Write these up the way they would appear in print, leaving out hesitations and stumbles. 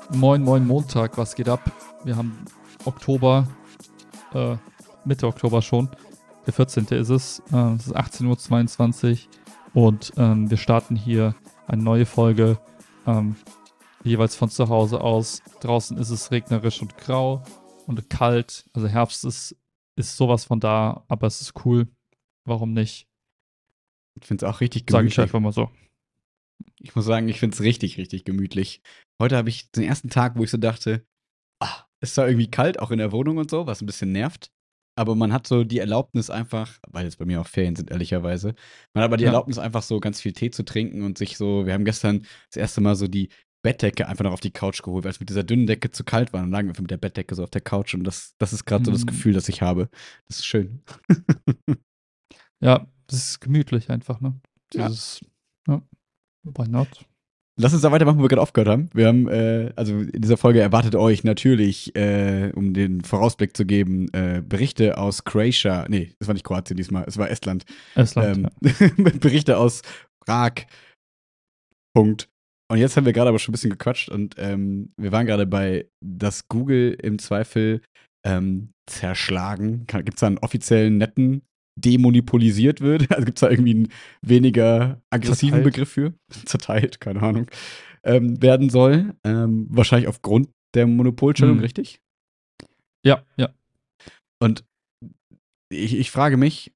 Moin, moin, Montag, was geht ab? Wir haben Oktober, Mitte Oktober schon. Der 14. ist es. Es ist 18:22 Uhr und wir starten hier eine neue Folge, jeweils von zu Hause aus. Draußen ist es regnerisch und grau und kalt. Also Herbst ist sowas von da, aber es ist cool. Warum nicht? Ich finde es auch richtig Sage ich gemütlich. einfach mal so. Ich muss sagen, ich finde es richtig, richtig gemütlich. Heute habe ich den ersten Tag, wo ich so dachte, ist zwar irgendwie kalt, auch in der Wohnung und so, was ein bisschen nervt. Aber man hat so die Erlaubnis einfach, weil jetzt bei mir auch Ferien sind, ehrlicherweise, man hat aber die Ja. Erlaubnis einfach so ganz viel Tee zu trinken und sich so, wir haben gestern das erste Mal so die Bettdecke einfach noch auf die Couch geholt, weil es mit dieser dünnen Decke zu kalt war. Und dann lagen wir einfach mit der Bettdecke so auf der Couch und das ist gerade so das Mm, Gefühl, das ich habe. Das ist schön. ja, das ist gemütlich einfach, ne? Ja. Dieses, ja, why not? Lass uns da weitermachen, wo wir gerade aufgehört haben. Wir haben, also in dieser Folge erwartet euch natürlich, um den Vorausblick zu geben, Berichte aus Croatia. Nee, es war nicht Kroatien diesmal, es war Estland. Estland, ja. Berichte aus Prag. Punkt. Und jetzt haben wir gerade aber schon ein bisschen gequatscht und wir waren gerade bei, dass Google im Zweifel zerschlagen. Gibt es da einen offiziellen netten demonopolisiert wird? Also gibt es da irgendwie einen weniger aggressiven Zerteilt. Begriff für? Zerteilt, keine Ahnung. Werden soll. Wahrscheinlich aufgrund der Monopolstellung, Hm. richtig? Ja, ja. Und ich frage mich,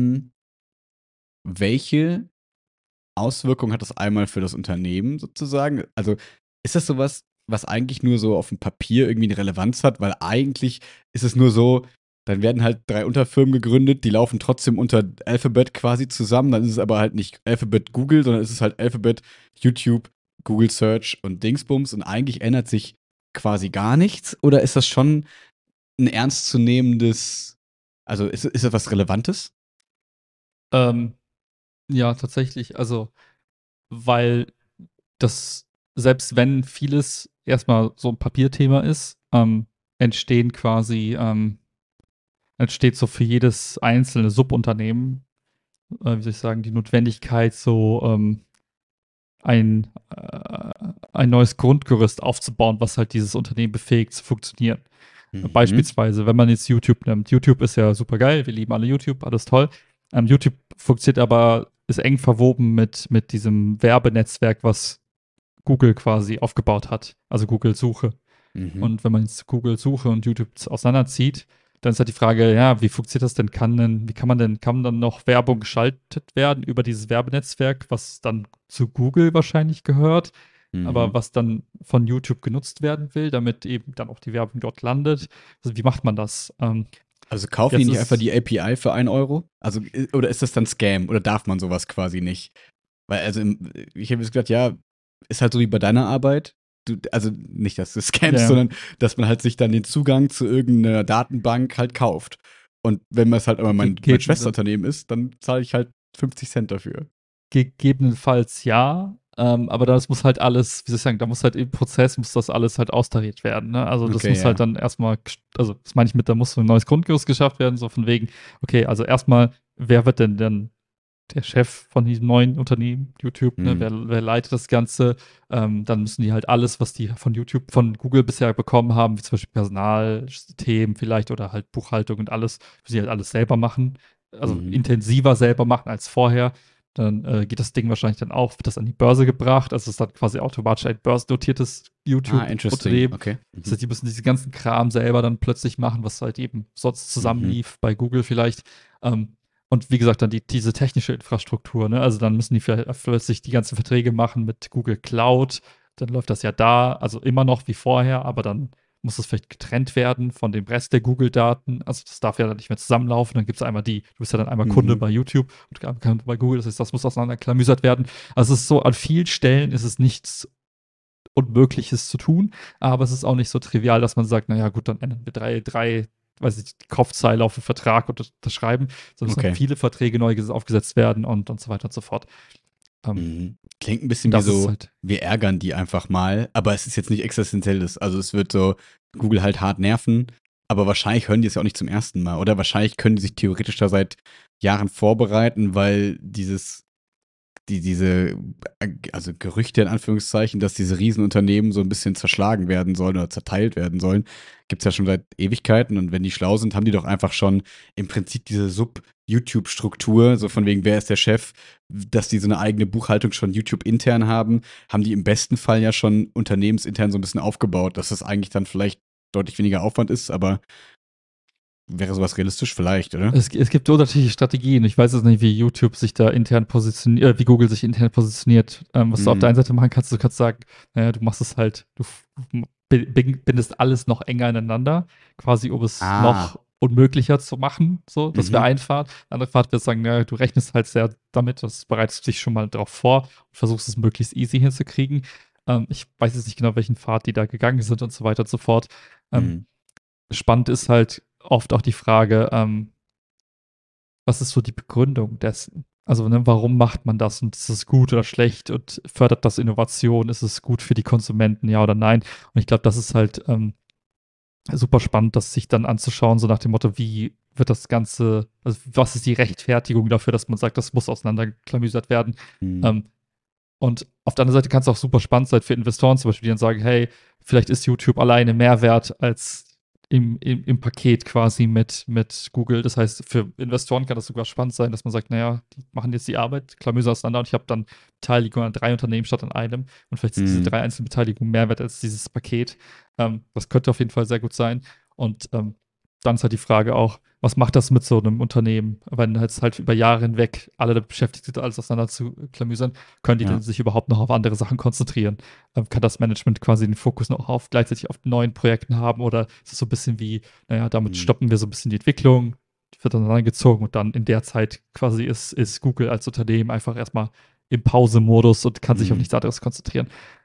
welche Auswirkungen hat das einmal für das Unternehmen sozusagen? Also ist das sowas, was eigentlich nur so auf dem Papier irgendwie eine Relevanz hat? Weil eigentlich ist es nur so, dann werden halt 3 Unterfirmen gegründet, die laufen trotzdem unter Alphabet quasi zusammen. Dann ist es aber halt nicht Alphabet Google, sondern ist es halt Alphabet YouTube, Google Search und Dingsbums. Und eigentlich ändert sich quasi gar nichts. Oder ist das schon ein ernstzunehmendes, also ist das was Relevantes? Ähm, ja, tatsächlich. Also, weil das, selbst wenn vieles erstmal so ein Papierthema ist, entstehen quasi, entsteht so für jedes einzelne Subunternehmen, wie soll ich sagen, die Notwendigkeit, so ein neues Grundgerüst aufzubauen, was halt dieses Unternehmen befähigt zu funktionieren. Mhm. Beispielsweise, wenn man jetzt YouTube nimmt. YouTube ist ja super geil, wir lieben alle YouTube, alles toll. YouTube funktioniert aber, ist eng verwoben mit diesem Werbenetzwerk, was Google quasi aufgebaut hat, also Google Suche. Mhm. Und wenn man jetzt Google Suche und YouTube auseinanderzieht, dann ist halt die Frage, ja, wie funktioniert das denn? Kann dann noch Werbung geschaltet werden über dieses Werbenetzwerk, was dann zu Google wahrscheinlich gehört, aber Mhm. was dann von YouTube genutzt werden will, damit eben dann auch die Werbung dort landet? Also wie macht man das? Also kaufen die Jetzt nicht einfach ist, die API für 1 Euro? Also, oder ist das dann Scam? Oder darf man sowas quasi nicht? Weil, also, ich habe jetzt gedacht, ja, ist halt so wie bei deiner Arbeit. Also nicht, dass du ja, scamst, ja, sondern dass man halt sich dann den Zugang zu irgendeiner Datenbank halt kauft. Und wenn es halt aber mein gegeben, Schwesterunternehmen ist, dann zahle ich halt 50 Cent dafür. gegebenenfalls ja, aber das muss halt alles, wie soll ich sagen, da muss halt im Prozess, muss das alles halt austariert werden. Ne? Also das Okay, muss halt ja. dann erstmal, also das meine ich mit, da muss so ein neues Grundgerüst geschafft werden, so von wegen, okay, also erstmal, wer wird denn dann der Chef von diesem neuen Unternehmen, YouTube, ne? Hm. Wer leitet das Ganze? Dann müssen die halt alles, was die von YouTube, von Google bisher bekommen haben, wie zum Beispiel Personalthemen vielleicht oder halt Buchhaltung und alles, müssen die halt alles selber machen. Also Mhm. intensiver selber machen als vorher. Dann geht das Ding wahrscheinlich dann auch, wird das an die Börse gebracht. Also es ist dann quasi automatisch ein börsennotiertes Ah, interesting. YouTube-Unternehmen. Okay. Das Mhm. heißt, die müssen diesen ganzen Kram selber dann plötzlich machen, was halt eben sonst Mhm. zusammenlief bei Google vielleicht. Und wie gesagt, dann diese technische Infrastruktur, ne? Also dann müssen die plötzlich die ganzen Verträge machen mit Google Cloud. Dann läuft das ja da, also immer noch wie vorher, aber dann muss das vielleicht getrennt werden von dem Rest der Google-Daten. Also das darf ja dann nicht mehr zusammenlaufen. Dann gibt es einmal du bist ja dann einmal Kunde Mhm. bei YouTube und Kunde bei Google. Das heißt, das muss auseinanderklamüsert werden. Also es ist so, an vielen Stellen ist es nichts Unmögliches zu tun, aber es ist auch nicht so trivial, dass man sagt, naja, gut, dann ändern wir weiß ich, die Kopfzeile auf den Vertrag und unterschreiben, sondern es müssen Okay. viele Verträge neu aufgesetzt werden und so weiter und so fort. Mhm. Klingt ein bisschen Und wie das ist so, halt, wir ärgern die einfach mal, aber es ist jetzt nicht existenzielles. Also es wird so Google halt hart nerven, aber wahrscheinlich hören die es ja auch nicht zum ersten Mal. Oder wahrscheinlich können die sich theoretisch da seit Jahren vorbereiten, weil diese, also Gerüchte in Anführungszeichen, dass diese Riesenunternehmen so ein bisschen zerschlagen werden sollen oder zerteilt werden sollen, gibt es ja schon seit Ewigkeiten. Und wenn die schlau sind, haben die doch einfach schon im Prinzip diese Sub-YouTube-Struktur, so von wegen, wer ist der Chef, dass die so eine eigene Buchhaltung schon YouTube intern haben die im besten Fall ja schon unternehmensintern so ein bisschen aufgebaut, dass das eigentlich dann vielleicht deutlich weniger Aufwand ist, aber wäre sowas realistisch vielleicht, oder? Es gibt unterschiedliche Strategien. Ich weiß jetzt nicht, wie YouTube sich da intern positioniert, wie Google sich intern positioniert. Was du auf der einen Seite machen kannst, du kannst sagen, naja, du machst es halt, du bindest alles noch enger ineinander, quasi um es noch unmöglicher zu machen. So, das wäre eine Fahrt. Die andere Fahrt wäre sagen, naja, du rechnest halt sehr damit, das bereitest dich schon mal drauf vor und versuchst es möglichst easy hinzukriegen. Ich weiß jetzt nicht genau, welchen Pfad die da gegangen sind und so weiter und so fort. Spannend ist halt oft auch die Frage, was ist so die Begründung dessen? Also, ne, warum macht man das und ist es gut oder schlecht und fördert das Innovation? Ist es gut für die Konsumenten, ja oder nein? Und ich glaube, das ist halt super spannend, das sich dann anzuschauen, so nach dem Motto, wie wird das Ganze, also was ist die Rechtfertigung dafür, dass man sagt, das muss auseinanderklamüsert werden? Und auf der anderen Seite kann es auch super spannend sein für Investoren zum Beispiel, die dann sagen, hey, vielleicht ist YouTube alleine mehr wert als im Paket quasi mit Google. Das heißt, für Investoren kann das sogar spannend sein, dass man sagt, naja, die machen jetzt die Arbeit, Klamüser auseinander und ich habe dann Beteiligung an 3 Unternehmen statt an einem. Und vielleicht sind diese 3 einzelnen Beteiligungen mehr wert als dieses Paket. Das könnte auf jeden Fall sehr gut sein. Und dann ist halt die Frage auch, was macht das mit so einem Unternehmen, wenn jetzt halt über Jahre hinweg alle damit beschäftigt sind, alles auseinander zu klamüsern, können die denn sich überhaupt noch auf andere Sachen konzentrieren? Kann das Management quasi den Fokus noch gleichzeitig auf neuen Projekten haben oder ist es so ein bisschen wie, naja, damit stoppen wir so ein bisschen die Entwicklung, die wird dann angezogen und dann in der Zeit quasi ist Google als Unternehmen einfach erstmal im Pause-Modus und kann sich auf nichts anderes konzentrieren.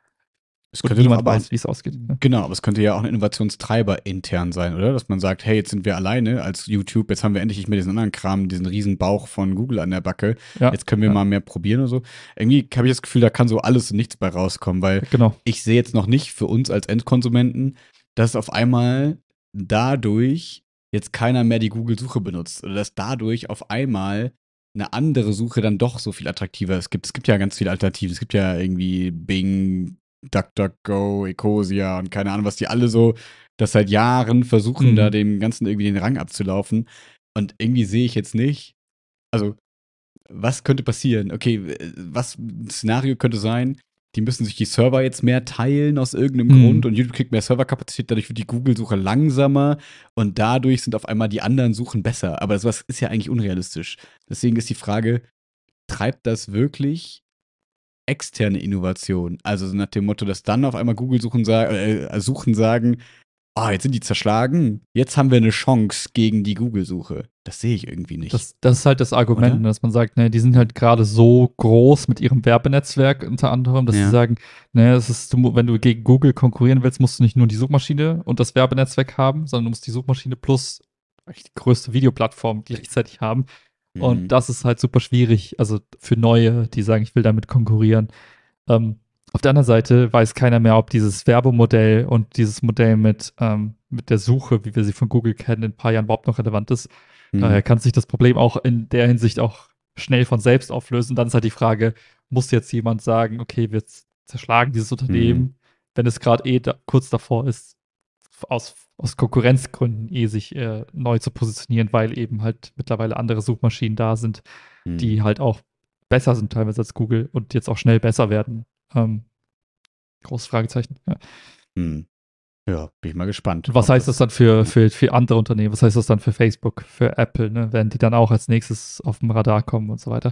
Und niemand weiß, wie es ausgeht. Ne? Genau, aber es könnte ja auch ein Innovationstreiber intern sein, oder? Dass man sagt, hey, jetzt sind wir alleine als YouTube, jetzt haben wir endlich nicht mehr diesen anderen Kram, diesen riesen Bauch von Google an der Backe. Ja, jetzt können wir mal mehr probieren oder so. Irgendwie habe ich das Gefühl, da kann so alles und nichts bei rauskommen, weil ich sehe jetzt noch nicht für uns als Endkonsumenten, dass auf einmal dadurch jetzt keiner mehr die Google-Suche benutzt oder dass dadurch auf einmal eine andere Suche dann doch so viel attraktiver ist. Es gibt ja ganz viele Alternativen. Es gibt ja irgendwie Bing, DuckDuckGo, Ecosia und keine Ahnung, was die alle so, das seit Jahren versuchen, da dem Ganzen irgendwie den Rang abzulaufen. Und irgendwie sehe ich jetzt nicht, also, was könnte passieren? Okay, was ein Szenario könnte sein, die müssen sich die Server jetzt mehr teilen aus irgendeinem Grund und YouTube kriegt mehr Serverkapazität, dadurch wird die Google-Suche langsamer und dadurch sind auf einmal die anderen Suchen besser. Aber das ist ja eigentlich unrealistisch. Deswegen ist die Frage, treibt das wirklich externe Innovation? Also nach dem Motto, dass dann auf einmal Google-Suchen sagen, jetzt sind die zerschlagen, jetzt haben wir eine Chance gegen die Google-Suche. Das sehe ich irgendwie nicht. Das ist halt das Argument, dass man sagt, ne, die sind halt gerade so groß mit ihrem Werbenetzwerk unter anderem, dass sie sagen, ne, wenn du gegen Google konkurrieren willst, musst du nicht nur die Suchmaschine und das Werbenetzwerk haben, sondern du musst die Suchmaschine plus die größte Videoplattform gleichzeitig haben. Und das ist halt super schwierig, also für Neue, die sagen, ich will damit konkurrieren. Auf der anderen Seite weiß keiner mehr, ob dieses Werbemodell und dieses Modell mit der Suche, wie wir sie von Google kennen, in ein paar Jahren überhaupt noch relevant ist. Daher kann sich das Problem auch in der Hinsicht auch schnell von selbst auflösen. Dann ist halt die Frage, muss jetzt jemand sagen, okay, wir zerschlagen dieses Unternehmen, wenn es gerade kurz davor ist, aus Konkurrenzgründen sich neu zu positionieren, weil eben halt mittlerweile andere Suchmaschinen da sind, die halt auch besser sind teilweise als Google und jetzt auch schnell besser werden. Großes Fragezeichen. Ja. Ja, bin ich mal gespannt. Was heißt das dann für andere Unternehmen? Was heißt das dann für Facebook, für Apple? Ne? Werden die dann auch als nächstes auf dem Radar kommen und so weiter?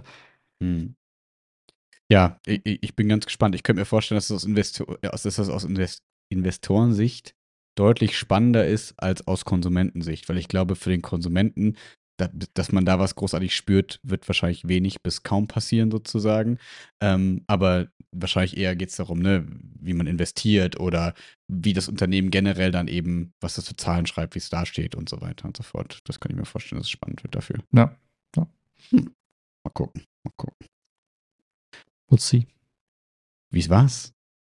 Ja, ich bin ganz gespannt. Ich könnte mir vorstellen, dass das aus Investorensicht deutlich spannender ist als aus Konsumentensicht, weil ich glaube, für den Konsumenten, dass man da was großartig spürt, wird wahrscheinlich wenig bis kaum passieren sozusagen. Aber wahrscheinlich eher geht es darum, ne, wie man investiert oder wie das Unternehmen generell dann eben, was das für Zahlen schreibt, wie es da steht und so weiter und so fort. Das kann ich mir vorstellen, dass es spannend wird dafür. Ja. Mal gucken. We'll see. Wie war's?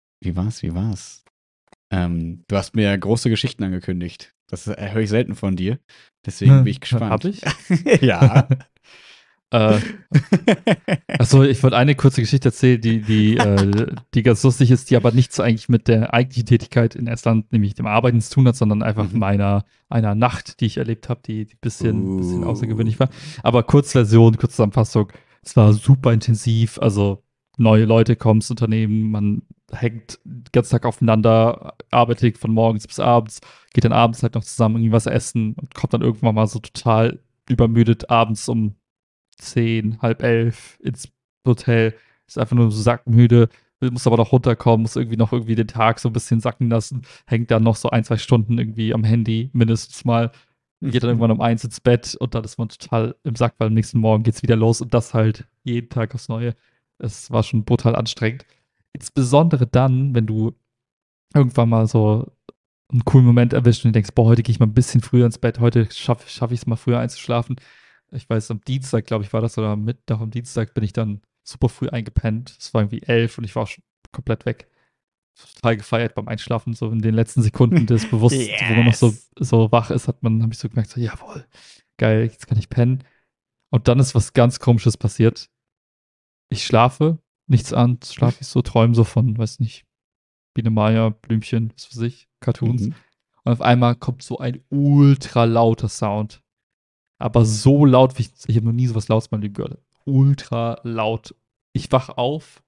Du hast mir ja große Geschichten angekündigt. Das höre ich selten von dir. Deswegen bin ich gespannt. Hab ich? Ja. Äh, Achso, ich wollte eine kurze Geschichte erzählen, die ganz lustig ist, die aber nichts eigentlich mit der eigentlichen Tätigkeit in Estland, nämlich dem Arbeiten zu tun hat, sondern einfach einer Nacht, die ich erlebt habe, die bisschen außergewöhnlich war. Aber Kurzversion, Kurzzusammenfassung, es war super intensiv, also neue Leute kommen ins Unternehmen, man hängt den ganzen Tag aufeinander, arbeitet von morgens bis abends, geht dann abends halt noch zusammen irgendwie was essen und kommt dann irgendwann mal so total übermüdet abends um 10, halb 11 ins Hotel, ist einfach nur so sackmüde, muss aber noch runterkommen, muss irgendwie den Tag so ein bisschen sacken lassen, hängt dann noch so 1, 2 Stunden irgendwie am Handy, mindestens mal, geht dann irgendwann um 1 ins Bett und dann ist man total im Sack, weil am nächsten Morgen geht's wieder los und das halt jeden Tag aufs Neue. Es war schon brutal anstrengend. Insbesondere dann, wenn du irgendwann mal so einen coolen Moment erwischt und du denkst, boah, heute gehe ich mal ein bisschen früher ins Bett, heute schaffe ich es mal früher einzuschlafen. Ich weiß, am Dienstag, glaube ich, war das, oder am Mittwoch, am Dienstag bin ich dann super früh eingepennt. Es war irgendwie 11 und ich war auch schon komplett weg. Total gefeiert beim Einschlafen, so in den letzten Sekunden des wo man noch so wach ist, habe ich so gemerkt, so, jawohl, geil, jetzt kann ich pennen. Und dann ist was ganz Komisches passiert. Ich schlafe, nichts an, schlafe ich so, träume so von, weiß nicht, Biene Maya, Blümchen, was weiß ich, Cartoons. Mhm. Und auf einmal kommt so ein ultra lauter Sound. Aber so laut, wie ich habe noch nie sowas Lautes in meinem Leben gehört. Ultra laut. Ich wach auf,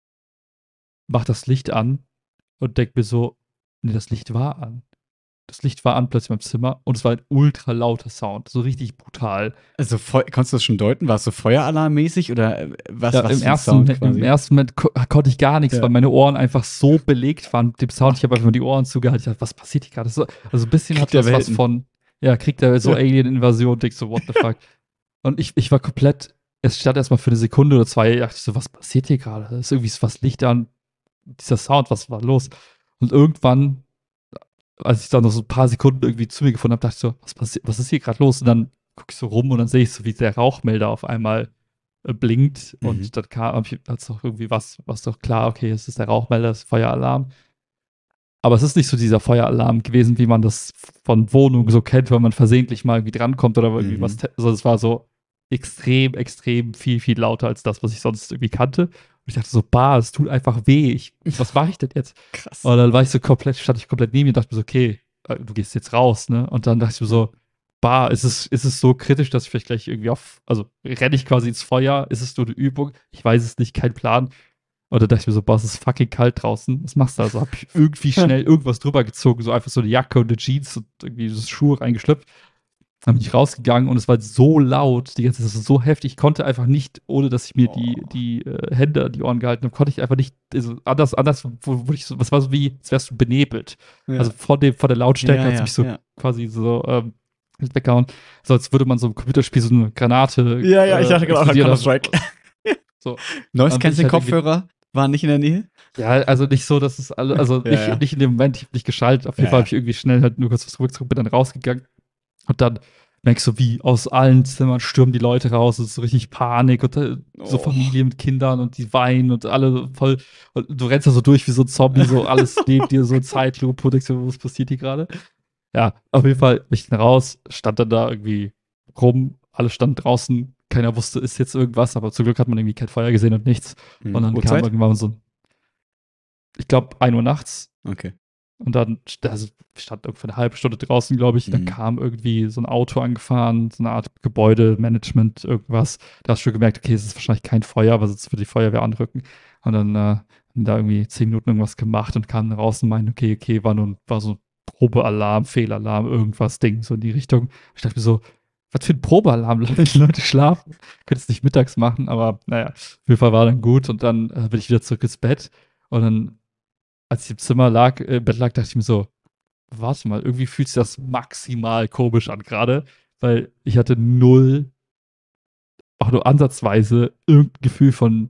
mach das Licht an und denk mir so, nee, das Licht war an. Das Licht war an plötzlich in meinem Zimmer und es war ein ultra lauter Sound. So richtig brutal. Also, konntest du das schon deuten? War es so Feueralarmmäßig oder was, Ja, was für ein Sound quasi? im ersten Moment konnte ich gar nichts, Ja. weil meine Ohren einfach so belegt waren mit dem Sound. Ich habe einfach nur die Ohren zugehalten. Ich dachte, was passiert hier gerade? So, also ein bisschen Krieg hat der das was Welten. von, ja, Krieg der so Ja. Alien-Invasion, denkst so, what the fuck? Und ich war komplett, es stand erstmal für eine Sekunde oder zwei, dachte ich so, was passiert hier gerade? Da ist irgendwie was Licht an, dieser Sound, was war los? Und irgendwann, als ich dann noch so ein paar Sekunden irgendwie zu mir gefunden habe, dachte ich so, was ist hier gerade los? Und dann gucke ich so rum und dann sehe ich so, wie der Rauchmelder auf einmal blinkt Mhm. und dann kam, als doch irgendwie was doch klar, okay, es ist der Rauchmelder, das ist Feueralarm. Aber es ist nicht so dieser Feueralarm gewesen, wie man das von Wohnungen so kennt, wenn man versehentlich mal irgendwie drankommt oder irgendwie was. Also es war so extrem, extrem viel, viel lauter als das, was ich sonst irgendwie kannte. Und ich dachte so, es tut einfach weh. Was mache ich denn jetzt? Krass. Und dann stand ich komplett neben mir und dachte mir so, okay, du gehst jetzt raus, ne? Und dann dachte ich mir so, ist es so kritisch, dass ich vielleicht gleich irgendwie also renne ich quasi ins Feuer? Ist es nur eine Übung? Ich weiß es nicht, kein Plan. Und da dachte ich mir so, es ist fucking kalt draußen. Was machst du? Also hab ich irgendwie schnell irgendwas drüber gezogen, so einfach so eine Jacke und eine Jeans und irgendwie so Schuhe reingeschlüpft. Dann bin ich rausgegangen und es war so laut, die ganze Zeit, so heftig. Ich konnte einfach nicht, ohne dass ich mir die Hände an die Ohren gehalten habe, konnte ich einfach nicht, also anders, wo ich so, was war so wie, als wärst du benebelt. Ja. Also von der Lautstärke hat es mich so ja. quasi so weggehauen. So als würde man so im Computerspiel so eine Granate Ja, ich dachte gerade auch an explodieren Counter-Strike. So. Noise Dann bin ich halt Canceling-Kopfhörer waren nicht in der Nähe? Ja, also nicht so, dass es also Ja. nicht in dem Moment, ich habe nicht geschaltet. Auf jeden Ja, Fall ja. habe ich irgendwie schnell halt nur kurz was zurückgezogen, bin dann rausgegangen. Und dann merkst du, wie aus allen Zimmern stürmen die Leute raus. Es ist so richtig Panik und so Oh. Familien mit Kindern und die weinen und alle voll. Und du rennst da so durch wie so ein Zombie, so alles neben dir, so in Zeitlupe und denkst dir, was passiert hier gerade? Ja, auf jeden Fall bin ich dann raus, stand dann da irgendwie rum, alle standen draußen, keiner wusste, ist jetzt irgendwas, aber zum Glück hat man irgendwie kein Feuer gesehen und nichts. Und dann kam Uhrzeit? irgendwann so ein ich glaube, 1 Uhr nachts. Okay. Und dann also stand irgendwie eine halbe Stunde draußen, glaube ich. Dann kam irgendwie so ein Auto angefahren, so eine Art Gebäudemanagement, irgendwas. Da hast du schon gemerkt, okay, es ist wahrscheinlich kein Feuer, aber sonst würde die Feuerwehr anrücken. Und dann haben da irgendwie 10 Minuten irgendwas gemacht und kamen raus und meinten, okay, war so ein Probealarm, Fehlalarm, irgendwas Ding, so in die Richtung. Ich dachte mir so, was für ein Probealarm, die Leute schlafen. Könnte es nicht mittags machen, aber naja, auf jeden Fall war dann gut. Und dann bin ich wieder zurück ins Bett. Und dann als ich im Zimmer lag, im Bett lag, dachte ich mir so, warte mal, irgendwie fühlt sich das maximal komisch an gerade, weil ich hatte null, auch nur ansatzweise, irgendein Gefühl von,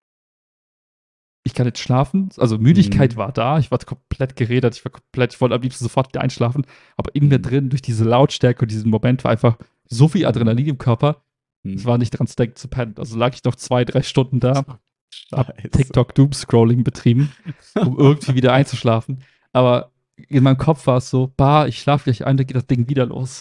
ich kann jetzt schlafen. Also Müdigkeit war da, ich war komplett gerädert, ich wollte am liebsten sofort wieder einschlafen, aber in mir drin, durch diese Lautstärke und diesen Moment war einfach so viel Adrenalin im Körper, es war nicht dran zu denken zu pennen. Also lag ich noch 2, 3 Stunden da, hab TikTok Doomscrolling betrieben, um irgendwie wieder einzuschlafen. Aber in meinem Kopf war es so, ich schlafe gleich ein, dann geht das Ding wieder los.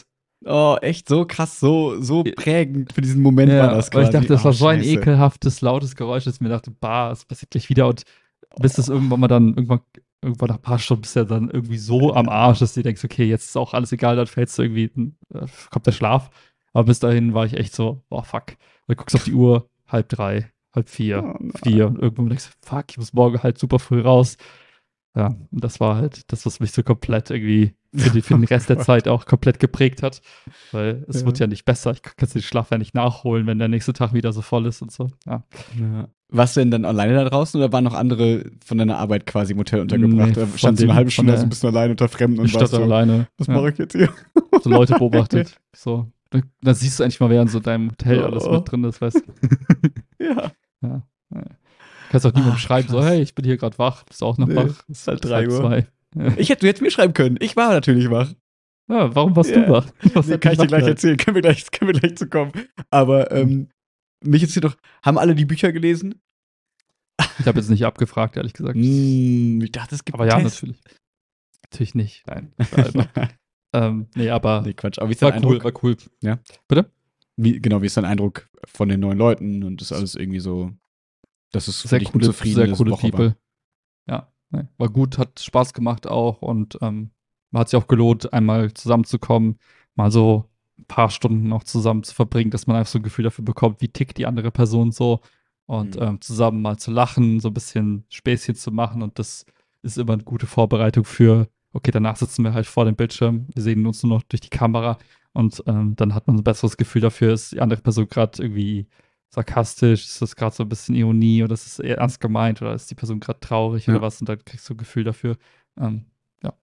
Oh, echt so krass, so prägend für diesen Moment war Ja, das weil ich quasi. dachte, das Oh, war so ein scheiße. ekelhaftes, lautes Geräusch, dass ich mir dachte, bah, es passiert gleich wieder. Und bis das irgendwann mal dann, irgendwann nach ein paar Stunden bist du ja dann irgendwie so am Arsch, dass du denkst, okay, jetzt ist auch alles egal, dann fällst du irgendwie, kommt der Schlaf. Aber bis dahin war ich echt so, boah, fuck. Und dann guckst du auf die Uhr, 2:30, 2:30, Oh 4. nein. Und irgendwann denkst du, fuck, ich muss morgen halt super früh raus. Ja, und das war halt das, was mich so komplett irgendwie für den Oh Rest der Gott. Zeit auch komplett geprägt hat. Weil es wird Ja. ja nicht besser. Ich kann den Schlaf ja nicht nachholen, wenn der nächste Tag wieder so voll ist und so. Ja. Ja. Warst du denn dann alleine da draußen oder waren noch andere von deiner Arbeit quasi im Hotel untergebracht? Nee, Oder standst du eine halbe von Stunde da so ein der bisschen allein unter Fremden und Stadt warst so, alleine. was Ja. mache ich jetzt hier? So Leute beobachtet. So. Da siehst du endlich mal, wer in so deinem Hotel alles Oh. mit drin ist, weißt du. Ja. Ja. Ja. Du kannst auch niemandem Ach, schreiben, so, krass. hey, ich bin hier gerade wach, bist du auch noch Nee, wach? ist halt Ist 3 Uhr. 1:30. Ja. Du hättest mir schreiben können. Ich war natürlich wach. Ja, warum warst du Ja. wach? Was Nee, hat kann dich ich dir wach gleich gehalten? erzählen. Können wir gleich zu kommen. Aber mich jetzt hier doch, haben alle die Bücher gelesen? Ich habe jetzt nicht abgefragt, ehrlich gesagt. Ich dachte, es gibt Aber einen ja, Test. natürlich. Natürlich nicht. Nein, ich war albern. Nee, aber Nee, Quatsch. Aber wie ist dein war cool, Eindruck? war cool. Ja. Bitte? Wie ist dein Eindruck von den neuen Leuten und ist alles irgendwie so, dass es für Sehr dich eine coole, sehr zufriedene coole Woche war? People. Ja, nee, war gut, hat Spaß gemacht auch und hat sich auch gelohnt, einmal zusammenzukommen, mal so ein paar Stunden noch zusammen zu verbringen, dass man einfach so ein Gefühl dafür bekommt, wie tickt die andere Person so und zusammen mal zu lachen, so ein bisschen Späßchen zu machen und das ist immer eine gute Vorbereitung für, okay, danach sitzen wir halt vor dem Bildschirm, wir sehen uns nur noch durch die Kamera und dann hat man ein besseres Gefühl dafür, ist die andere Person gerade irgendwie sarkastisch, ist das gerade so ein bisschen Ironie oder ist es eher ernst gemeint oder ist die Person gerade traurig Ja. oder was und dann kriegst du ein Gefühl dafür. Ja.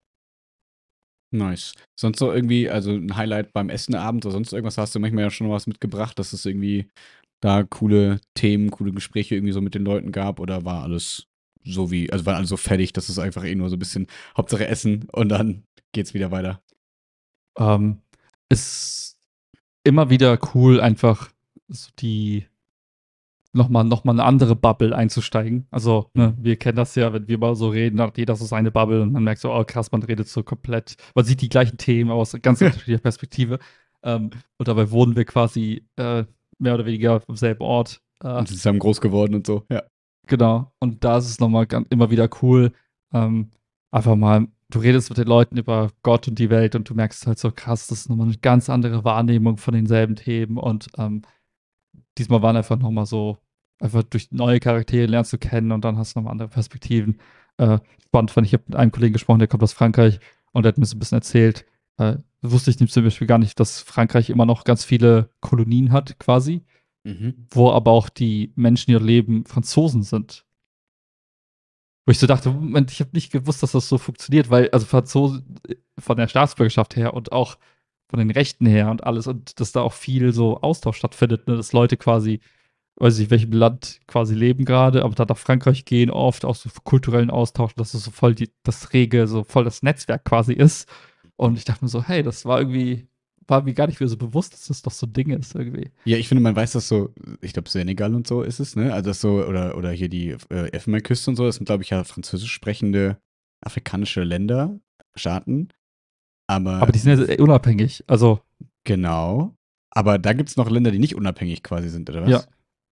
Nice. Sonst so irgendwie, also ein Highlight beim Essen abends oder sonst irgendwas, hast du manchmal ja schon was mitgebracht, dass es irgendwie da coole Themen, coole Gespräche irgendwie so mit den Leuten gab oder war alles so wie, also waren alle so fertig, dass es einfach eh nur so ein bisschen Hauptsache Essen und dann geht's wieder weiter. Ist immer wieder cool, einfach so die nochmal eine andere Bubble einzusteigen. Also, ne, wir kennen das ja, wenn wir mal so reden, dann hat jeder so seine Bubble und dann merkst du, oh krass, man redet so komplett, man sieht die gleichen Themen, aber aus ganz unterschiedlicher Perspektive. Und dabei wohnen wir quasi mehr oder weniger am selben Ort. Und sie sind zusammen groß geworden und so, ja. Genau. Und da ist es nochmal immer wieder cool, einfach mal, du redest mit den Leuten über Gott und die Welt und du merkst halt so krass, das ist nochmal eine ganz andere Wahrnehmung von denselben Themen und diesmal waren einfach nochmal so, einfach durch neue Charaktere lernst du kennen und dann hast du nochmal andere Perspektiven. Spannend fand ich, habe mit einem Kollegen gesprochen, der kommt aus Frankreich und der hat mir so ein bisschen erzählt, wusste ich zum Beispiel gar nicht, dass Frankreich immer noch ganz viele Kolonien hat, quasi, wo aber auch die Menschen, die dort leben, Franzosen sind. Wo ich so dachte, Moment, ich habe nicht gewusst, dass das so funktioniert, weil, also Franzosen von der Staatsbürgerschaft her und auch von den Rechten her und alles und dass da auch viel so Austausch stattfindet, ne? Dass Leute quasi, weiß ich, in welchem Land quasi leben gerade, aber dann nach Frankreich gehen, oft auch so für kulturellen Austausch, dass es so voll das rege, so voll das Netzwerk quasi ist. Und ich dachte mir so, hey, war mir gar nicht mehr so bewusst, dass das doch so ein Ding ist irgendwie. Ja, ich finde, man weiß das so, ich glaube, Senegal und so ist es, ne? Also das so, oder hier die Elfenbeinküste und so, das sind, glaube ich, ja französisch sprechende afrikanische Länder, Staaten. Aber die sind ja sehr unabhängig. Also, Genau. Aber da gibt es noch Länder, die nicht unabhängig quasi sind, oder was? ja.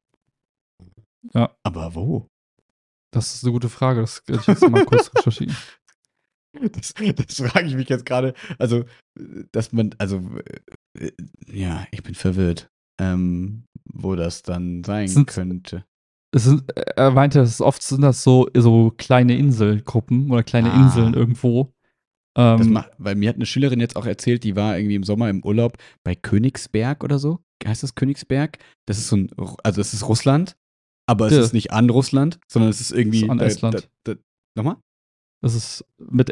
Ja, Aber wo? das ist eine gute Frage. Das werde ich jetzt mal kurz recherchieren. Das frage ich mich jetzt gerade. Also, dass man, also, ja, ich bin verwirrt, wo das dann sein könnte. Er meinte, oft sind das so kleine Inselgruppen oder kleine Inseln irgendwo. Weil mir hat eine Schülerin jetzt auch erzählt, die war irgendwie im Sommer im Urlaub bei Königsberg oder so. Heißt das Königsberg? Das ist also es ist Russland, aber es ist nicht an Russland, sondern es ist irgendwie. Es ist an Estland. Nochmal? Es ist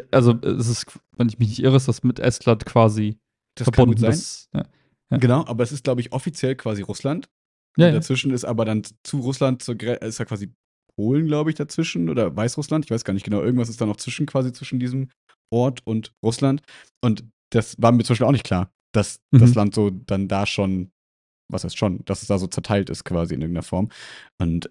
wenn ich mich nicht irre, ist das mit Estland quasi Das verbunden. kann gut sein. Ja. Genau, aber es ist, glaube ich, offiziell quasi Russland. Ja, und dazwischen ist aber dann zu Russland, ist ja quasi Polen, glaube ich, dazwischen oder Weißrussland. Ich weiß gar nicht genau. Irgendwas ist da noch zwischen diesem Ort und Russland. Und das war mir zum Beispiel auch nicht klar, dass das Land so dann da schon, was heißt schon, dass es da so zerteilt ist quasi in irgendeiner Form. Und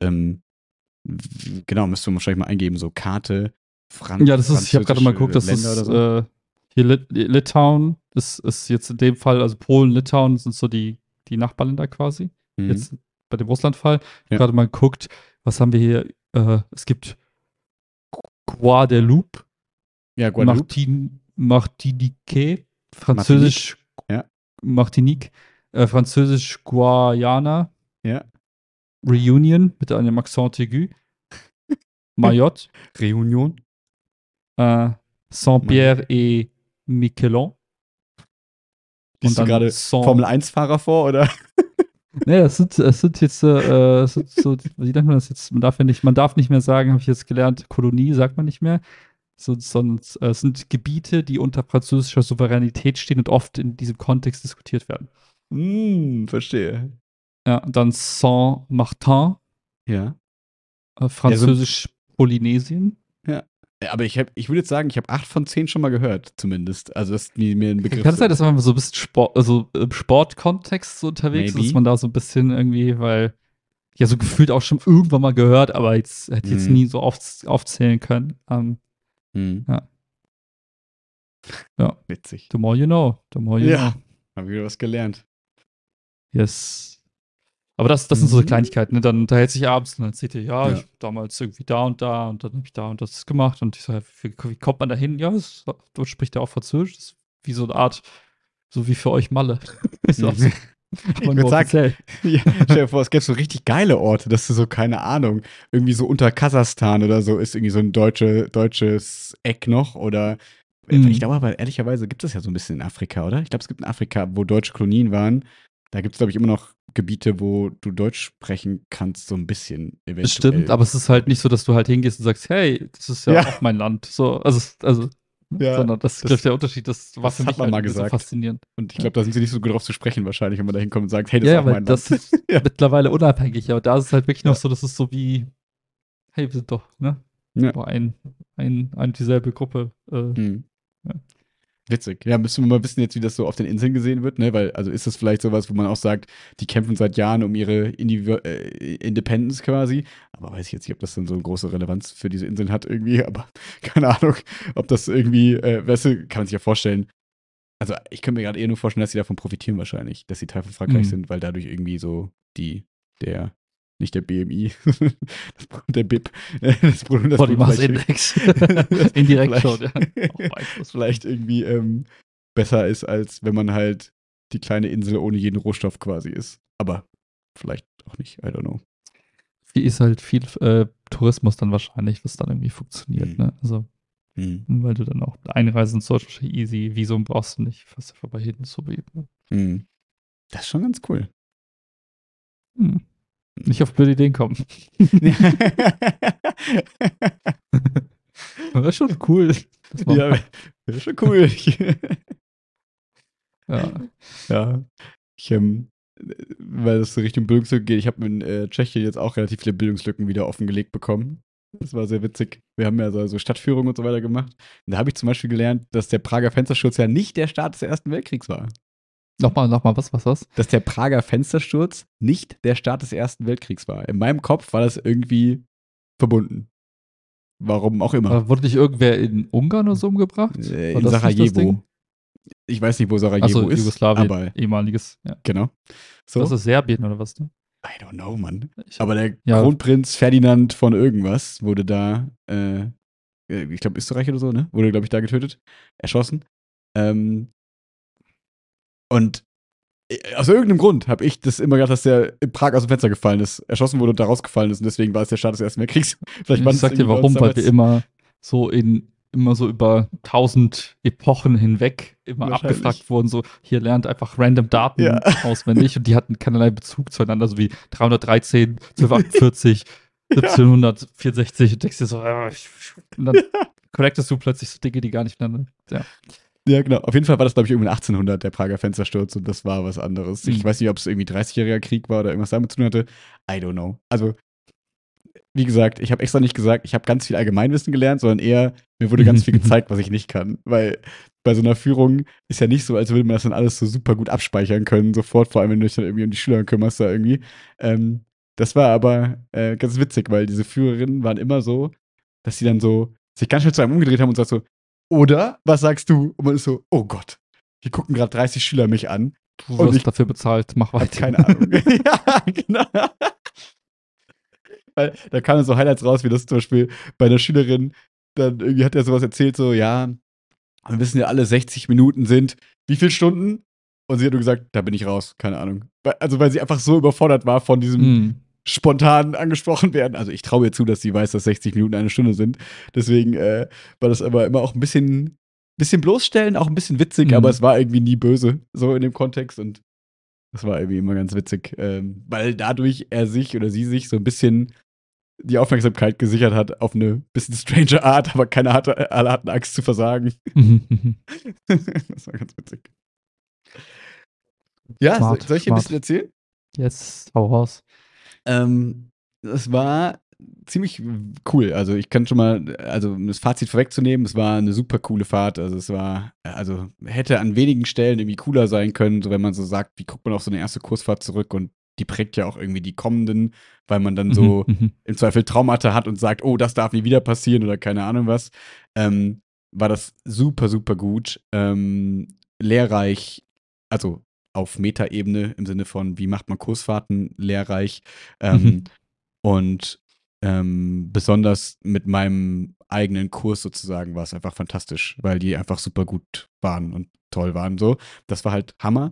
genau, müsste man wahrscheinlich mal eingeben, so Karte, Ja, ich habe gerade mal geguckt, dass Länder das, oder so. hier Litauen ist jetzt in dem Fall, also Polen, Litauen sind so die Nachbarländer quasi. Mhm. Jetzt bei dem Russlandfall. Ich Ja. habe gerade mal geguckt, was haben wir hier? Es gibt Guadeloupe, Ja, Guadeloupe. Martinique, Französisch Ja. Martinique, Französisch Guayana, Ja. Reunion mit einem Accent aigu, Mayotte, Reunion. Saint-Pierre et Miquelon. Liest du gerade Formel-1-Fahrer vor, oder? Nee, es sind jetzt es sind so, wie nennt man das jetzt? Man darf nicht mehr sagen, habe ich jetzt gelernt, Kolonie sagt man nicht mehr. Sondern es sind Gebiete, die unter französischer Souveränität stehen und oft in diesem Kontext diskutiert werden. Verstehe. Ja, und dann Saint-Martin, Ja. französisch Polynesien. Ja. Aber ich würde jetzt sagen, ich habe 8 von 10 schon mal gehört, zumindest. Also, dass die mir ein Begriff Kann es sein, sind. dass man so ein bisschen im Sportkontext so unterwegs ist, Maybe. dass man da so ein bisschen irgendwie, weil ja so gefühlt auch schon irgendwann mal gehört, aber jetzt hätte jetzt nie so oft aufzählen können. Ja. Ja. Witzig. The more you know. The more you Ja. know. Haben wir wieder was gelernt. Yes. Aber das sind so Kleinigkeiten, ne? Dann unterhält sich abends und dann erzählt ihr, ja, ich hab damals irgendwie da und dann habe ich da und das gemacht und ich so, wie kommt man da hin? Ja, dort spricht er auch Französisch. Das ist wie so eine Art, so wie für euch Malle. Ist auch so. Ich würde sagen, ja, stell dir vor, es gäbe so richtig geile Orte, dass du so, keine Ahnung, irgendwie so unter Kasachstan oder so ist irgendwie so ein deutsches Eck noch oder ich glaube aber ehrlicherweise gibt es ja so ein bisschen in Afrika, oder? Ich glaube, es gibt in Afrika, wo deutsche Kolonien waren, da gibt es, glaube ich, immer noch Gebiete, wo du Deutsch sprechen kannst, so ein bisschen eventuell. Stimmt, aber es ist halt nicht so, dass du halt hingehst und sagst, hey, das ist ja auch mein Land. So, sondern das ist der Unterschied, das war für mich halt mal so faszinierend. Und ich glaube, da sind sie nicht so gut drauf zu sprechen wahrscheinlich, wenn man da hinkommt und sagt, hey, das ist auch mein Land. Das ist mittlerweile unabhängig, aber da ist es halt wirklich noch so, das ist so wie, hey, wir sind doch, ne? Ja. So dieselbe Gruppe. Ja. Witzig. Ja, müssen wir mal wissen jetzt, wie das so auf den Inseln gesehen wird, ne? Weil, also ist das vielleicht sowas, wo man auch sagt, die kämpfen seit Jahren um ihre Independence quasi. Aber weiß ich jetzt nicht, ob das dann so eine große Relevanz für diese Inseln hat irgendwie. Aber keine Ahnung, ob das irgendwie, weißt du, kann man sich ja vorstellen. Also ich könnte mir gerade eher nur vorstellen, dass sie davon profitieren wahrscheinlich, dass sie Teil von Frankreich sind, weil dadurch irgendwie so nicht der BMI, der BIP, das Body Mass Index. Indirekt schon, ja. Vielleicht irgendwie besser ist, als wenn man halt die kleine Insel ohne jeden Rohstoff quasi ist. Aber vielleicht auch nicht, I don't know. Ist halt viel Tourismus dann wahrscheinlich, was dann irgendwie funktioniert, ne? Also, weil du dann auch einreisen sollst, easy, Visum brauchst du nicht, fast vorbei hin, so wie. Das ist schon ganz cool. Nicht auf blöde Ideen kommen. Wäre schon cool. Ja, wäre schon cool. Ja. Weil das so Richtung Bildungslücken geht. Ich habe in Tschechien jetzt auch relativ viele Bildungslücken wieder offengelegt bekommen. Das war sehr witzig. Wir haben ja so Stadtführungen und so weiter gemacht. Und da habe ich zum Beispiel gelernt, dass der Prager Fenstersturz ja nicht der Start des Ersten Weltkriegs war. Nochmal, was? Dass der Prager Fenstersturz nicht der Start des Ersten Weltkriegs war. In meinem Kopf war das irgendwie verbunden. Warum auch immer. Aber wurde nicht irgendwer in Ungarn oder so umgebracht? In Sarajevo. Ich weiß nicht, wo Sarajevo ist. Jugoslawien, aber ehemaliges. Ja. Genau. So. Das ist Serbien oder was? Ne? I don't know, Mann. Aber der Kronprinz Ferdinand von irgendwas wurde da, ich glaube Österreich oder so, ne? Wurde, glaube ich, da getötet. Erschossen. Und aus irgendeinem Grund habe ich das immer gedacht, dass der in Prag aus dem Fenster gefallen ist, erschossen wurde und da rausgefallen ist und deswegen war es der Start des Ersten Weltkriegs. Vielleicht ich sag dir warum, weil wir immer so über 1000 Epochen hinweg immer abgefragt wurden, so hier lernt einfach random Daten auswendig und die hatten keinerlei Bezug zueinander, so wie 313, 1248, 1764 und denkst dir so, und dann connectest du plötzlich so Dinge, die gar nicht miteinander, Ja, genau. Auf jeden Fall war das, glaube ich, irgendwie 1800, der Prager Fenstersturz und das war was anderes. Ich weiß nicht, ob es irgendwie 30-jähriger Krieg war oder irgendwas damit zu tun hatte. I don't know. Also, wie gesagt, ich habe extra nicht gesagt, ich habe ganz viel Allgemeinwissen gelernt, sondern eher, mir wurde ganz viel gezeigt, was ich nicht kann. Weil bei so einer Führung ist ja nicht so, als würde man das dann alles so super gut abspeichern können, sofort, vor allem, wenn du dich dann irgendwie um die Schüler kümmerst da irgendwie. Das war aber ganz witzig, weil diese Führerinnen waren immer so, dass sie dann so sich ganz schnell zu einem umgedreht haben und sagt so, Oder, was sagst du? Und man ist so, oh Gott, hier gucken gerade 30 Schüler mich an. Du Und wirst ich dafür bezahlt, mach hab weiter. keine Ahnung. Ja, genau. Weil da kamen so Highlights raus, wie das zum Beispiel bei einer Schülerin, dann irgendwie hat er sowas erzählt, so, ja, wir wissen ja alle, 60 Minuten sind wie viele Stunden? Und sie hat nur gesagt, da bin ich raus, keine Ahnung. Also, weil sie einfach so überfordert war von diesem Hm. spontan angesprochen werden. Also, ich traue ihr zu, dass sie weiß, dass 60 Minuten eine Stunde sind. Deswegen war das aber immer auch ein bisschen bloßstellen, auch ein bisschen witzig, aber es war irgendwie nie böse, so in dem Kontext. Und das war irgendwie immer ganz witzig, weil dadurch er sich oder sie sich so ein bisschen die Aufmerksamkeit gesichert hat auf eine bisschen strange Art, aber alle hatten Angst zu versagen. Das war ganz witzig. Ja, Smart, soll ich dir ein bisschen smart. erzählen? Jetzt hau raus. Es war ziemlich cool. Also ich kann schon mal, also um das Fazit vorwegzunehmen, es war eine super coole Fahrt. Also es war, also hätte an wenigen Stellen irgendwie cooler sein können, so wenn man so sagt, wie guckt man auf so eine erste Kursfahrt zurück und die prägt ja auch irgendwie die kommenden, weil man dann so im Zweifel Traumata hat und sagt, oh, das darf nie wieder passieren oder keine Ahnung was. War das super, super gut. Lehrreich, also auf Metaebene im Sinne von, wie macht man Kursfahrten lehrreich. Und besonders mit meinem eigenen Kurs sozusagen war es einfach fantastisch, weil die einfach super gut waren und toll waren. So, das war halt Hammer.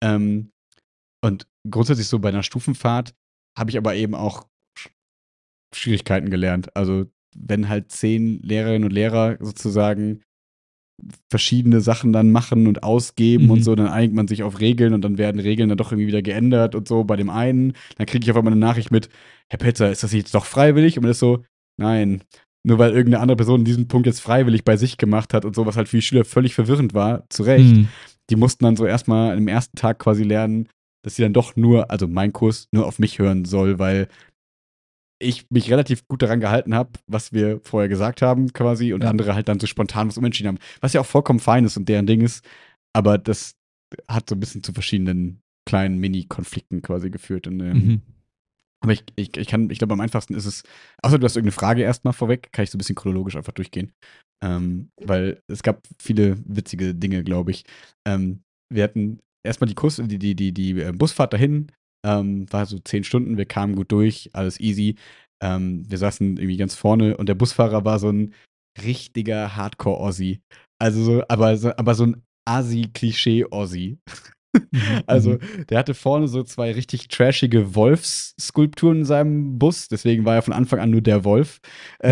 Und grundsätzlich so bei einer Stufenfahrt habe ich aber eben auch Schwierigkeiten gelernt. Also wenn halt 10 Lehrerinnen und Lehrer sozusagen verschiedene Sachen dann machen und ausgeben und so, dann einigt man sich auf Regeln und dann werden Regeln dann doch irgendwie wieder geändert und so bei dem einen. Dann kriege ich auf einmal eine Nachricht mit, Herr Petzer, ist das jetzt doch freiwillig? Und man ist so, nein, nur weil irgendeine andere Person diesen Punkt jetzt freiwillig bei sich gemacht hat und so, was halt für die Schüler völlig verwirrend war, zu Recht. Die mussten dann so erstmal im ersten Tag quasi lernen, dass sie dann doch nur, also mein Kurs, nur auf mich hören soll, weil ich mich relativ gut daran gehalten habe, was wir vorher gesagt haben, quasi, und Ja. andere halt dann so spontan was umentschieden haben. Was ja auch vollkommen fein ist und deren Ding ist, aber das hat so ein bisschen zu verschiedenen kleinen Mini-Konflikten quasi geführt. Und, aber ich glaube, am einfachsten ist es, außer du hast irgendeine Frage erstmal vorweg, kann ich so ein bisschen chronologisch einfach durchgehen. Weil es gab viele witzige Dinge, glaube ich. Wir hatten erstmal die Busfahrt dahin, war so 10 Stunden, wir kamen gut durch, alles easy. Wir saßen irgendwie ganz vorne und der Busfahrer war so ein richtiger Hardcore-Ossi. Also aber so ein Asi-Klischee-Ossi. Also, der hatte vorne so 2 richtig trashige Wolfsskulpturen in seinem Bus, deswegen war er von Anfang an nur der Wolf.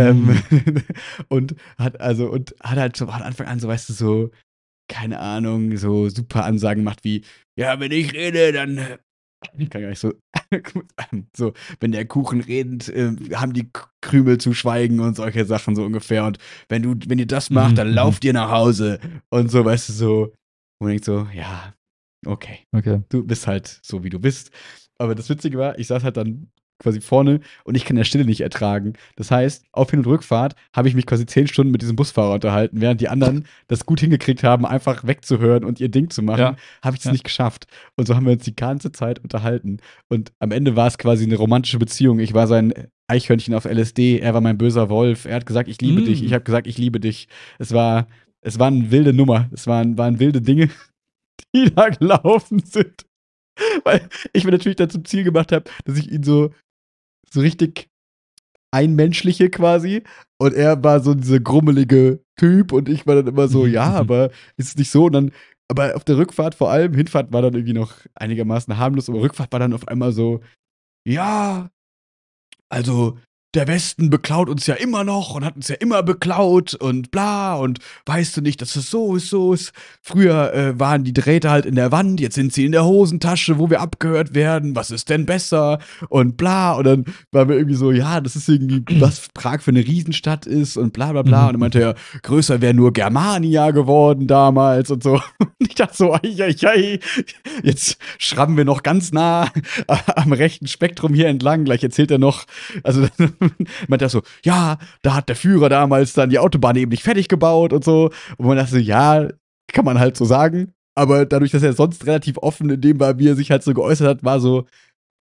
Und hat halt so von Anfang an so, weißt du, so, keine Ahnung, so super Ansagen gemacht wie, ja, wenn ich rede, dann ich kann gar nicht so so, wenn der Kuchen redet, haben die Krümel zu schweigen und solche Sachen so ungefähr. Und wenn ihr das macht, dann lauft ihr nach Hause. Und so, weißt du, so. Und man denkt so, ja, okay. Du bist halt so, wie du bist. Aber das Witzige war, ich saß halt dann quasi vorne und ich kann der Stille nicht ertragen. Das heißt, auf Hin- und Rückfahrt habe ich mich quasi 10 Stunden mit diesem Busfahrer unterhalten, während die anderen das gut hingekriegt haben, einfach wegzuhören und ihr Ding zu machen, habe ich das nicht geschafft. Und so haben wir uns die ganze Zeit unterhalten. Und am Ende war es quasi eine romantische Beziehung. Ich war sein Eichhörnchen auf LSD, er war mein böser Wolf. Er hat gesagt, ich liebe dich. Ich habe gesagt, ich liebe dich. Es war eine wilde Nummer. Es waren wilde Dinge, die da gelaufen sind. Weil ich mir natürlich dann zum Ziel gemacht habe, dass ich ihn so richtig einmenschliche quasi. Und er war so dieser grummelige Typ und ich war dann immer so, ja, aber ist es nicht so? Und dann, aber auf der Rückfahrt vor allem, Hinfahrt war dann irgendwie noch einigermaßen harmlos, aber Rückfahrt war dann auf einmal so, ja, also der Westen beklaut uns ja immer noch und hat uns ja immer beklaut und bla und weißt du nicht, dass es so ist, so ist. Früher waren die Drähte halt in der Wand, jetzt sind sie in der Hosentasche, wo wir abgehört werden. Was ist denn besser? Und bla. Und dann waren wir irgendwie so, ja, das ist irgendwie, was Prag für eine Riesenstadt ist und bla bla bla. Und dann meinte er, größer wäre nur Germania geworden damals und so. Und ich dachte so, ai, jetzt schrammen wir noch ganz nah am rechten Spektrum hier entlang. Gleich erzählt er noch, also meinte er so, ja, da hat der Führer damals dann die Autobahn eben nicht fertig gebaut und so. Und man dachte so, ja, kann man halt so sagen. Aber dadurch, dass er sonst relativ offen in dem war, wie er sich halt so geäußert hat, war so,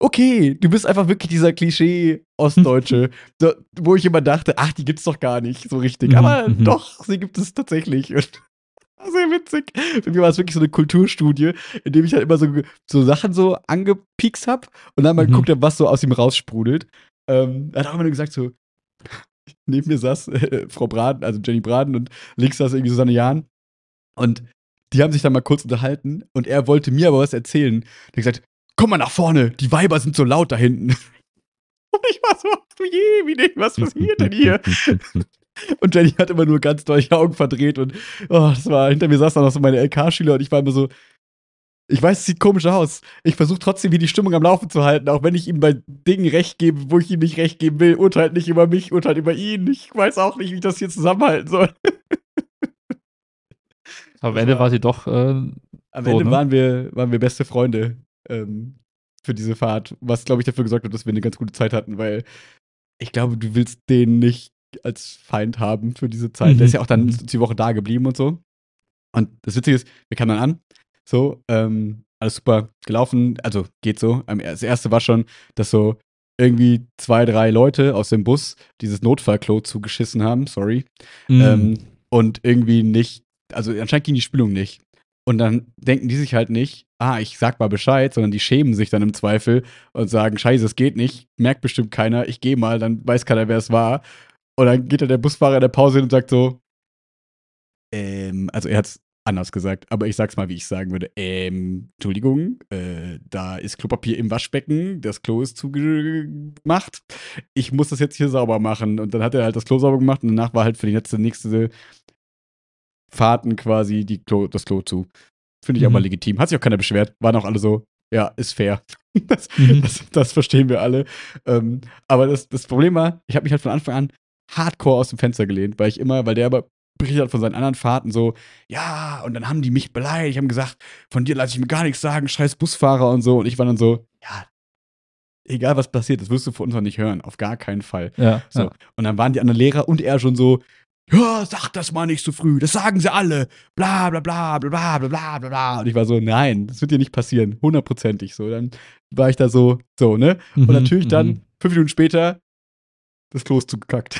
okay, du bist einfach wirklich dieser Klischee-Ostdeutsche, so, wo ich immer dachte, ach, die gibt's doch gar nicht so richtig. Aber doch, sie gibt es tatsächlich. Und sehr witzig. Für mich war es wirklich so eine Kulturstudie, in dem ich halt immer so Sachen so angepiekst habe und dann mal geguckt habe, was so aus ihm raussprudelt. Er hat auch immer nur gesagt so, neben mir saß Frau Braden, also Jenny Braden und links saß irgendwie Susanne Jahn und die haben sich dann mal kurz unterhalten und er wollte mir aber was erzählen. Der hat gesagt, komm mal nach vorne, die Weiber sind so laut da hinten. Und ich war so, du je, wie nicht, was passiert denn hier? Und Jenny hat immer nur ganz doll die Augen verdreht und das war, hinter mir saß dann noch so meine LK-Schüler und ich war immer so, ich weiß, es sieht komisch aus. Ich versuche trotzdem hier die Stimmung am Laufen zu halten, auch wenn ich ihm bei Dingen recht gebe, wo ich ihm nicht recht geben will. Urteilt nicht über mich, urteilt über ihn. Ich weiß auch nicht, wie ich das hier zusammenhalten soll. Am Ende war sie doch. Am Ende waren wir beste Freunde für diese Fahrt, was, glaube ich, dafür gesorgt hat, dass wir eine ganz gute Zeit hatten, weil ich glaube, du willst den nicht als Feind haben für diese Zeit. Der ist ja auch dann die Woche da geblieben und so. Und das Witzige ist, wir kamen dann an, so, alles super gelaufen, also geht so. Das erste war schon, dass so irgendwie 2, 3 Leute aus dem Bus dieses Notfallklo zugeschissen haben, sorry. Und irgendwie nicht, also anscheinend ging die Spülung nicht. Und dann denken die sich halt nicht, ich sag mal Bescheid, sondern die schämen sich dann im Zweifel und sagen, scheiße, es geht nicht, merkt bestimmt keiner, ich gehe mal, dann weiß keiner, wer es war. Und dann geht dann der Busfahrer in der Pause hin und sagt so, also er hat's anders gesagt, aber ich sag's mal, wie ich sagen würde. Entschuldigung, da ist Klopapier im Waschbecken, das Klo ist zugemacht. Ich muss das jetzt hier sauber machen. Und dann hat er halt das Klo sauber gemacht und danach war halt für die nächste Fahrten quasi das Klo zu. Finde ich aber legitim. Hat sich auch keiner beschwert. Waren auch alle so, ja, ist fair. Das verstehen wir alle. Aber das Problem war, ich habe mich halt von Anfang an hardcore aus dem Fenster gelehnt, weil der aber berichtet hat von seinen anderen Fahrten so, ja, und dann haben die mich beleidigt, haben gesagt, von dir lasse ich mir gar nichts sagen, scheiß Busfahrer und so. Und ich war dann so, ja, egal was passiert, das wirst du von uns noch nicht hören, auf gar keinen Fall. Ja, so. ja. Und dann waren die anderen Lehrer und er schon so, ja, sag das mal nicht so früh, das sagen sie alle, bla bla bla bla bla bla bla bla bla. Und ich war so, nein, das wird dir nicht passieren, 100%ig so. Dann war ich da so, ne? Und natürlich dann, 5 Minuten später, das Klo ist zugekackt.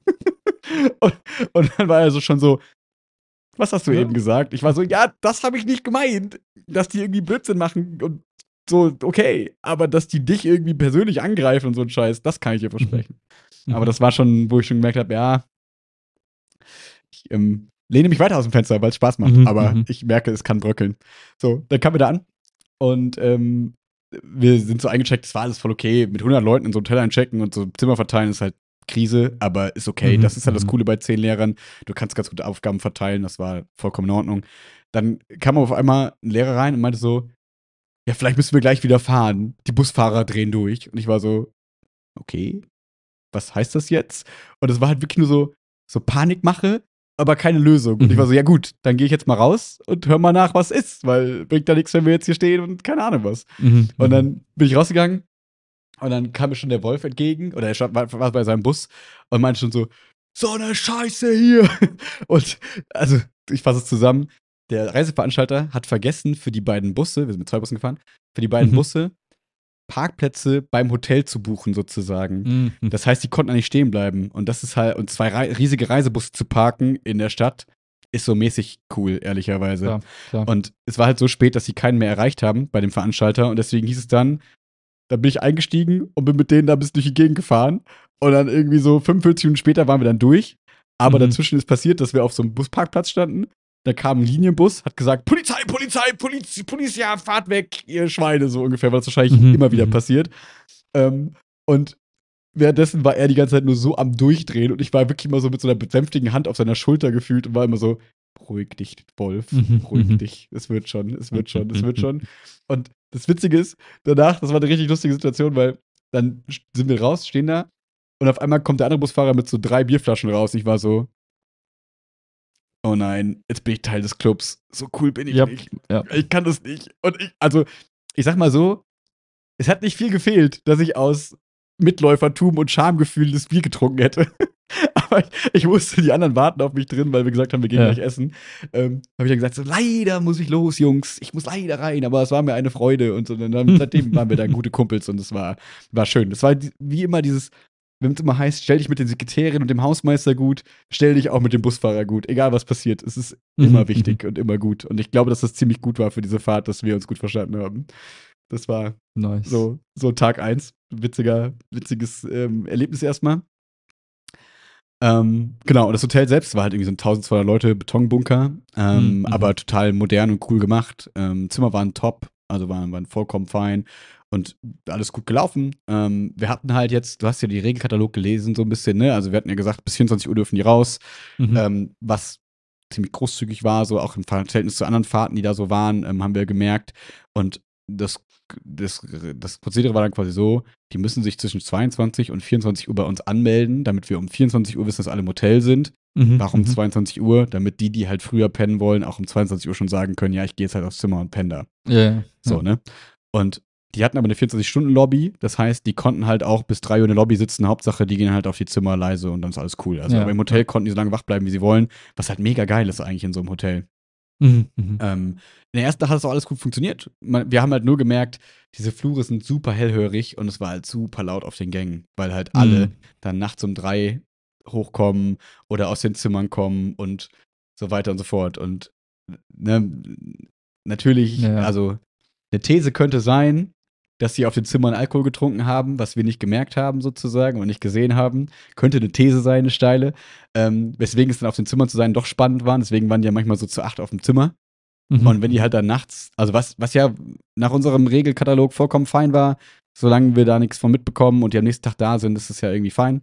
und dann war er so schon so, was hast du eben gesagt? Ich war so, ja, das habe ich nicht gemeint, dass die irgendwie Blödsinn machen und so, okay, aber dass die dich irgendwie persönlich angreifen und so ein Scheiß, das kann ich dir versprechen. Aber das war schon, wo ich schon gemerkt habe, ja, ich lehne mich weiter aus dem Fenster, weil es Spaß macht, aber ich merke, es kann bröckeln. So, dann kamen wir da an und wir sind so eingecheckt, es war alles voll okay, mit 100 Leuten in so ein Hotel einchecken und so Zimmer verteilen ist halt Krise, aber ist okay. Das ist halt das Coole bei 10 Lehrern. Du kannst ganz gute Aufgaben verteilen, das war vollkommen in Ordnung. Dann kam auf einmal ein Lehrer rein und meinte so, ja, vielleicht müssen wir gleich wieder fahren. Die Busfahrer drehen durch. Und ich war so, okay, was heißt das jetzt? Und es war halt wirklich nur so Panikmache, aber keine Lösung. Und ich war so, ja gut, dann gehe ich jetzt mal raus und hör mal nach, was ist, weil bringt ja nichts, wenn wir jetzt hier stehen und keine Ahnung was. Und dann bin ich rausgegangen und dann kam mir schon der Wolf entgegen, oder er war bei seinem Bus und meinte schon so eine Scheiße hier. Und also, ich fasse es zusammen, der Reiseveranstalter hat vergessen, für die beiden Busse, wir sind mit 2 Bussen gefahren, für die beiden Busse Parkplätze beim Hotel zu buchen, sozusagen. Das heißt, die konnten da nicht stehen bleiben. Und das ist halt, und 2 riesige Reisebusse zu parken in der Stadt, ist so mäßig cool, ehrlicherweise. Klar. Und es war halt so spät, dass sie keinen mehr erreicht haben bei dem Veranstalter. Und deswegen hieß es dann bin ich eingestiegen und bin mit denen da bis durch die Gegend gefahren. Und dann irgendwie so 45 Minuten später waren wir dann durch. Aber dazwischen ist passiert, dass wir auf so einem Busparkplatz standen. Da kam ein Linienbus, hat gesagt, Polizei, ja, fahrt weg, ihr Schweine, so ungefähr, weil das wahrscheinlich immer wieder passiert. Und währenddessen war er die ganze Zeit nur so am Durchdrehen und ich war wirklich immer so mit so einer besänftigen Hand auf seiner Schulter gefühlt und war immer so, beruhig dich, Wolf, beruhig dich, es wird schon. Und das Witzige ist, danach, das war eine richtig lustige Situation, weil dann sind wir raus, stehen da und auf einmal kommt der andere Busfahrer mit so 3 Bierflaschen raus. Ich war so, oh nein, jetzt bin ich Teil des Clubs. So cool bin ich nicht. Ja. Ich kann das nicht. Und ich sag mal so, es hat nicht viel gefehlt, dass ich aus Mitläufertum und Schamgefühl das Bier getrunken hätte. Aber ich wusste, die anderen warten auf mich drin, weil wir gesagt haben, wir gehen Ja. gleich essen. Habe ich dann gesagt, so, leider muss ich los, Jungs. Ich muss leider rein, aber es war mir eine Freude. Und so, dann, seitdem waren wir dann gute Kumpels und es war schön. Das war wie immer dieses, wenn es immer heißt, stell dich mit den Sekretärin und dem Hausmeister gut, stell dich auch mit dem Busfahrer gut. Egal was passiert, es ist immer wichtig und immer gut. Und ich glaube, dass das ziemlich gut war für diese Fahrt, dass wir uns gut verstanden haben. Das war Nice. so Tag 1. Witziges Erlebnis erstmal. Genau, und das Hotel selbst war halt irgendwie so ein 1200 Leute Betonbunker, aber total modern und cool gemacht. Zimmer waren top, also waren vollkommen fein und alles gut gelaufen. Wir hatten halt jetzt, du hast ja die Regelkatalog gelesen so ein bisschen, ne? Also wir hatten ja gesagt, bis 24 Uhr dürfen die raus, was ziemlich großzügig war, so auch im Verhältnis zu anderen Fahrten, die da so waren, haben wir gemerkt. Und das Prozedere war dann quasi so, die müssen sich zwischen 22 und 24 Uhr bei uns anmelden, damit wir um 24 Uhr wissen, dass alle im Hotel sind. Warum 22 Uhr? Damit die halt früher pennen wollen, auch um 22 Uhr schon sagen können, ja, ich gehe jetzt halt aufs Zimmer und penne da. Ja. So, ne? Und die hatten aber eine 24-Stunden-Lobby, das heißt, die konnten halt auch bis 3 Uhr in der Lobby sitzen, Hauptsache, die gehen halt auf die Zimmer leise und dann ist alles cool. Also Ja. aber im Hotel konnten die so lange wach bleiben, wie sie wollen, was halt mega geil ist eigentlich in so einem Hotel. In der ersten Nacht hat es auch alles gut funktioniert. Wir haben halt nur gemerkt, diese Flure sind super hellhörig und es war halt super laut auf den Gängen, weil halt alle dann nachts um 3 hochkommen oder aus den Zimmern kommen und so weiter und so fort. Und ne, natürlich, also eine These könnte sein, dass sie auf den Zimmern Alkohol getrunken haben, was wir nicht gemerkt haben sozusagen und nicht gesehen haben. Könnte eine These sein, eine steile. Weswegen es dann auf den Zimmern zu sein doch spannend war. Deswegen waren die ja manchmal so zu 8 auf dem Zimmer. Und wenn die halt dann nachts, also was ja nach unserem Regelkatalog vollkommen fein war, solange wir da nichts von mitbekommen und die am nächsten Tag da sind, ist das ja irgendwie fein.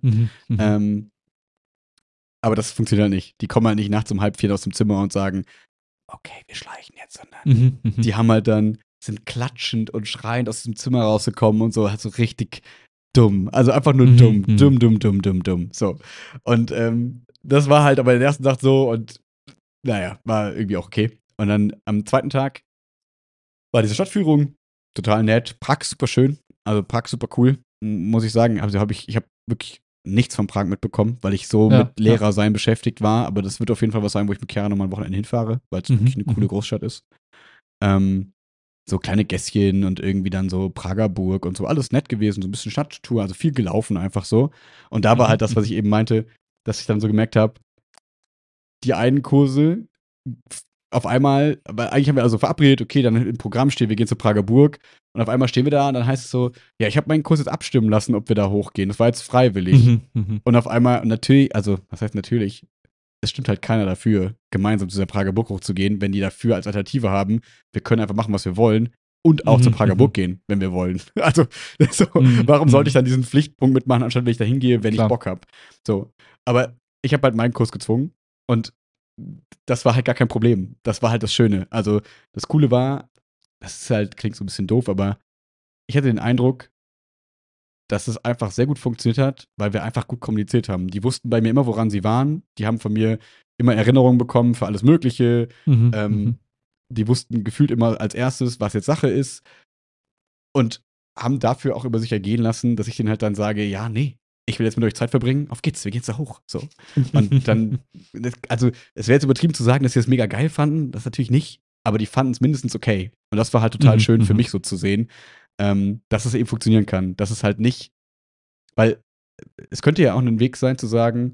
Aber das funktioniert halt nicht. Die kommen halt nicht nachts um 3:30 aus dem Zimmer und sagen, okay, wir schleichen jetzt, sondern die haben halt dann, sind klatschend und schreiend aus dem Zimmer rausgekommen und so, halt so richtig dumm. Also einfach nur dumm. So. Und das war halt aber den ersten Tag so und naja, war irgendwie auch okay. Und dann am zweiten Tag war diese Stadtführung total nett. Prag super schön. Also Prag super cool, muss ich sagen. Also ich habe wirklich nichts von Prag mitbekommen, weil ich so mit Lehrersein beschäftigt war. Aber das wird auf jeden Fall was sein, wo ich mit Chiara nochmal ein Wochenende hinfahre, weil es wirklich eine coole Großstadt ist. So kleine Gässchen und irgendwie dann so Prager Burg und so. Alles nett gewesen, so ein bisschen Stadttour, also viel gelaufen einfach so. Und da war halt das, was ich eben meinte, dass ich dann so gemerkt habe, die einen Kurse auf einmal, weil eigentlich haben wir also verabredet, okay, dann im Programm stehen, wir gehen zur Prager Burg und auf einmal stehen wir da und dann heißt es so, ja, ich habe meinen Kurs jetzt abstimmen lassen, ob wir da hochgehen. Das war jetzt freiwillig. Und auf einmal, natürlich, also, was heißt natürlich, es stimmt halt keiner dafür, gemeinsam zu der Prager Burg hochzugehen, wenn die dafür als Alternative haben, wir können einfach machen, was wir wollen und auch zur Prager Burg gehen, wenn wir wollen. Also, so, warum sollte ich dann diesen Pflichtpunkt mitmachen, anstatt wenn ich da hingehe, wenn ich Bock habe? So, aber ich habe halt meinen Kurs gezwungen und das war halt gar kein Problem. Das war halt das Schöne. Also, das Coole war, das ist halt, klingt so ein bisschen doof, aber ich hatte den Eindruck, dass es einfach sehr gut funktioniert hat, weil wir einfach gut kommuniziert haben. Die wussten bei mir immer, woran sie waren. Die haben von mir immer Erinnerungen bekommen für alles Mögliche. Die wussten gefühlt immer als erstes, was jetzt Sache ist. Und haben dafür auch über sich ergehen lassen, dass ich denen halt dann sage, ja, nee, ich will jetzt mit euch Zeit verbringen, auf geht's, wir gehen jetzt da hoch. So. Und dann, also es wäre jetzt übertrieben zu sagen, dass sie das mega geil fanden, das natürlich nicht, aber die fanden es mindestens okay. Und das war halt total schön für mich so zu sehen, dass es eben funktionieren kann. Dass es halt nicht, weil es könnte ja auch ein Weg sein zu sagen,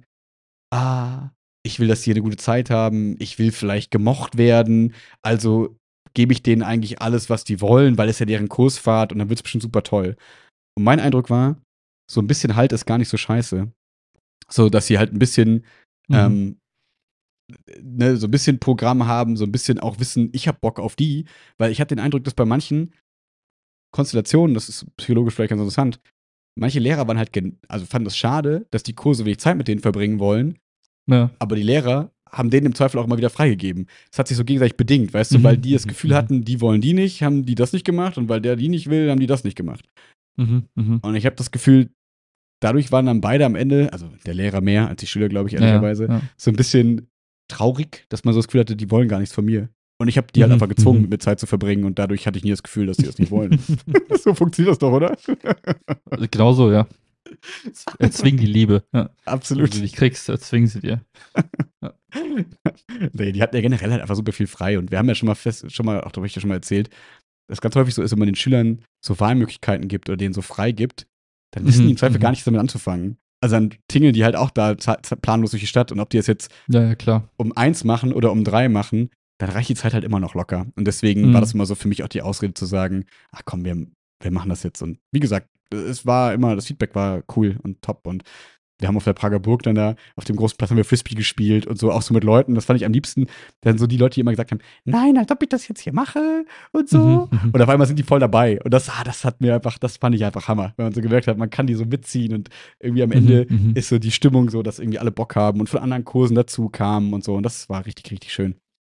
ich will, dass sie eine gute Zeit haben, ich will vielleicht gemocht werden, also gebe ich denen eigentlich alles, was die wollen, weil es ja deren Kursfahrt und dann wird es bestimmt super toll. Und mein Eindruck war, so ein bisschen Halt ist gar nicht so scheiße. So, dass sie halt ein bisschen, ne, so ein bisschen Programm haben, so ein bisschen auch wissen, ich hab Bock auf die, weil ich hatte den Eindruck, dass bei manchen Konstellationen, das ist psychologisch vielleicht ganz interessant, manche Lehrer waren halt, also fanden es schade, dass die Kurse wenig Zeit mit denen verbringen wollen, aber die Lehrer haben denen im Zweifel auch immer wieder freigegeben. Es hat sich so gegenseitig bedingt, weißt du, weil die das Gefühl hatten, die wollen die nicht, haben die das nicht gemacht und weil der die nicht will, haben die das nicht gemacht. Und ich habe das Gefühl, dadurch waren dann beide am Ende, also der Lehrer mehr als die Schüler, glaube ich, ehrlicherweise, so ein bisschen traurig, dass man so das Gefühl hatte, die wollen gar nichts von mir. Und ich habe die halt einfach gezwungen, mit mir Zeit zu verbringen und dadurch hatte ich nie das Gefühl, dass die das nicht wollen. So funktioniert das doch, oder? Genau so, ja. Erzwingen die Liebe. Ja. Absolut. Wenn du dich kriegst, erzwingen sie dir. Ja. Nee, die hatten ja generell halt einfach super viel frei. Und wir haben ja auch darüber schon mal erzählt, dass ganz häufig so ist, wenn man den Schülern so Wahlmöglichkeiten gibt oder denen so frei gibt, dann wissen die im Zweifel gar nichts damit anzufangen. Also dann tingeln die halt auch da planlos durch die Stadt und ob die das jetzt Ja, klar. um 1 machen oder um 3 machen, dann reicht die Zeit halt immer noch locker. Und deswegen war das immer so für mich auch die Ausrede zu sagen, ach komm, wir machen das jetzt. Und wie gesagt, das Feedback war cool und top. Und wir haben auf der Prager Burg dann da, auf dem großen Platz haben wir Frisbee gespielt und so, auch so mit Leuten. Das fand ich am liebsten. Dann so die Leute, die immer gesagt haben, nein, als ob ich das jetzt hier mache und so. Und auf einmal sind die voll dabei. Und das fand ich einfach Hammer. Wenn man so gemerkt hat, man kann die so mitziehen und irgendwie am Ende ist so die Stimmung so, dass irgendwie alle Bock haben und von anderen Kursen dazu kamen und so. Und das war richtig, richtig schön.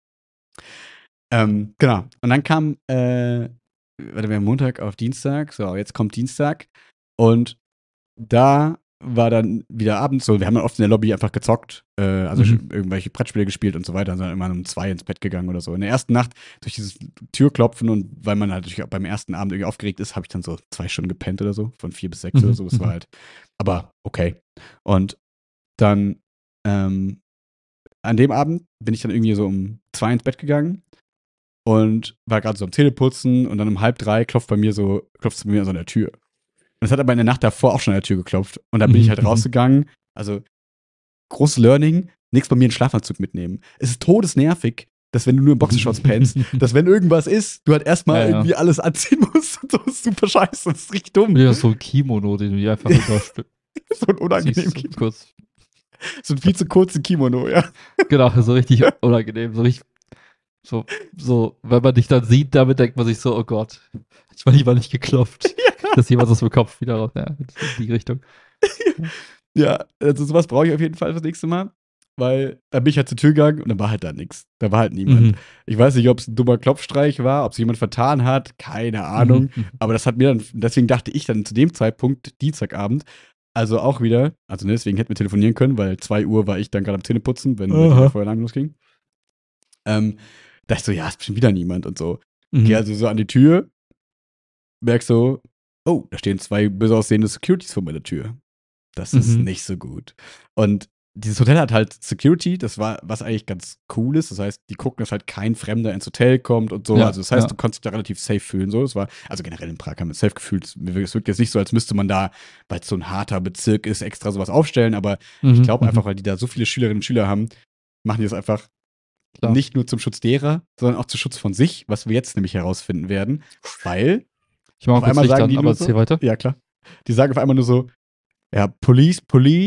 Genau. Und dann kam, warte, wir haben Montag auf Dienstag. So, jetzt kommt Dienstag. Und da war dann wieder abends so, wir haben dann oft in der Lobby einfach gezockt, irgendwelche Brettspiele gespielt und so weiter, und sind dann immer um 2 ins Bett gegangen oder so. In der ersten Nacht durch dieses Türklopfen und weil man halt natürlich auch beim ersten Abend irgendwie aufgeregt ist, habe ich dann so 2 Stunden gepennt oder so, von 4 bis 6 oder so. Das war halt, aber okay. Und dann an dem Abend bin ich dann irgendwie so um 2 ins Bett gegangen und war gerade so am Zähneputzen und dann um 2:30 klopft es bei mir so an der Tür. Und es hat aber in der Nacht davor auch schon an der Tür geklopft. Und da bin ich halt rausgegangen. Also, großes Learning, nichts bei mir in den Schlafanzug mitnehmen. Es ist todesnervig, dass wenn du nur in Boxershorts pennst, dass wenn irgendwas ist, du halt erstmal irgendwie alles anziehen musst. Und so, das ist super scheiße, das ist richtig dumm. Ja, so ein Kimono, den du dir einfach überspielst. So ein unangenehm Kimono. So ein viel zu kurzen Kimono, ja. Genau, so richtig unangenehm. So, wenn man dich dann sieht, damit denkt man sich so, oh Gott, ich war lieber nicht geklopft. Ja. Dass jemand aus dem Kopf wieder raus, ja, in die Richtung. Ja, also sowas brauche ich auf jeden Fall das nächste Mal. Weil da bin ich halt zur Tür gegangen und dann war halt da nichts. Da war halt niemand. Ich weiß nicht, ob es ein dummer Klopfstreich war, ob es jemand vertan hat, keine Ahnung. Aber das hat mir dann, deswegen dachte ich dann zu dem Zeitpunkt, Dienstagabend, also auch wieder, also deswegen hätten wir telefonieren können, weil 2 Uhr war ich dann gerade am Zähneputzen, wenn der Feueralarm losging. Dachte ich so, ja, ist bestimmt wieder niemand und so. Geh also so an die Tür, merk so, oh, da stehen 2 böse aussehende Securities vor meiner Tür. Das ist nicht so gut. Und dieses Hotel hat halt Security, das war, was eigentlich ganz cool ist. Das heißt, die gucken, dass halt kein Fremder ins Hotel kommt und so. Ja, also das heißt, du konntest dich da relativ safe fühlen. So. Das war, also generell in Prag haben wir safe gefühlt. Es wirkt jetzt nicht so, als müsste man da, weil es so ein harter Bezirk ist, extra sowas aufstellen. Aber ich glaube einfach, weil die da so viele Schülerinnen und Schüler haben, machen die das einfach nicht nur zum Schutz derer, sondern auch zum Schutz von sich, was wir jetzt nämlich herausfinden werden. Weil ich mache auf einmal sagen die aber so, weiter. Ja, klar. Die sagen auf einmal nur so, ja, Police,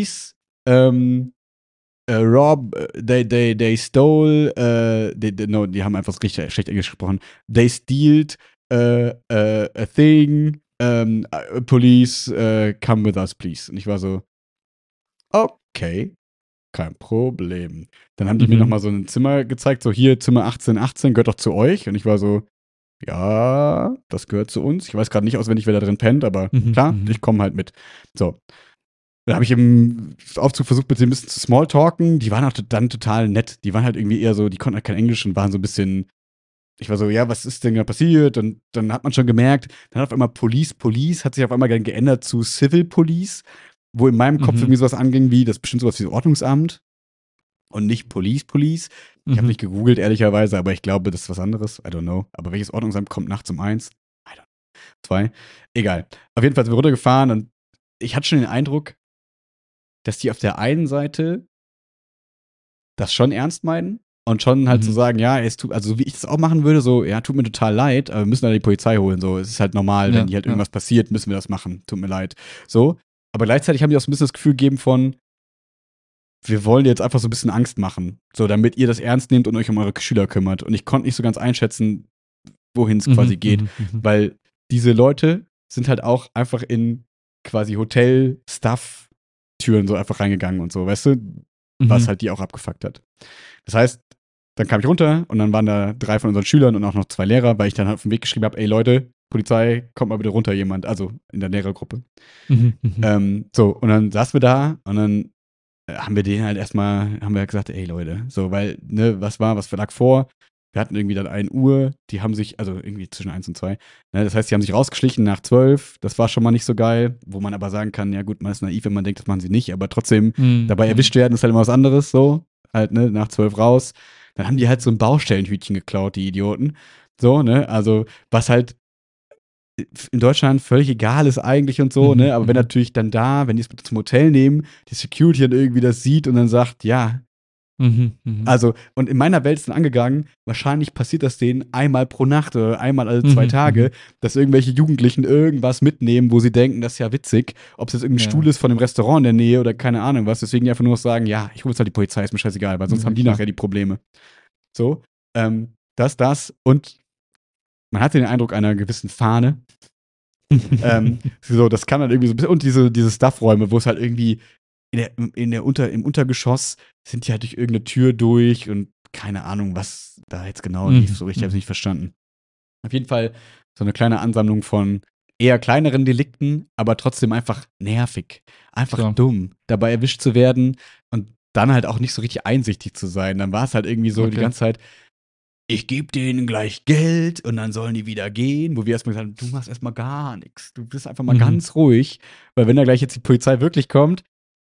Rob, they stole, die haben einfach richtig schlecht Englisch gesprochen. They stealed a thing, police, come with us, please. Und ich war so, okay, kein Problem. Dann haben die mir nochmal so ein Zimmer gezeigt, so hier, Zimmer 1818, gehört doch zu euch. Und ich war so, ja, das gehört zu uns. Ich weiß gerade nicht auswendig, wer da drin pennt, aber klar, ich komme halt mit. So. Dann habe ich im Aufzug versucht, mit denen ein bisschen zu smalltalken. Die waren auch dann total nett. Die waren halt irgendwie eher so, die konnten halt kein Englisch und waren so ein bisschen. Ich war so, ja, was ist denn da passiert? Und dann hat man schon gemerkt, dann hat auf einmal Police hat sich auf einmal dann geändert zu Civil Police, wo in meinem Kopf irgendwie sowas anging wie, das ist bestimmt sowas wie Ordnungsamt und nicht Police. Ich habe nicht gegoogelt, ehrlicherweise, aber ich glaube, das ist was anderes. I don't know. Aber welches Ordnungsamt kommt nachts um 1? I don't know. 2. Egal. Auf jeden Fall sind wir runtergefahren und ich hatte schon den Eindruck, dass die auf der einen Seite das schon ernst meinen und schon halt zu sagen, ja, also so wie ich das auch machen würde, so, ja, tut mir total leid, aber wir müssen da die Polizei holen, so, es ist halt normal, wenn hier halt irgendwas passiert, müssen wir das machen, tut mir leid, so, aber gleichzeitig haben die auch so ein bisschen das Gefühl gegeben von, wir wollen dir jetzt einfach so ein bisschen Angst machen, so, damit ihr das ernst nehmt und euch um eure Schüler kümmert und ich konnte nicht so ganz einschätzen, wohin es quasi geht, weil diese Leute sind halt auch einfach in quasi Hotel-Stuff Türen so einfach reingegangen und so, weißt du? Was halt die auch abgefuckt hat. Das heißt, dann kam ich runter und dann waren da 3 von unseren Schülern und auch noch 2 Lehrer, weil ich dann halt auf dem Weg geschrieben habe, ey Leute, Polizei, kommt mal bitte runter jemand, also in der Lehrergruppe. So, und dann saßen wir da und dann haben wir denen halt erstmal, haben wir gesagt, ey Leute, so, weil, ne, was lag vor? wir hatten irgendwie dann 1 Uhr, die haben sich, also irgendwie zwischen 1 und 2, ne, das heißt, die haben sich rausgeschlichen nach 12, das war schon mal nicht so geil, wo man aber sagen kann, ja gut, man ist naiv, wenn man denkt, das machen sie nicht, aber trotzdem dabei erwischt werden, ist halt immer was anderes, so, halt, ne, nach 12 raus. Dann haben die halt so ein Baustellenhütchen geklaut, die Idioten. So, ne, also, was halt in Deutschland völlig egal ist eigentlich und so, ne, aber wenn natürlich dann wenn die es zum Hotel nehmen, die Security dann irgendwie das sieht und dann sagt, ja, also, und in meiner Welt ist dann angegangen, wahrscheinlich passiert das denen einmal pro Nacht oder einmal alle 2 Tage, dass irgendwelche Jugendlichen irgendwas mitnehmen, wo sie denken, das ist ja witzig, ob es jetzt irgendein Stuhl ist von dem Restaurant in der Nähe oder keine Ahnung was, deswegen die einfach nur noch sagen, ja, ich rufe jetzt halt die Polizei, ist mir scheißegal, weil sonst haben die nachher die Probleme. So, das und man hatte den Eindruck einer gewissen Fahne. So, das kann dann irgendwie so ein bisschen, und diese Stuffräume, wo es halt irgendwie im Untergeschoss sind die halt durch irgendeine Tür durch und keine Ahnung, was da jetzt genau lief, so richtig, habe ich nicht verstanden. Auf jeden Fall so eine kleine Ansammlung von eher kleineren Delikten, aber trotzdem einfach nervig, einfach dumm, dabei erwischt zu werden und dann halt auch nicht so richtig einsichtig zu sein. Dann war es halt irgendwie so die ganze Zeit, ich gebe denen gleich Geld und dann sollen die wieder gehen, wo wir erstmal gesagt haben, du machst erstmal gar nichts, du bist einfach mal ganz ruhig, weil wenn da gleich jetzt die Polizei wirklich kommt,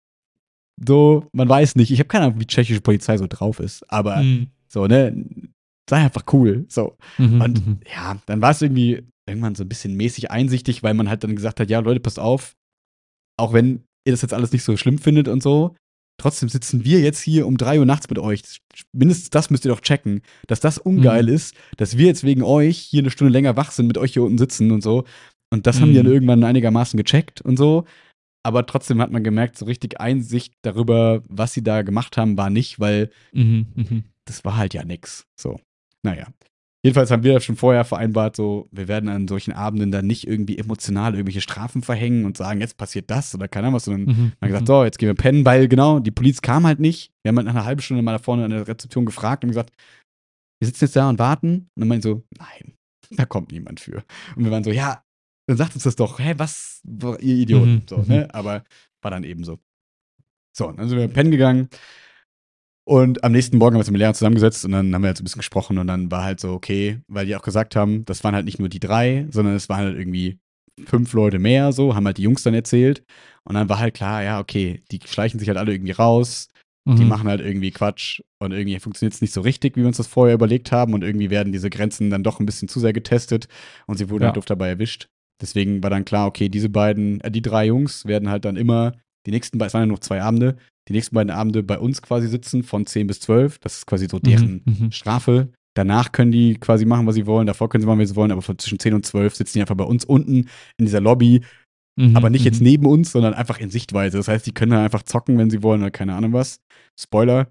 so, man weiß nicht. Ich habe keine Ahnung, wie tschechische Polizei so drauf ist. Aber so, ne? Sei einfach cool. So. Und ja, dann war es irgendwie irgendwann so ein bisschen mäßig einsichtig, weil man halt dann gesagt hat, ja, Leute, passt auf, auch wenn ihr das jetzt alles nicht so schlimm findet und so, trotzdem sitzen wir jetzt hier um 3 Uhr nachts mit euch. Mindestens das müsst ihr doch checken, dass das ungeil ist, dass wir jetzt wegen euch hier 1 Stunde länger wach sind, mit euch hier unten sitzen und so. Und das haben die dann irgendwann einigermaßen gecheckt und so. Aber trotzdem hat man gemerkt, so richtig Einsicht darüber, was sie da gemacht haben, war nicht, weil das war halt ja nix. So, naja. Jedenfalls haben wir das schon vorher vereinbart, so, wir werden an solchen Abenden dann nicht irgendwie emotional irgendwelche Strafen verhängen und sagen, jetzt passiert das oder keine Ahnung was, sondern man hat gesagt, so, jetzt gehen wir pennen, weil genau, die Polizei kam halt nicht. Wir haben halt nach einer halben Stunde mal da vorne an der Rezeption gefragt und gesagt, wir sitzen jetzt da und warten. Und dann meinen so, nein, da kommt niemand für. Und wir waren so, ja, dann sagt uns das doch, hä, was, ihr Idioten. So, ne? Aber war dann eben so. So, dann sind wir pennen gegangen. Und am nächsten Morgen haben wir uns mit Lehrern zusammengesetzt und dann haben wir halt so ein bisschen gesprochen und dann war halt so, okay, weil die auch gesagt haben, das waren halt nicht nur die 3, sondern es waren halt irgendwie 5 Leute mehr, so, haben halt die Jungs dann erzählt. Und dann war halt klar, ja, okay, die schleichen sich halt alle irgendwie raus, die machen halt irgendwie Quatsch und irgendwie funktioniert es nicht so richtig, wie wir uns das vorher überlegt haben und irgendwie werden diese Grenzen dann doch ein bisschen zu sehr getestet und sie wurden halt doof dabei erwischt. Deswegen war dann klar, okay, die 3 Jungs werden halt dann immer, es waren ja noch 2 Abende, die nächsten beiden Abende bei uns quasi sitzen, von 10 bis 12. Das ist quasi so deren Strafe. Danach können die quasi machen, was sie wollen. Davor können sie machen, was sie wollen. Aber von zwischen 10 und 12 sitzen die einfach bei uns unten in dieser Lobby. Aber nicht jetzt neben uns, sondern einfach in Sichtweise. Das heißt, die können dann einfach zocken, wenn sie wollen oder keine Ahnung was. Spoiler.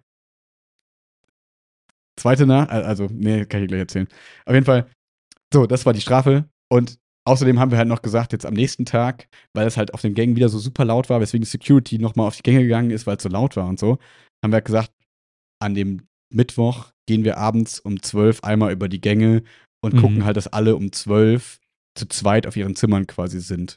Zweite also, nee, kann ich gleich erzählen. Auf jeden Fall, so, das war die Strafe. Und außerdem haben wir halt noch gesagt, jetzt am nächsten Tag, weil es halt auf den Gängen wieder so super laut war, weswegen Security nochmal auf die Gänge gegangen ist, weil es so laut war und so, haben wir halt gesagt, an dem Mittwoch gehen wir abends um 12 einmal über die Gänge und gucken halt, dass alle um 12 zu zweit auf ihren Zimmern quasi sind.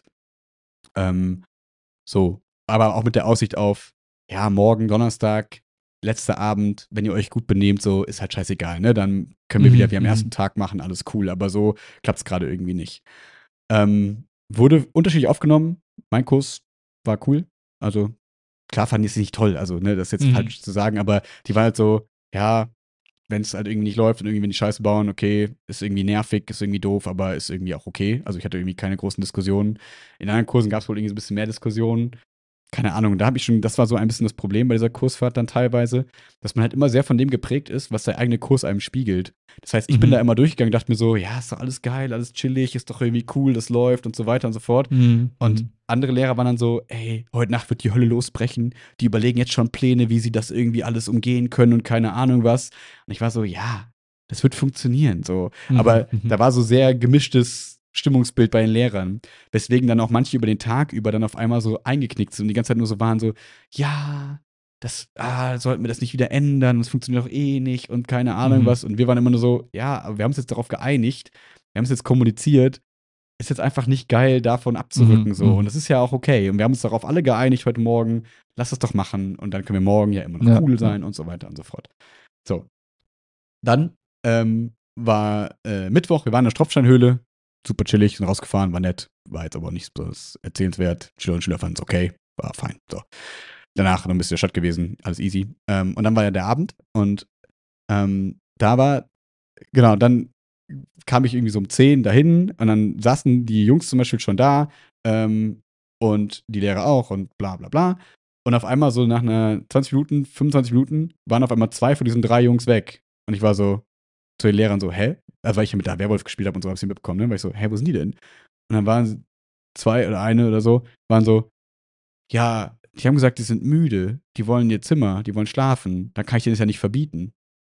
So, aber auch mit der Aussicht auf, ja, morgen Donnerstag, letzter Abend, wenn ihr euch gut benehmt, so ist halt scheißegal, ne? Dann können wir wieder wie am ersten Tag machen, alles cool, aber so klappt es gerade irgendwie nicht. Wurde unterschiedlich aufgenommen. Mein Kurs war cool. Also, klar fanden die es nicht toll, also, ne, das ist jetzt falsch zu sagen, aber die waren halt so, ja, wenn es halt irgendwie nicht läuft und irgendwie, wenn die Scheiße bauen, okay, ist irgendwie nervig, ist irgendwie doof, aber ist irgendwie auch okay. Also, ich hatte irgendwie keine großen Diskussionen. In anderen Kursen gab es wohl irgendwie so ein bisschen mehr Diskussionen. Keine Ahnung, das war so ein bisschen das Problem bei dieser Kursfahrt dann teilweise, dass man halt immer sehr von dem geprägt ist, was der eigene Kurs einem spiegelt. Das heißt, ich bin da immer durchgegangen, dachte mir so, ja, ist doch alles geil, alles chillig, ist doch irgendwie cool, das läuft und so weiter und so fort. Und andere Lehrer waren dann so, ey, heute Nacht wird die Hölle losbrechen, die überlegen jetzt schon Pläne, wie sie das irgendwie alles umgehen können und keine Ahnung was. Und ich war so, ja, das wird funktionieren, so. Aber da war so sehr gemischtes Stimmungsbild bei den Lehrern, weswegen dann auch manche über den Tag über dann auf einmal so eingeknickt sind und die ganze Zeit nur so waren so, ja, sollten wir das nicht wieder ändern, das funktioniert doch eh nicht und keine Ahnung was. Und wir waren immer nur so, ja, aber wir haben uns jetzt darauf geeinigt, wir haben es jetzt kommuniziert, ist jetzt einfach nicht geil, davon abzurücken so. Und das ist ja auch okay. Und wir haben uns darauf alle geeinigt heute Morgen, lass das doch machen und dann können wir morgen ja immer noch cool sein und so weiter und so fort. So. Dann war Mittwoch, wir waren in der Tropfsteinhöhle, super chillig, sind rausgefahren, war nett, war jetzt aber nicht so erzählenswert. Schüler und Schüler fanden es okay, war fein. So. Danach noch ein bisschen in der Stadt gewesen, alles easy. Und dann war ja der Abend und da war, genau, dann kam ich irgendwie so um 10 dahin und dann saßen die Jungs zum Beispiel schon da und die Lehrer auch und bla bla bla. Und auf einmal so nach einer 20 Minuten, 25 Minuten waren auf einmal 2 von diesen 3 Jungs weg. Und ich war so zu den Lehrern so, hä? Also weil ich ja mit der Werwolf gespielt habe und so, hab ich mitbekommen, ne? Weil ich so, hä, wo sind die denn? Und dann waren 2 oder eine oder so, waren so, ja, die haben gesagt, die sind müde, die wollen ihr Zimmer, die wollen schlafen. Dann kann ich denen das ja nicht verbieten.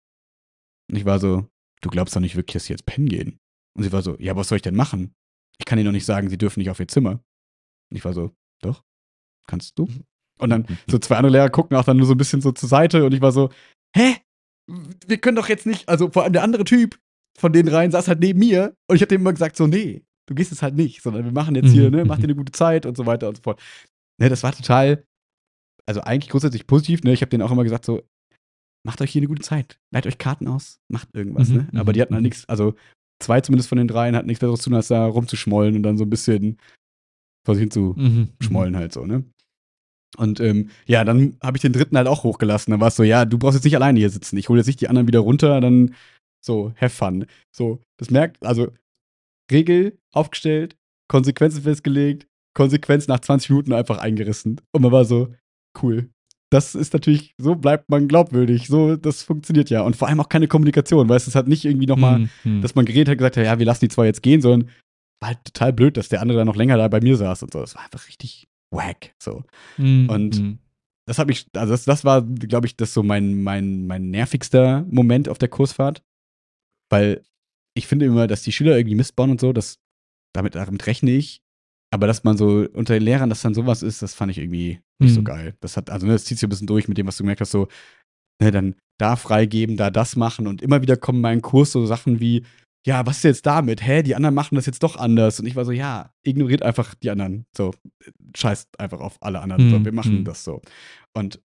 Und ich war so, du glaubst doch nicht wirklich, dass sie jetzt pennen gehen. Und sie war so, ja, was soll ich denn machen? Ich kann ihnen doch nicht sagen, sie dürfen nicht auf ihr Zimmer. Und ich war so, doch, kannst du. Und dann so 2 andere Lehrer gucken auch dann nur so ein bisschen so zur Seite und ich war so, hä? Wir können doch jetzt nicht, also vor allem der andere Typ von den dreien saß halt neben mir und ich hab dem immer gesagt so, nee, du gehst es halt nicht, sondern wir machen jetzt hier, ne, mach dir eine gute Zeit und so weiter und so fort. Ne, das war total, also eigentlich grundsätzlich positiv, ne, ich hab denen auch immer gesagt so, macht euch hier eine gute Zeit, leiht euch Karten aus, macht irgendwas, ne, aber die hatten halt nichts, also 2 zumindest von den dreien hatten nichts Besseres zu tun, als da rumzuschmollen und dann so ein bisschen vor sich hin zu schmollen halt so, ne. Und ja, dann habe ich den dritten halt auch hochgelassen. Dann war es so, ja, du brauchst jetzt nicht alleine hier sitzen. Ich hole jetzt nicht die anderen wieder runter, dann so, have fun. So, das merkt, also Regel aufgestellt, Konsequenzen festgelegt, Konsequenz nach 20 Minuten einfach eingerissen. Und man war so, cool. Das ist natürlich, so bleibt man glaubwürdig. So, das funktioniert ja. Und vor allem auch keine Kommunikation, weil es hat nicht irgendwie nochmal, dass man geredet hat, gesagt hat, ja, wir lassen die 2 jetzt gehen, sondern war halt total blöd, dass der andere dann noch länger da bei mir saß und so. Das war einfach richtig wack. So. Und das hat mich, also das war, glaube ich, das so mein nervigster Moment auf der Kursfahrt. Weil ich finde immer, dass die Schüler irgendwie Mist bauen und so, damit rechne ich. Aber dass man so unter den Lehrern, dass dann sowas ist, das fand ich irgendwie nicht so geil. Das hat, also, ne, das zieht sich ein bisschen durch mit dem, was du gemerkt hast, so, ne, dann da freigeben, da das machen und immer wieder kommen in meinen Kurs so Sachen wie, ja, was ist jetzt damit? Hä, die anderen machen das jetzt doch anders. Und ich war so, ja, ignoriert einfach die anderen. So, scheißt einfach auf alle anderen. So, wir machen das so. Und,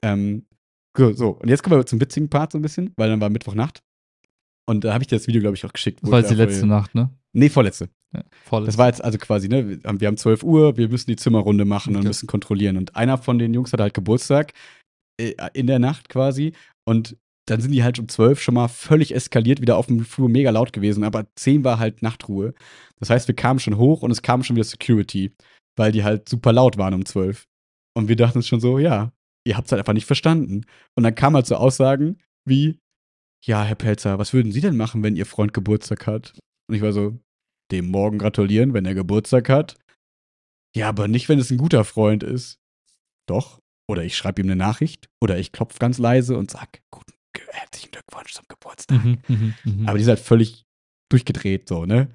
so, und jetzt kommen wir zum witzigen Part so ein bisschen, weil dann war Mittwochnacht. Und da habe ich dir das Video, glaube ich, auch geschickt. Das war jetzt die letzte Nacht, ne? Nee, vorletzte. Ja, vorletzte. Das war jetzt also quasi, ne, wir haben 12 Uhr, wir müssen die Zimmerrunde machen und müssen kontrollieren. Und einer von den Jungs hat halt Geburtstag in der Nacht quasi. Und dann sind die halt um 12 schon mal völlig eskaliert, wieder auf dem Flur mega laut gewesen. Aber 10 war halt Nachtruhe. Das heißt, wir kamen schon hoch und es kam schon wieder Security, weil die halt super laut waren um 12. Und wir dachten uns schon so, ja, ihr habt es halt einfach nicht verstanden. Und dann kamen halt so Aussagen wie, ja, Herr Pelzer, was würden Sie denn machen, wenn Ihr Freund Geburtstag hat? Und ich war so, dem morgen gratulieren, wenn er Geburtstag hat. Ja, aber nicht, wenn es ein guter Freund ist. Doch. Oder ich schreibe ihm eine Nachricht. Oder ich klopfe ganz leise und sag, guten, herzlichen Glückwunsch zum Geburtstag. Aber die ist halt völlig durchgedreht, so, ne?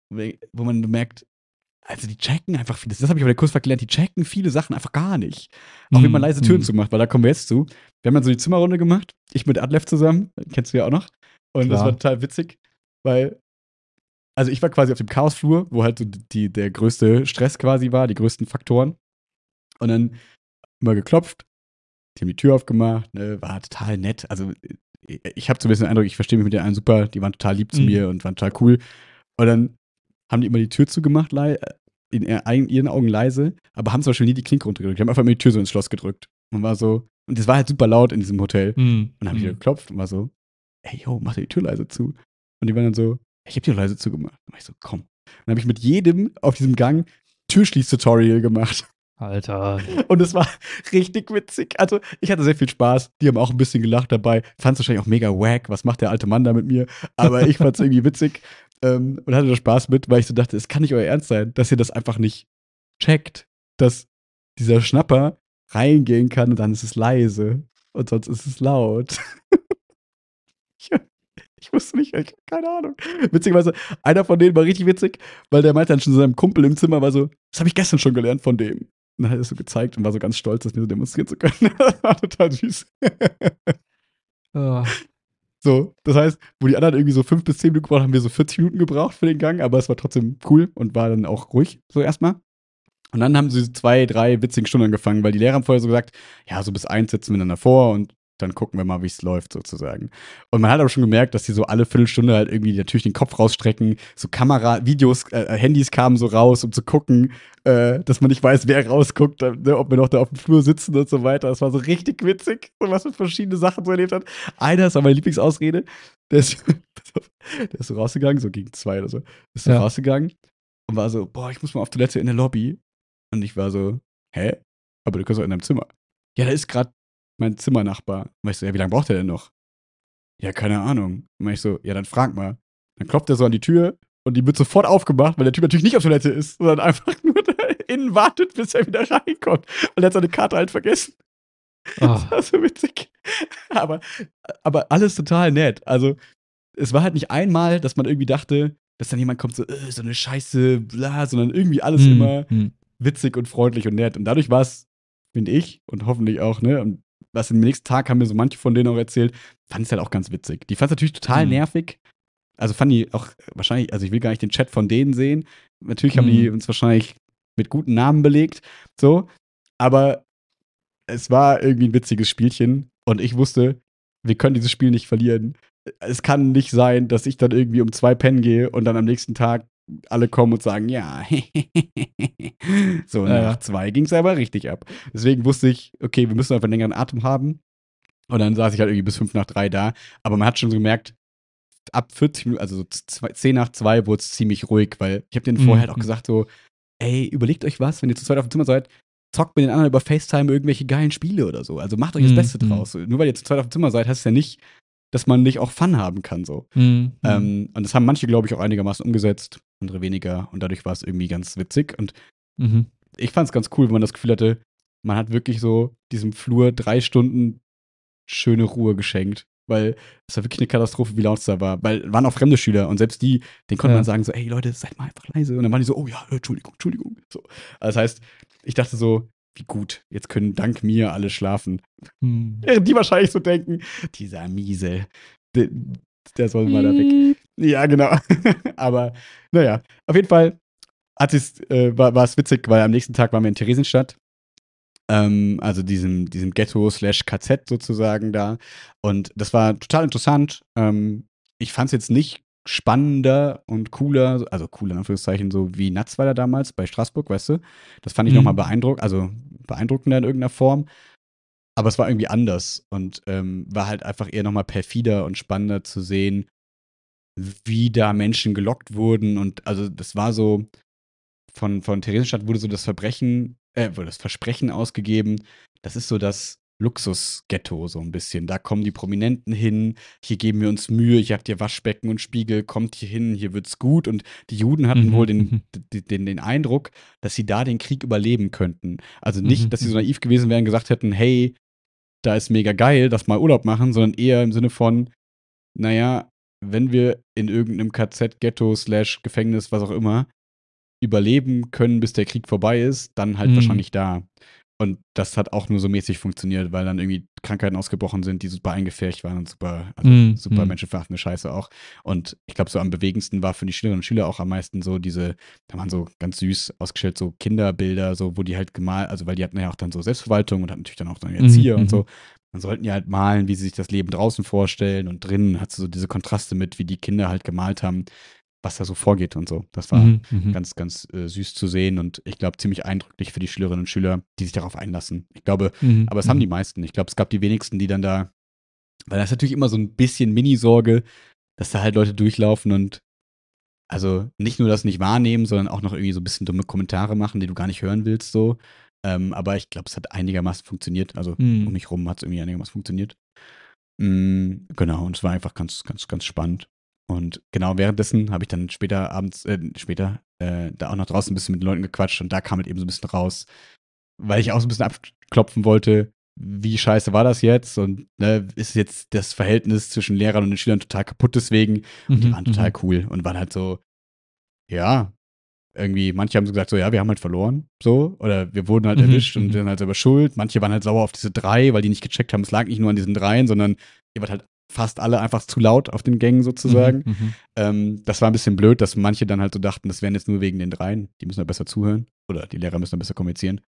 Wo man merkt, also die checken einfach vieles. Das habe ich bei der Kursfahrt gelernt, die checken viele Sachen einfach gar nicht. Auch wie man leise Türen zumacht, weil da kommen wir jetzt zu. Wir haben dann so die Zimmerrunde gemacht, ich mit Adlef zusammen, kennst du ja auch noch. Und das war total witzig, weil, also ich war quasi auf dem Chaosflur, wo halt so der größte Stress quasi war, die größten Faktoren. Und dann immer geklopft, die haben die Tür aufgemacht, ne, war total nett. Also ich habe so ein bisschen den Eindruck, ich verstehe mich mit den allen super, die waren total lieb zu mir und waren total cool. Und dann haben die immer die Tür zugemacht, in ihren Augen leise, aber haben zum Beispiel nie die Klinke runtergedrückt. Die haben einfach immer die Tür so ins Schloss gedrückt. Und war so, und das war halt super laut in diesem Hotel. Und dann habe ich geklopft und war so, ey, yo, mach dir die Tür leise zu. Und die waren dann so, ich hab die leise zugemacht. Und ich so, komm. Und dann habe ich mit jedem auf diesem Gang Türschließ-Tutorial gemacht. Alter. Und es war richtig witzig. Also, ich hatte sehr viel Spaß. Die haben auch ein bisschen gelacht dabei. Fand es wahrscheinlich auch mega wack. Was macht der alte Mann da mit mir? Aber ich fand es irgendwie witzig und hatte da Spaß mit, weil ich so dachte, es kann nicht euer Ernst sein, dass ihr das einfach nicht checkt, dass dieser Schnapper reingehen kann und dann ist es leise und sonst ist es laut. Ich wusste nicht, keine Ahnung. Witzigerweise, einer von denen war richtig witzig, weil der meinte dann schon zu seinem Kumpel im Zimmer, war so, das habe ich gestern schon gelernt von dem. Und dann hat er es so gezeigt und war so ganz stolz, das mir so demonstrieren zu können. Das war total süß. So, das heißt, wo die anderen irgendwie so 5 bis 10 Minuten gebraucht haben, haben wir so 40 Minuten gebraucht für den Gang, aber es war trotzdem cool und war dann auch ruhig, so erstmal. Und dann haben sie 2, 3 witzigen Stunden angefangen, weil die Lehrer haben vorher so gesagt, ja, so bis 1 sitzen wir dann davor und dann gucken wir mal, wie es läuft, sozusagen. Und man hat aber schon gemerkt, dass die so alle Viertelstunde halt irgendwie natürlich den Kopf rausstrecken, so Videos, Handys kamen so raus, um zu gucken, dass man nicht weiß, wer rausguckt, ne, ob wir noch da auf dem Flur sitzen und so weiter. Das war so richtig witzig, so was mit verschiedene Sachen so erlebt hat. Einer, das war meine Lieblingsausrede, der ist, der ist so rausgegangen, so gegen 2 oder so, ist so rausgegangen und war so, boah, ich muss mal auf Toilette in der Lobby. Und ich war so, hä? Aber du kannst doch in deinem Zimmer. Ja, da ist gerade mein Zimmernachbar. Und ich so, ja, wie lange braucht der denn noch? Ja, keine Ahnung. Und ich so, ja, dann frag mal. Dann klopft er so an die Tür und die wird sofort aufgemacht, weil der Typ natürlich nicht auf Toilette ist, sondern einfach nur da innen wartet, bis er wieder reinkommt. Und er hat seine Karte halt vergessen. Das war so witzig. Aber alles total nett. Also, es war halt nicht einmal, dass man irgendwie dachte, dass dann jemand kommt, so eine Scheiße, bla, sondern irgendwie alles immer witzig und freundlich und nett. Und dadurch war es, finde ich, und hoffentlich auch, ne, und was im nächsten Tag haben mir so manche von denen auch erzählt, fand es halt auch ganz witzig. Die fand es natürlich total nervig. Also fand die auch wahrscheinlich, also ich will gar nicht den Chat von denen sehen. Natürlich haben die uns wahrscheinlich mit guten Namen belegt, so. Aber es war irgendwie ein witziges Spielchen und ich wusste, wir können dieses Spiel nicht verlieren. Es kann nicht sein, dass ich dann irgendwie um 2 pennen gehe und dann am nächsten Tag alle kommen und sagen, ja. So, nach 2 ging es aber richtig ab. Deswegen wusste ich, okay, wir müssen einfach einen längeren Atem haben. Und dann saß ich halt irgendwie bis 5 nach 3 da. Aber man hat schon so gemerkt, ab 40 Minuten, also so 10 nach 2 wurde es ziemlich ruhig, weil ich habe denen vorher halt auch gesagt so, ey, überlegt euch was, wenn ihr zu zweit auf dem Zimmer seid, zockt mit den anderen über FaceTime irgendwelche geilen Spiele oder so. Also macht euch das Beste draus. Nur weil ihr zu zweit auf dem Zimmer seid, heißt es ja nicht, dass man nicht auch Fun haben kann, so. Und das haben manche, glaube ich, auch einigermaßen umgesetzt, andere weniger. Und dadurch war es irgendwie ganz witzig. Und ich fand es ganz cool, wenn man das Gefühl hatte, man hat wirklich so diesem Flur 3 Stunden schöne Ruhe geschenkt. Weil es war wirklich eine Katastrophe, wie laut es da war. Weil waren auch fremde Schüler und selbst denen konnte man sagen so, ey Leute, seid mal einfach leise. Und dann waren die so, oh ja, Entschuldigung. So. Also das heißt, ich dachte so, wie gut, jetzt können dank mir alle schlafen. Während die wahrscheinlich so denken, dieser Miese, der soll mal da weg. Ja, genau. Aber naja, auf jeden Fall war es witzig, weil am nächsten Tag waren wir in Theresienstadt. Also diesem Ghetto/KZ sozusagen da. Und das war total interessant. Ich fand es jetzt nicht spannender und cooler, also cooler in Anführungszeichen, so wie Natzweiler damals bei Straßburg, weißt du? Das fand ich nochmal beeindruckender in irgendeiner Form. Aber es war irgendwie anders und war halt einfach eher nochmal perfider und spannender zu sehen, wie da Menschen gelockt wurden. Und also das war so, von Theresienstadt wurde so das Versprechen ausgegeben, das ist so das Luxusghetto so ein bisschen. Da kommen die Prominenten hin, hier geben wir uns Mühe, hier habt ihr Waschbecken und Spiegel, kommt hier hin, hier wird's gut. Und die Juden hatten wohl den Eindruck, dass sie da den Krieg überleben könnten. Also nicht, dass sie so naiv gewesen wären und gesagt hätten, hey, da ist mega geil, lass mal Urlaub machen, sondern eher im Sinne von, naja, wenn wir in irgendeinem KZ, Ghetto, Gefängnis, was auch immer, überleben können, bis der Krieg vorbei ist, dann halt wahrscheinlich da. Und das hat auch nur so mäßig funktioniert, weil dann irgendwie Krankheiten ausgebrochen sind, die super eingefärbt waren und super menschenverachtende Scheiße auch. Und ich glaube, so am bewegendsten war für die Schülerinnen und Schüler auch am meisten so da waren so ganz süß ausgestellt, so Kinderbilder, so, wo die halt gemalt, also weil die hatten ja auch dann so Selbstverwaltung und hatten natürlich dann auch dann Erzieher und so. Dann sollten die halt malen, wie sie sich das Leben draußen vorstellen und drinnen hat so diese Kontraste mit, wie die Kinder halt gemalt haben, was da so vorgeht und so. Das war ganz, ganz süß zu sehen und ich glaube ziemlich eindrücklich für die Schülerinnen und Schüler, die sich darauf einlassen. Ich glaube, aber es haben die meisten. Ich glaube, es gab die wenigsten, die dann da, weil das ist natürlich immer so ein bisschen Mini-Sorge, dass da halt Leute durchlaufen und also nicht nur das nicht wahrnehmen, sondern auch noch irgendwie so ein bisschen dumme Kommentare machen, die du gar nicht hören willst, so. Aber ich glaube, es hat einigermaßen funktioniert. Also um mich rum hat es irgendwie einigermaßen funktioniert. Genau, und es war einfach ganz, ganz, ganz spannend. Und genau währenddessen habe ich dann später abends, da auch noch draußen ein bisschen mit den Leuten gequatscht und da kam halt eben so ein bisschen raus, weil ich auch so ein bisschen abklopfen wollte, wie scheiße war das jetzt und ne, ist jetzt das Verhältnis zwischen Lehrern und den Schülern total kaputt deswegen und die waren total cool und waren halt so, ja, irgendwie, manche haben so gesagt, so, ja, wir haben halt verloren, so, oder wir wurden halt erwischt und sind halt selber schuld. Manche waren halt sauer auf diese 3, weil die nicht gecheckt haben, es lag nicht nur an diesen 3, sondern ihr wart halt fast alle einfach zu laut auf den Gängen sozusagen. Das war ein bisschen blöd, dass manche dann halt so dachten, das wären jetzt nur wegen den 3, die müssen halt besser zuhören oder die Lehrer müssen halt besser kommunizieren.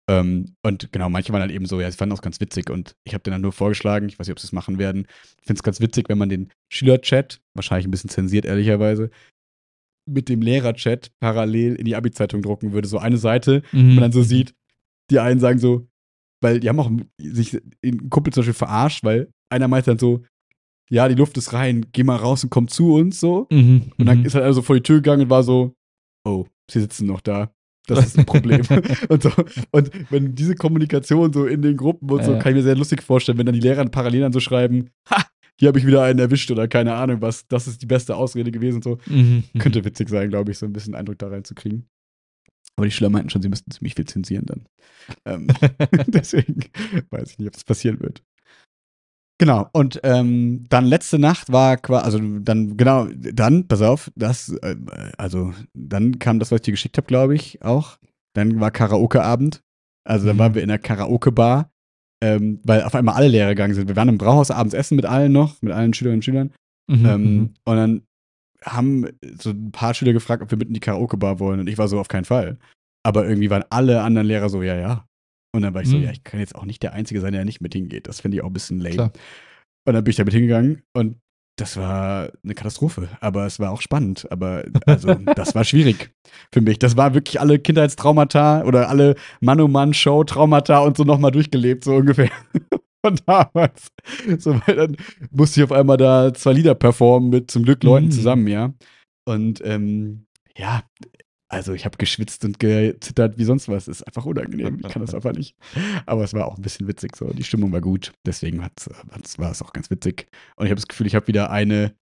Und genau, manche waren halt eben so, ja, sie fanden auch ganz witzig und ich habe denen dann nur vorgeschlagen, ich weiß nicht, ob sie es machen werden. Ich finde es ganz witzig, wenn man den Schülerchat, wahrscheinlich ein bisschen zensiert, ehrlicherweise, mit dem Lehrerchat parallel in die Abi-Zeitung drucken würde. So eine Seite, wo man dann so sieht, die einen sagen so, weil die haben auch sich einen Kumpel zum Beispiel verarscht, weil einer meint dann so, ja, die Luft ist rein, geh mal raus und komm zu uns, so. Und dann ist halt also vor die Tür gegangen und war so, oh, sie sitzen noch da. Das ist ein Problem. und, so. Und wenn diese Kommunikation so in den Gruppen und so, kann ich mir sehr lustig vorstellen, wenn dann die Lehrer parallel dann so schreiben, ha, hier habe ich wieder einen erwischt oder keine Ahnung was, das ist die beste Ausrede gewesen und so. Könnte witzig sein, glaube ich, so ein bisschen Eindruck da reinzukriegen. Aber die Schüler meinten schon, sie müssten ziemlich viel zensieren dann. Deswegen weiß ich nicht, ob das passieren wird. Genau, und dann letzte Nacht war quasi, also dann, pass auf, also dann kam das, was ich dir geschickt habe, glaube ich, auch. Dann war Karaoke-Abend. Also dann waren wir in der Karaoke-Bar, weil auf einmal alle Lehrer gegangen sind. Wir waren im Brauhaus abends essen mit allen noch, mit allen Schülerinnen und Schülern. Und dann haben so ein paar Schüler gefragt, ob wir mit in die Karaoke-Bar wollen. Und ich war so, auf keinen Fall. Aber irgendwie waren alle anderen Lehrer so, ja, ja. Und dann war ich so, ja, ich kann jetzt auch nicht der Einzige sein, der nicht mit hingeht. Das finde ich auch ein bisschen lame. Klar. Und dann bin ich da mit hingegangen und das war eine Katastrophe. Aber es war auch spannend. Aber also, das war schwierig für mich. Das war wirklich alle Kindheitstraumata oder alle Mann-um-Mann-Show-Traumata und so nochmal durchgelebt, so ungefähr. Von damals. So, weil dann musste ich auf einmal da 2 Lieder performen mit zum Glück Leuten zusammen, ja. Und ja, also ich habe geschwitzt und gezittert wie sonst was. Ist einfach unangenehm. Ich kann das einfach nicht. Aber es war auch ein bisschen witzig so. Die Stimmung war gut. Deswegen war es auch ganz witzig. Und ich habe das Gefühl, ich habe wieder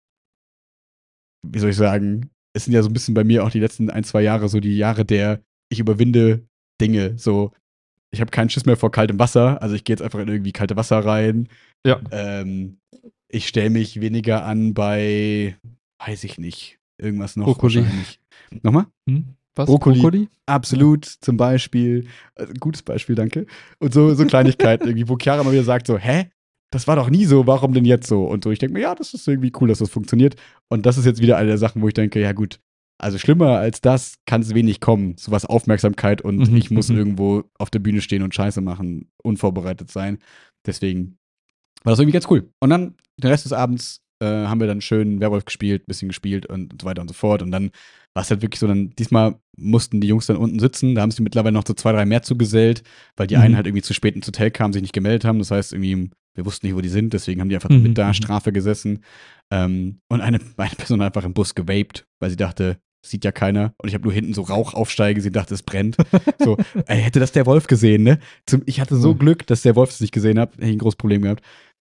wie soll ich sagen, es sind ja so ein bisschen bei mir auch die letzten 1, 2 Jahre so die Jahre ich überwinde Dinge. So, ich habe keinen Schiss mehr vor kaltem Wasser. Also ich gehe jetzt einfach in irgendwie kalte Wasser rein. Ja. Ich stelle mich weniger an bei, weiß ich nicht, irgendwas noch Brokkoli. wahrscheinlich. Nochmal? Was? Brokkoli? Absolut, zum Beispiel. Gutes Beispiel, danke. Und so Kleinigkeiten irgendwie, wo Chiara mal wieder sagt so, hä? Das war doch nie so, warum denn jetzt so? Und so, ich denke mir, ja, das ist irgendwie cool, dass das funktioniert. Und das ist jetzt wieder eine der Sachen, wo ich denke, ja gut, also schlimmer als das kann es wenig kommen. Sowas Aufmerksamkeit und ich muss irgendwo auf der Bühne stehen und Scheiße machen, unvorbereitet sein. Deswegen war das irgendwie ganz cool. Und dann, den Rest des Abends, haben wir dann schön Werwolf gespielt, bisschen gespielt und so weiter und so fort. Und dann war es halt wirklich so, diesmal mussten die Jungs dann unten sitzen. Da haben sich mittlerweile noch so 2, 3 mehr zugegesellt, weil die einen halt irgendwie zu spät ins Hotel kamen, sich nicht gemeldet haben. Das heißt, irgendwie, wir wussten nicht, wo die sind, deswegen haben die einfach mit da Strafe gesessen. Und eine Person hat einfach im Bus gewaped, weil sie dachte, sieht ja keiner. Und ich habe nur hinten so Rauch aufsteigen, sie dachte, es brennt. So, hätte das der Wolf gesehen, ne? Ich hatte so Glück, dass der Wolf es nicht gesehen hat. Hätte ich ein großes Problem gehabt.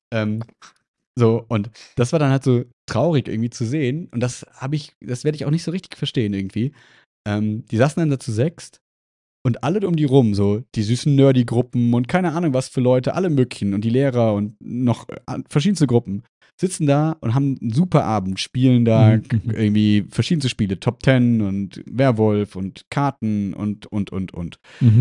So, und das war dann halt so traurig irgendwie zu sehen. Und das werde ich auch nicht so richtig verstehen irgendwie. Die saßen dann da zu 6 und alle um die rum, so die süßen Nerdy-Gruppen und keine Ahnung was für Leute, alle möglichen und die Lehrer und noch verschiedenste Gruppen sitzen da und haben einen super Abend, spielen da irgendwie verschiedenste Spiele, Top 10 und Werwolf und Karten und. Und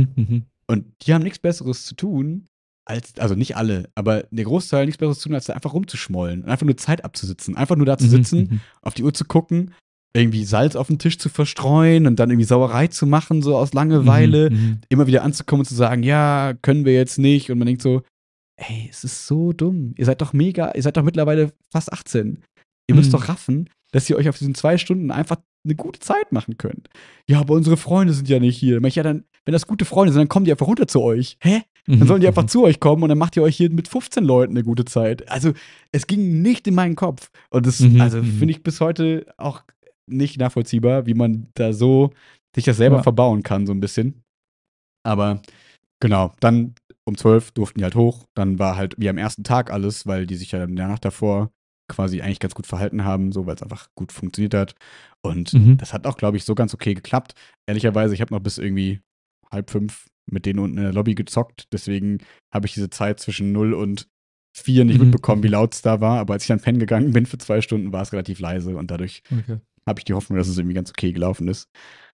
die haben nichts Besseres zu tun, also nicht alle, aber der Großteil nichts Besseres zu tun, als da einfach rumzuschmollen und einfach nur Zeit abzusitzen. Einfach nur da zu sitzen, auf die Uhr zu gucken, irgendwie Salz auf den Tisch zu verstreuen und dann irgendwie Sauerei zu machen, so aus Langeweile, immer wieder anzukommen und zu sagen, ja, können wir jetzt nicht. Und man denkt so, ey, es ist so dumm. Ihr seid doch mittlerweile fast 18. Ihr müsst doch raffen, dass ihr euch auf diesen 2 Stunden einfach eine gute Zeit machen könnt. Ja, aber unsere Freunde sind ja nicht hier. Ja, dann, wenn das gute Freunde sind, dann kommen die einfach runter zu euch. Hä? Dann sollen die einfach zu euch kommen und dann macht ihr euch hier mit 15 Leuten eine gute Zeit. Also, es ging nicht in meinen Kopf. Und das, finde ich bis heute auch nicht nachvollziehbar, wie man da so sich das selber verbauen kann, so ein bisschen. Aber genau, dann um 12 durften die halt hoch. Dann war halt wie am ersten Tag alles, weil die sich ja in der Nacht davor quasi eigentlich ganz gut verhalten haben, so weil es einfach gut funktioniert hat. Und das hat auch, glaube ich, so ganz okay geklappt. Ehrlicherweise, ich habe noch bis irgendwie 4:30 mit denen unten in der Lobby gezockt. Deswegen habe ich diese Zeit zwischen 0 und 4 nicht mitbekommen, wie laut es da war. Aber als ich dann pennen gegangen bin für 2 Stunden, war es relativ leise. Und dadurch habe ich die Hoffnung, dass es irgendwie ganz okay gelaufen ist.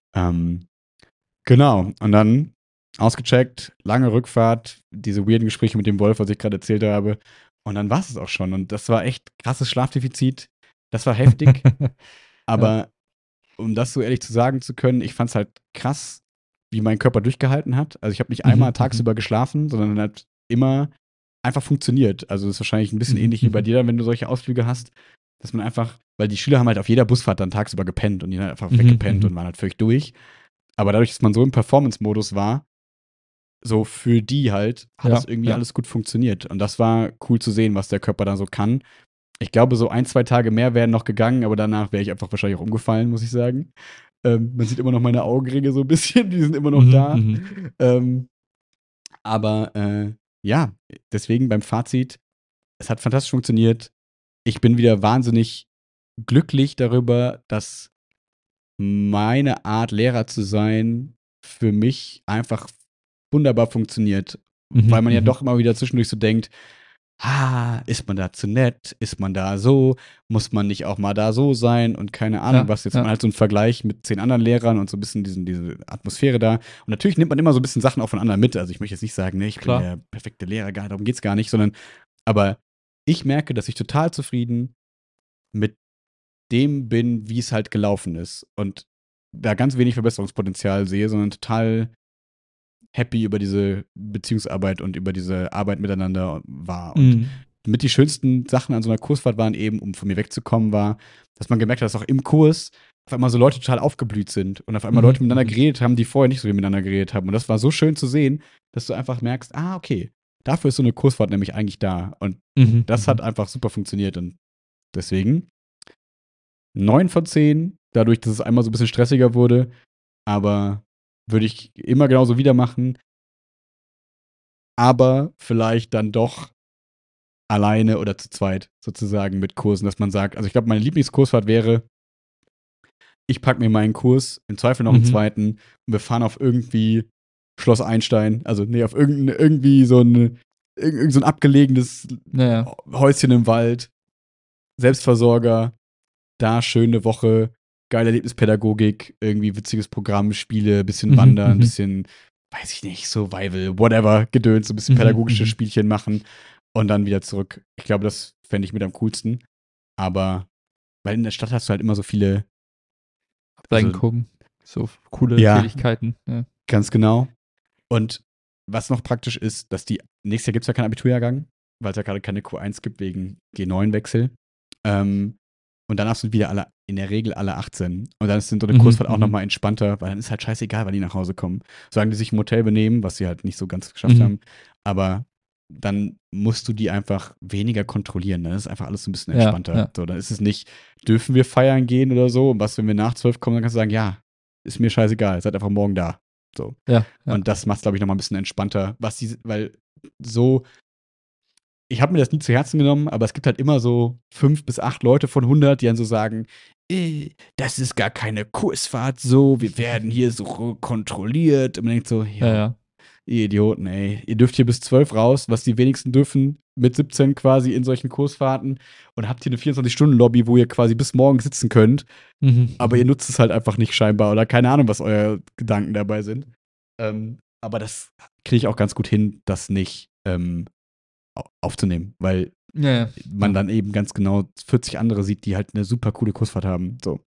Genau. Und dann ausgecheckt, lange Rückfahrt, diese weirden Gespräche mit dem Wolf, was ich gerade erzählt habe. Und dann war es auch schon. Und das war echt krasses Schlafdefizit. Das war heftig. Aber um das so ehrlich zu sagen zu können, ich fand es halt krass, wie mein Körper durchgehalten hat. Also ich habe nicht einmal tagsüber geschlafen, sondern hat immer einfach funktioniert. Also das ist wahrscheinlich ein bisschen ähnlich wie bei dir, dann, wenn du solche Ausflüge hast, dass man einfach, weil die Schüler haben halt auf jeder Busfahrt dann tagsüber gepennt und die haben einfach weggepennt und waren halt völlig durch. Aber dadurch, dass man so im Performance-Modus war, so für die halt, hat das irgendwie alles gut funktioniert. Und das war cool zu sehen, was der Körper da so kann. Ich glaube, so 1, 2 Tage mehr wären noch gegangen, aber danach wäre ich einfach wahrscheinlich auch umgefallen, muss ich sagen. Man sieht immer noch meine Augenringe so ein bisschen, die sind immer noch da. Aber ja, deswegen beim Fazit, es hat fantastisch funktioniert. Ich bin wieder wahnsinnig glücklich darüber, dass meine Art, Lehrer zu sein, für mich einfach wunderbar funktioniert. Weil man ja doch immer wieder zwischendurch so denkt, ist man da zu nett? Ist man da so? Muss man nicht auch mal da so sein? Und keine Ahnung, was jetzt man halt so einen Vergleich mit 10 anderen Lehrern und so ein bisschen diese Atmosphäre da. Und natürlich nimmt man immer so ein bisschen Sachen auch von anderen mit. Also ich möchte jetzt nicht sagen, ne, ich bin der perfekte Lehrer, darum geht's gar nicht, sondern aber ich merke, dass ich total zufrieden mit dem bin, wie es halt gelaufen ist. Und da ganz wenig Verbesserungspotenzial sehe, sondern total happy über diese Beziehungsarbeit und über diese Arbeit miteinander war. Und mit die schönsten Sachen an so einer Kursfahrt waren eben, um von mir wegzukommen, war, dass man gemerkt hat, dass auch im Kurs auf einmal so Leute total aufgeblüht sind und auf einmal Leute miteinander geredet haben, die vorher nicht so wie miteinander geredet haben. Und das war so schön zu sehen, dass du einfach merkst, okay, dafür ist so eine Kursfahrt nämlich eigentlich da. Und das hat einfach super funktioniert. Und deswegen 9 von 10, dadurch, dass es einmal so ein bisschen stressiger wurde, aber würde ich immer genauso wieder machen, aber vielleicht dann doch alleine oder zu zweit sozusagen mit Kursen, dass man sagt, also ich glaube, meine Lieblingskursfahrt wäre, ich packe mir meinen Kurs, im Zweifel noch einen zweiten und wir fahren auf irgendwie Schloss Einstein, also nee, auf irgendwie so ein abgelegenes Häuschen im Wald, Selbstversorger, da schöne Woche, geile Erlebnispädagogik, irgendwie witziges Programm, Spiele, bisschen wandern, bisschen, weiß ich nicht, Survival, whatever, Gedöns, so ein bisschen pädagogische Spielchen machen und dann wieder zurück. Ich glaube, das fände ich mit am coolsten. Aber, weil in der Stadt hast du halt immer so viele Reingucken, so coole Fähigkeiten. Ja. Ganz genau. Und was noch praktisch ist, dass nächstes Jahr gibt es ja keinen Abiturjahrgang, weil es ja gerade keine Q1 gibt wegen G9-Wechsel. Und danach sind wieder in der Regel alle 18. Und dann ist so eine Kursfahrt auch nochmal entspannter, weil dann ist halt scheißegal, wann die nach Hause kommen. Solange die sich im Hotel benehmen, was sie halt nicht so ganz geschafft haben. Aber dann musst du die einfach weniger kontrollieren. Dann ist einfach alles so ein bisschen entspannter. Ja. So, dann ist es nicht, dürfen wir feiern gehen oder so? Und was, wenn wir nach 12 kommen, dann kannst du sagen, ja, ist mir scheißegal, seid einfach morgen da. So. Ja. Und das macht es, glaube ich, nochmal ein bisschen entspannter. Weil so, ich habe mir das nie zu Herzen genommen, aber es gibt halt immer so 5 bis 8 Leute von 100, die dann so sagen, das ist gar keine Kursfahrt so, wir werden hier so kontrolliert. Und man denkt so, ja. Ihr Idioten, ey. Ihr dürft hier bis 12 raus, was die wenigsten dürfen, mit 17 quasi in solchen Kursfahrten und habt hier eine 24-Stunden-Lobby, wo ihr quasi bis morgen sitzen könnt. Aber ihr nutzt es halt einfach nicht scheinbar oder keine Ahnung, was eure Gedanken dabei sind. Aber das kriege ich auch ganz gut hin, das nicht aufzunehmen, weil man dann eben ganz genau 40 andere sieht, die halt eine super coole Kursfahrt haben. So.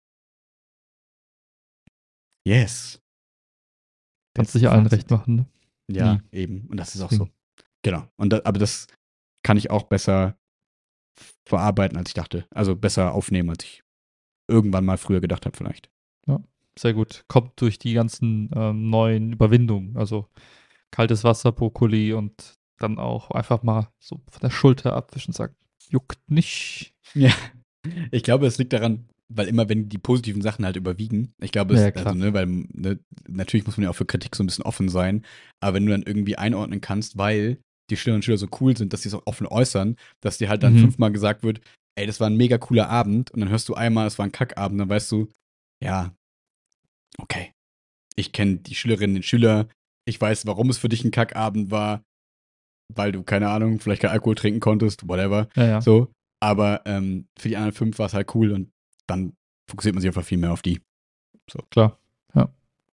Yes. Kannst sicher allen recht machen, ne? Ja, eben. Und das ist auch so. Genau. Aber das kann ich auch besser verarbeiten, als ich dachte. Also besser aufnehmen, als ich irgendwann mal früher gedacht habe, vielleicht. Ja, sehr gut. Kommt durch die ganzen neuen Überwindungen. Also kaltes Wasser, Brokkoli und dann auch einfach mal so von der Schulter abwischen und sagen, juckt nicht. Ja. Ich glaube, es liegt daran, weil immer, wenn die positiven Sachen halt überwiegen, ich glaube, weil natürlich muss man ja auch für Kritik so ein bisschen offen sein, aber wenn du dann irgendwie einordnen kannst, weil die Schülerinnen und Schüler so cool sind, dass sie es auch offen äußern, dass dir halt dann 5-mal gesagt wird, ey, das war ein mega cooler Abend und dann hörst du einmal, es war ein Kackabend, dann weißt du, ja, okay, ich kenne die Schülerinnen und Schüler, ich weiß, warum es für dich ein Kackabend war, weil du, keine Ahnung, vielleicht kein Alkohol trinken konntest, whatever, so. Aber für die anderen 5 war es halt cool und dann fokussiert man sich einfach viel mehr auf die. So. Klar, ja.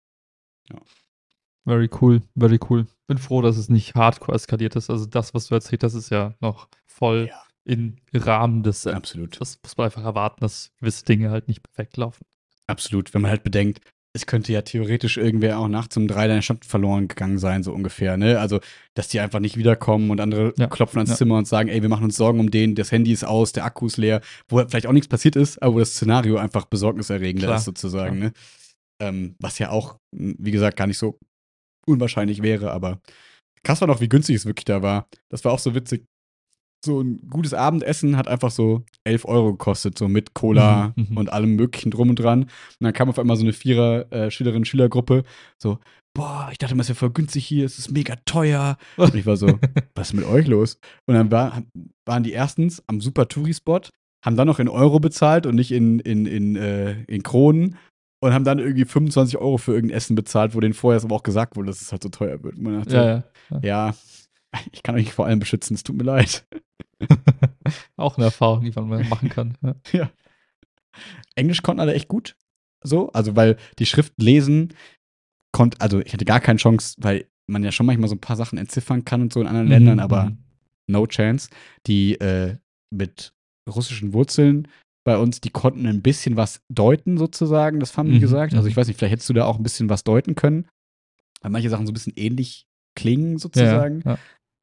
Very cool, very cool. Bin froh, dass es nicht hardcore eskaliert ist. Also das, was du erzählt hast, ist ja noch voll im Rahmen des. Absolut. Das muss man einfach erwarten, dass gewisse Dinge halt nicht perfekt laufen. Absolut. Wenn man halt bedenkt, es könnte ja theoretisch irgendwer auch nachts um 3 deine Stadt verloren gegangen sein, so ungefähr, ne? Also, dass die einfach nicht wiederkommen und andere Ja, klopfen ans ja. Zimmer und sagen, ey, wir machen uns Sorgen um den, das Handy ist aus, der Akku ist leer, wo halt vielleicht auch nichts passiert ist, aber wo das Szenario einfach besorgniserregender Klar, ist, sozusagen, klar. ne? Was ja auch, wie gesagt, gar nicht so unwahrscheinlich wäre, aber krass war noch, wie günstig es wirklich da war. Das war auch so witzig. So ein gutes Abendessen hat einfach so 11 Euro gekostet, so mit Cola Mhm. und allem Möglichen drum und dran. Und dann kam auf einmal so eine Schülerinnen-Schülergruppe, so, boah, ich dachte mal, es ist ja voll günstig hier, es ist mega teuer. Und ich war so, was ist mit euch los? Und dann waren die erstens am super Touri-Spot, haben dann noch in Euro bezahlt und nicht in Kronen und haben dann irgendwie 25 Euro für irgendein Essen bezahlt, wo denen vorher aber auch gesagt wurde, dass es halt so teuer wird. Und man Ja, dachte, ja. ja, ich kann euch nicht vor allem beschützen, es tut mir leid. Auch eine Erfahrung, die man mal machen kann. Ja. Ja. Englisch konnten alle echt gut. So, also weil die Schrift lesen konnte, also ich hatte gar keine Chance, weil man ja schon manchmal so ein paar Sachen entziffern kann und so in anderen Ländern, aber Mhm. no chance. Die mit russischen Wurzeln bei uns, die konnten ein bisschen was deuten, sozusagen, das haben die gesagt. Also ich weiß nicht, vielleicht hättest du da auch ein bisschen was deuten können, weil manche Sachen so ein bisschen ähnlich klingen, Ja, ja, sozusagen. ja.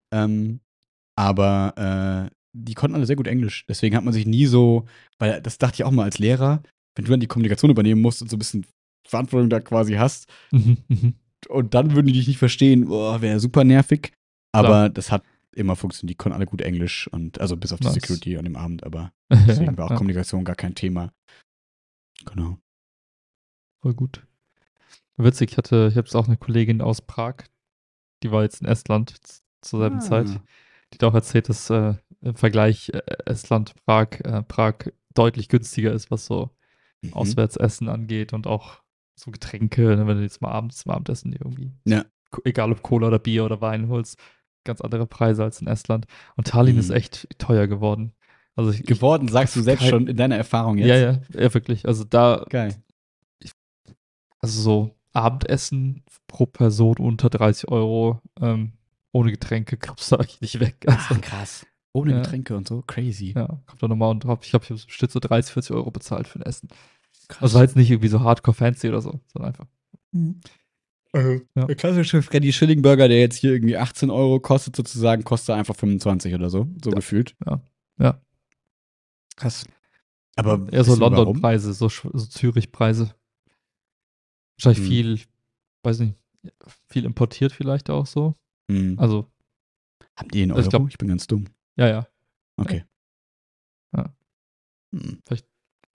Aber die konnten alle sehr gut Englisch. Deswegen hat man sich nie so, weil das dachte ich auch mal als Lehrer, wenn du dann die Kommunikation übernehmen musst und so ein bisschen Verantwortung da quasi hast Mhm. und dann würden die dich nicht verstehen, boah, wäre super nervig. Klar. Aber das hat immer funktioniert. Die konnten alle gut Englisch und also bis auf die Nice. Security an dem Abend, aber Ja, deswegen war auch ja, Kommunikation gar kein Thema. Genau. voll gut. Witzig, ich habe jetzt auch eine Kollegin aus Prag, die war jetzt in Estland zur selben Zeit. Ah. Die hat auch erzählt, dass im Vergleich Estland, Prag deutlich günstiger ist, was so Mhm. Auswärtsessen angeht und auch so Getränke, ne, wenn du jetzt mal abends zum Abendessen irgendwie, Ja. egal ob Cola oder Bier oder Wein holst, ganz andere Preise als in Estland. Und Tallinn ist Mhm. echt teuer geworden. Also Geworden, sagst du selbst schon in deiner Erfahrung ja, jetzt? ja, ja, wirklich. Also da, Geil. ich, also so Abendessen pro Person unter 30 Euro, ohne Getränke kommst du eigentlich nicht weg. Ach, Also, krass. Ohne ja, Getränke und so. Crazy. ja, kommt da nochmal und drauf. Ich glaube, ich habe so bestimmt so 30, 40 Euro bezahlt für ein Essen. Also war Krass. jetzt nicht irgendwie so hardcore fancy oder so, sondern einfach. Also, Ja. der klassische Freddy Schilling Burger, der jetzt hier irgendwie 18 Euro kostet, sozusagen, kostet einfach 25 oder so. So Ja, gefühlt. ja, ja. Krass. Ja, Aber eher so wissen wir warum? London-Preise, so Zürich-Preise. Wahrscheinlich Hm. viel, weiß nicht, viel importiert vielleicht auch so. Hm. Also, Haben die in ich Euro? glaube, Ich bin ganz dumm. ja, ja. Ja, Okay. ja. Hm. Vielleicht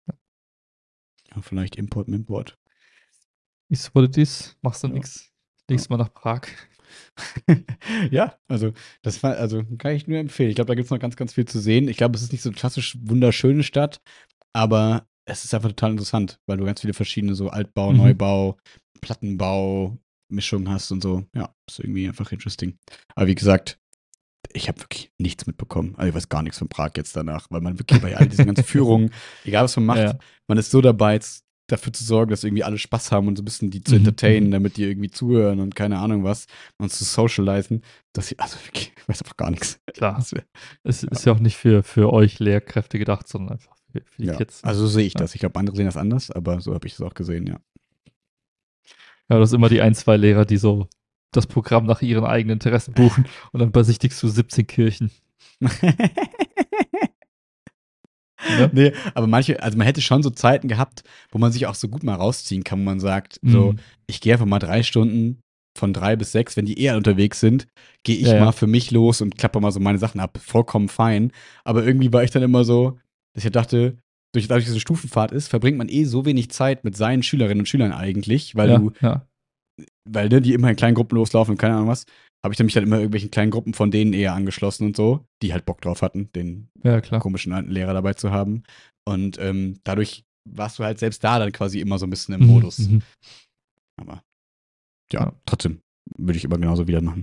Ja, vielleicht Import, Import. ist what it is, machst du Ja. nix. Nächstes Mal nach Prag. Ja, also das war, also kann ich nur empfehlen. Ich glaube, da gibt es noch ganz, ganz viel zu sehen. Ich glaube, es ist nicht so eine klassisch wunderschöne Stadt, aber es ist einfach total interessant, weil du ganz viele verschiedene so Altbau, Mhm. Neubau, Plattenbau, Mischungen hast und so. Ja, ist irgendwie einfach interesting. Aber wie gesagt, ich habe wirklich nichts mitbekommen. Also ich weiß gar nichts von Prag jetzt danach, weil man wirklich bei all diesen ganzen Führungen, egal was man Ja, macht, ja. man ist so dabei, jetzt dafür zu sorgen, dass irgendwie alle Spaß haben und so ein bisschen die zu entertainen, damit die irgendwie zuhören und keine Ahnung was und zu socialisen, dass ich, also wirklich, ich weiß einfach gar nichts. Klar. Das wär, Es ist ja auch nicht für euch Lehrkräfte gedacht, sondern einfach für die ja, Kids. also so sehe ich Ja. das. Ich glaube, andere sehen das anders, aber so habe ich das auch gesehen, ja. Ja, das sind immer die ein, zwei Lehrer, die so das Programm nach ihren eigenen Interessen buchen und dann besichtigst du 17 Kirchen. Ne? Nee, aber manche, also man hätte schon so Zeiten gehabt, wo man sich auch so gut mal rausziehen kann, wo man sagt, so, Mhm. ich gehe einfach mal 3 Stunden von 3 bis 6, wenn die eher unterwegs sind, gehe ich Ja, mal ja. für mich los und klappe mal so meine Sachen ab. Vollkommen fein. Aber irgendwie war ich dann immer so, dass ich dachte, dadurch, dass es eine Stufenfahrt ist, verbringt man eh so wenig Zeit mit seinen Schülerinnen und Schülern eigentlich, Ja, ja. weil ne, die immer in kleinen Gruppen loslaufen und keine Ahnung was, habe ich mich dann immer irgendwelchen kleinen Gruppen von denen eher angeschlossen und so, die halt Bock drauf hatten, den Ja, klar. komischen alten Lehrer dabei zu haben. Und dadurch warst du halt selbst da dann quasi immer so ein bisschen im Mhm, Modus. mhm. Aber ja, Ja. trotzdem würde ich immer genauso wieder machen.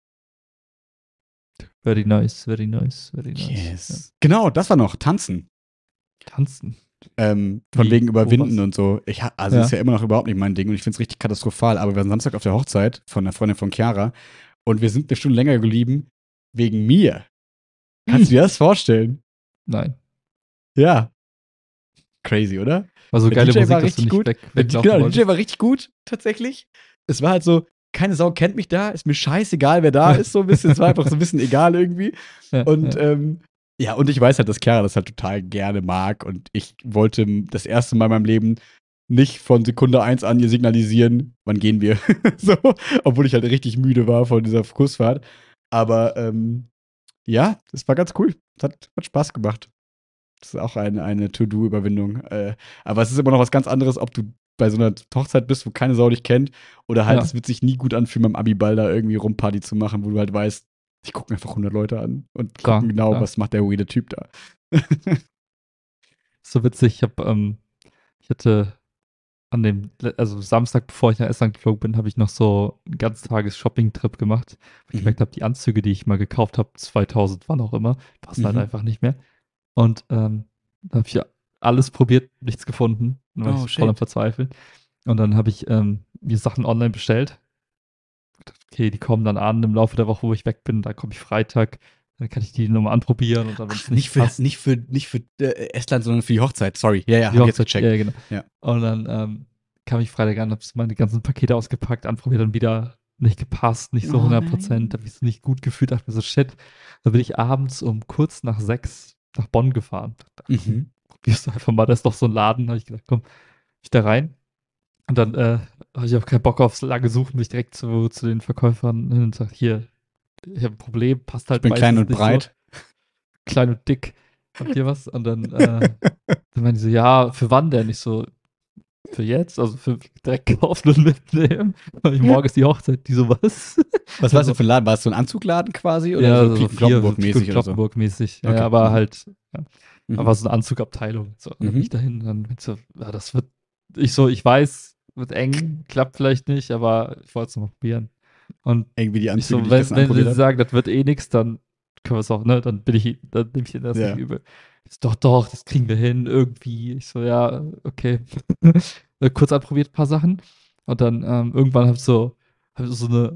Very nice, very nice, very nice. Ja. Yes. Genau, das war noch Tanzen. Tanzen. Von Wie? wegen Wo, Überwinden was? und so. Also Ja. ist ja immer noch überhaupt nicht mein Ding und ich finde es richtig katastrophal. Aber wir waren Samstag auf der Hochzeit von einer Freundin von Chiara und wir sind eine Stunde länger geblieben wegen mir. Kannst du dir das vorstellen? Nein. Ja. Crazy, oder? War so Der geile DJ Musik, war dass du richtig nicht gut. weglaufen Genau, der wolltest. DJ war richtig gut, tatsächlich. Es war halt so, keine Sau kennt mich da, ist mir scheißegal, wer da ist, so ein bisschen. Es war einfach so ein bisschen egal irgendwie. Ja, Und ja. ja, und ich weiß halt, dass Chiara das halt total gerne mag. Und ich wollte das erste Mal in meinem Leben nicht von Sekunde 1 an ihr signalisieren, wann gehen wir. So, obwohl ich halt richtig müde war von dieser Kursfahrt. Aber ja, das war ganz cool. Es hat Spaß gemacht. Das ist auch eine To-Do-Überwindung. Aber es ist immer noch was ganz anderes, ob du bei so einer Hochzeit bist, wo keine Sau dich kennt, oder halt, Ja. es wird sich nie gut anfühlen, beim Abiball da irgendwie Rumparty zu machen, wo du halt weißt, ich gucke einfach 100 Leute an und Klar, gucken genau, klar. was macht der weirde Typ da. So witzig, ich hatte also Samstag, bevor ich nach Estland geflogen bin, habe ich noch so einen Ganztages-Shopping-Trip gemacht, wo ich gemerkt habe, die Anzüge, die ich mal gekauft habe, 2000, wann auch immer, passen halt Mhm. einfach nicht mehr. Und da habe ich ja alles probiert, nichts gefunden. Dann war ich Oh, so voll am shit. Verzweifeln. Und dann habe ich mir Sachen online bestellt. Okay, die kommen dann an im Laufe der Woche, wo ich weg bin. Da komme ich Freitag. Dann kann ich die nochmal anprobieren und dann, wenn es nicht passt, Nicht für Estland, sondern für die Hochzeit. Sorry. Ja, ja, die hab ich jetzt Hochzeit, gecheckt. ja, genau. Ja. Und dann kam ich Freitag an, habe meine ganzen Pakete ausgepackt, anprobiert, dann wieder nicht gepasst, nicht so Oh 100%, nein. habe ich so nicht gut gefühlt, dachte mir so, shit. Dann bin ich abends um kurz nach 6 nach Bonn gefahren. Dachte, komm, Mhm. probierst du einfach mal, da ist doch so ein Laden. Habe ich gedacht, komm, ich da rein. Und dann habe ich auch keinen Bock aufs lange Suchen, bin ich direkt zu den Verkäufern hin und sage, hier, ich habe ein Problem, passt Ich halt bin klein meistens und nicht so. breit. Klein und dick, habt ihr was? Und dann meinen die so, ja, für wann denn? Ich so, für jetzt, also für direkt kaufen und mitnehmen. Weil morgen ist die Hochzeit, die so was. Was war das denn Also, für ein Laden? War es so ein Anzugladen quasi oder ja, so so so Pik und Kloppenburg-mäßig oder so? Kloppenburg mäßig. Ja, Okay. aber Mhm. halt, ja, Mhm. aber so eine Anzugabteilung. So, dann bin ich Mhm. dahin, dann bin ich so, ja, das wird, ich weiß, wird eng, klappt vielleicht nicht, aber ich wollte es noch mal probieren. Und Irgendwie die ich Anzüge, die so, ich gestern wenn anprobiert sie habe. sagen, das wird eh nichts, dann können wir es auch, ne? Dann nehme ich ihnen das nicht Ja. übel. Ich so, doch, das kriegen wir hin, irgendwie. Ich so, ja, okay. Kurz anprobiert, ein paar Sachen. Und dann irgendwann hab ich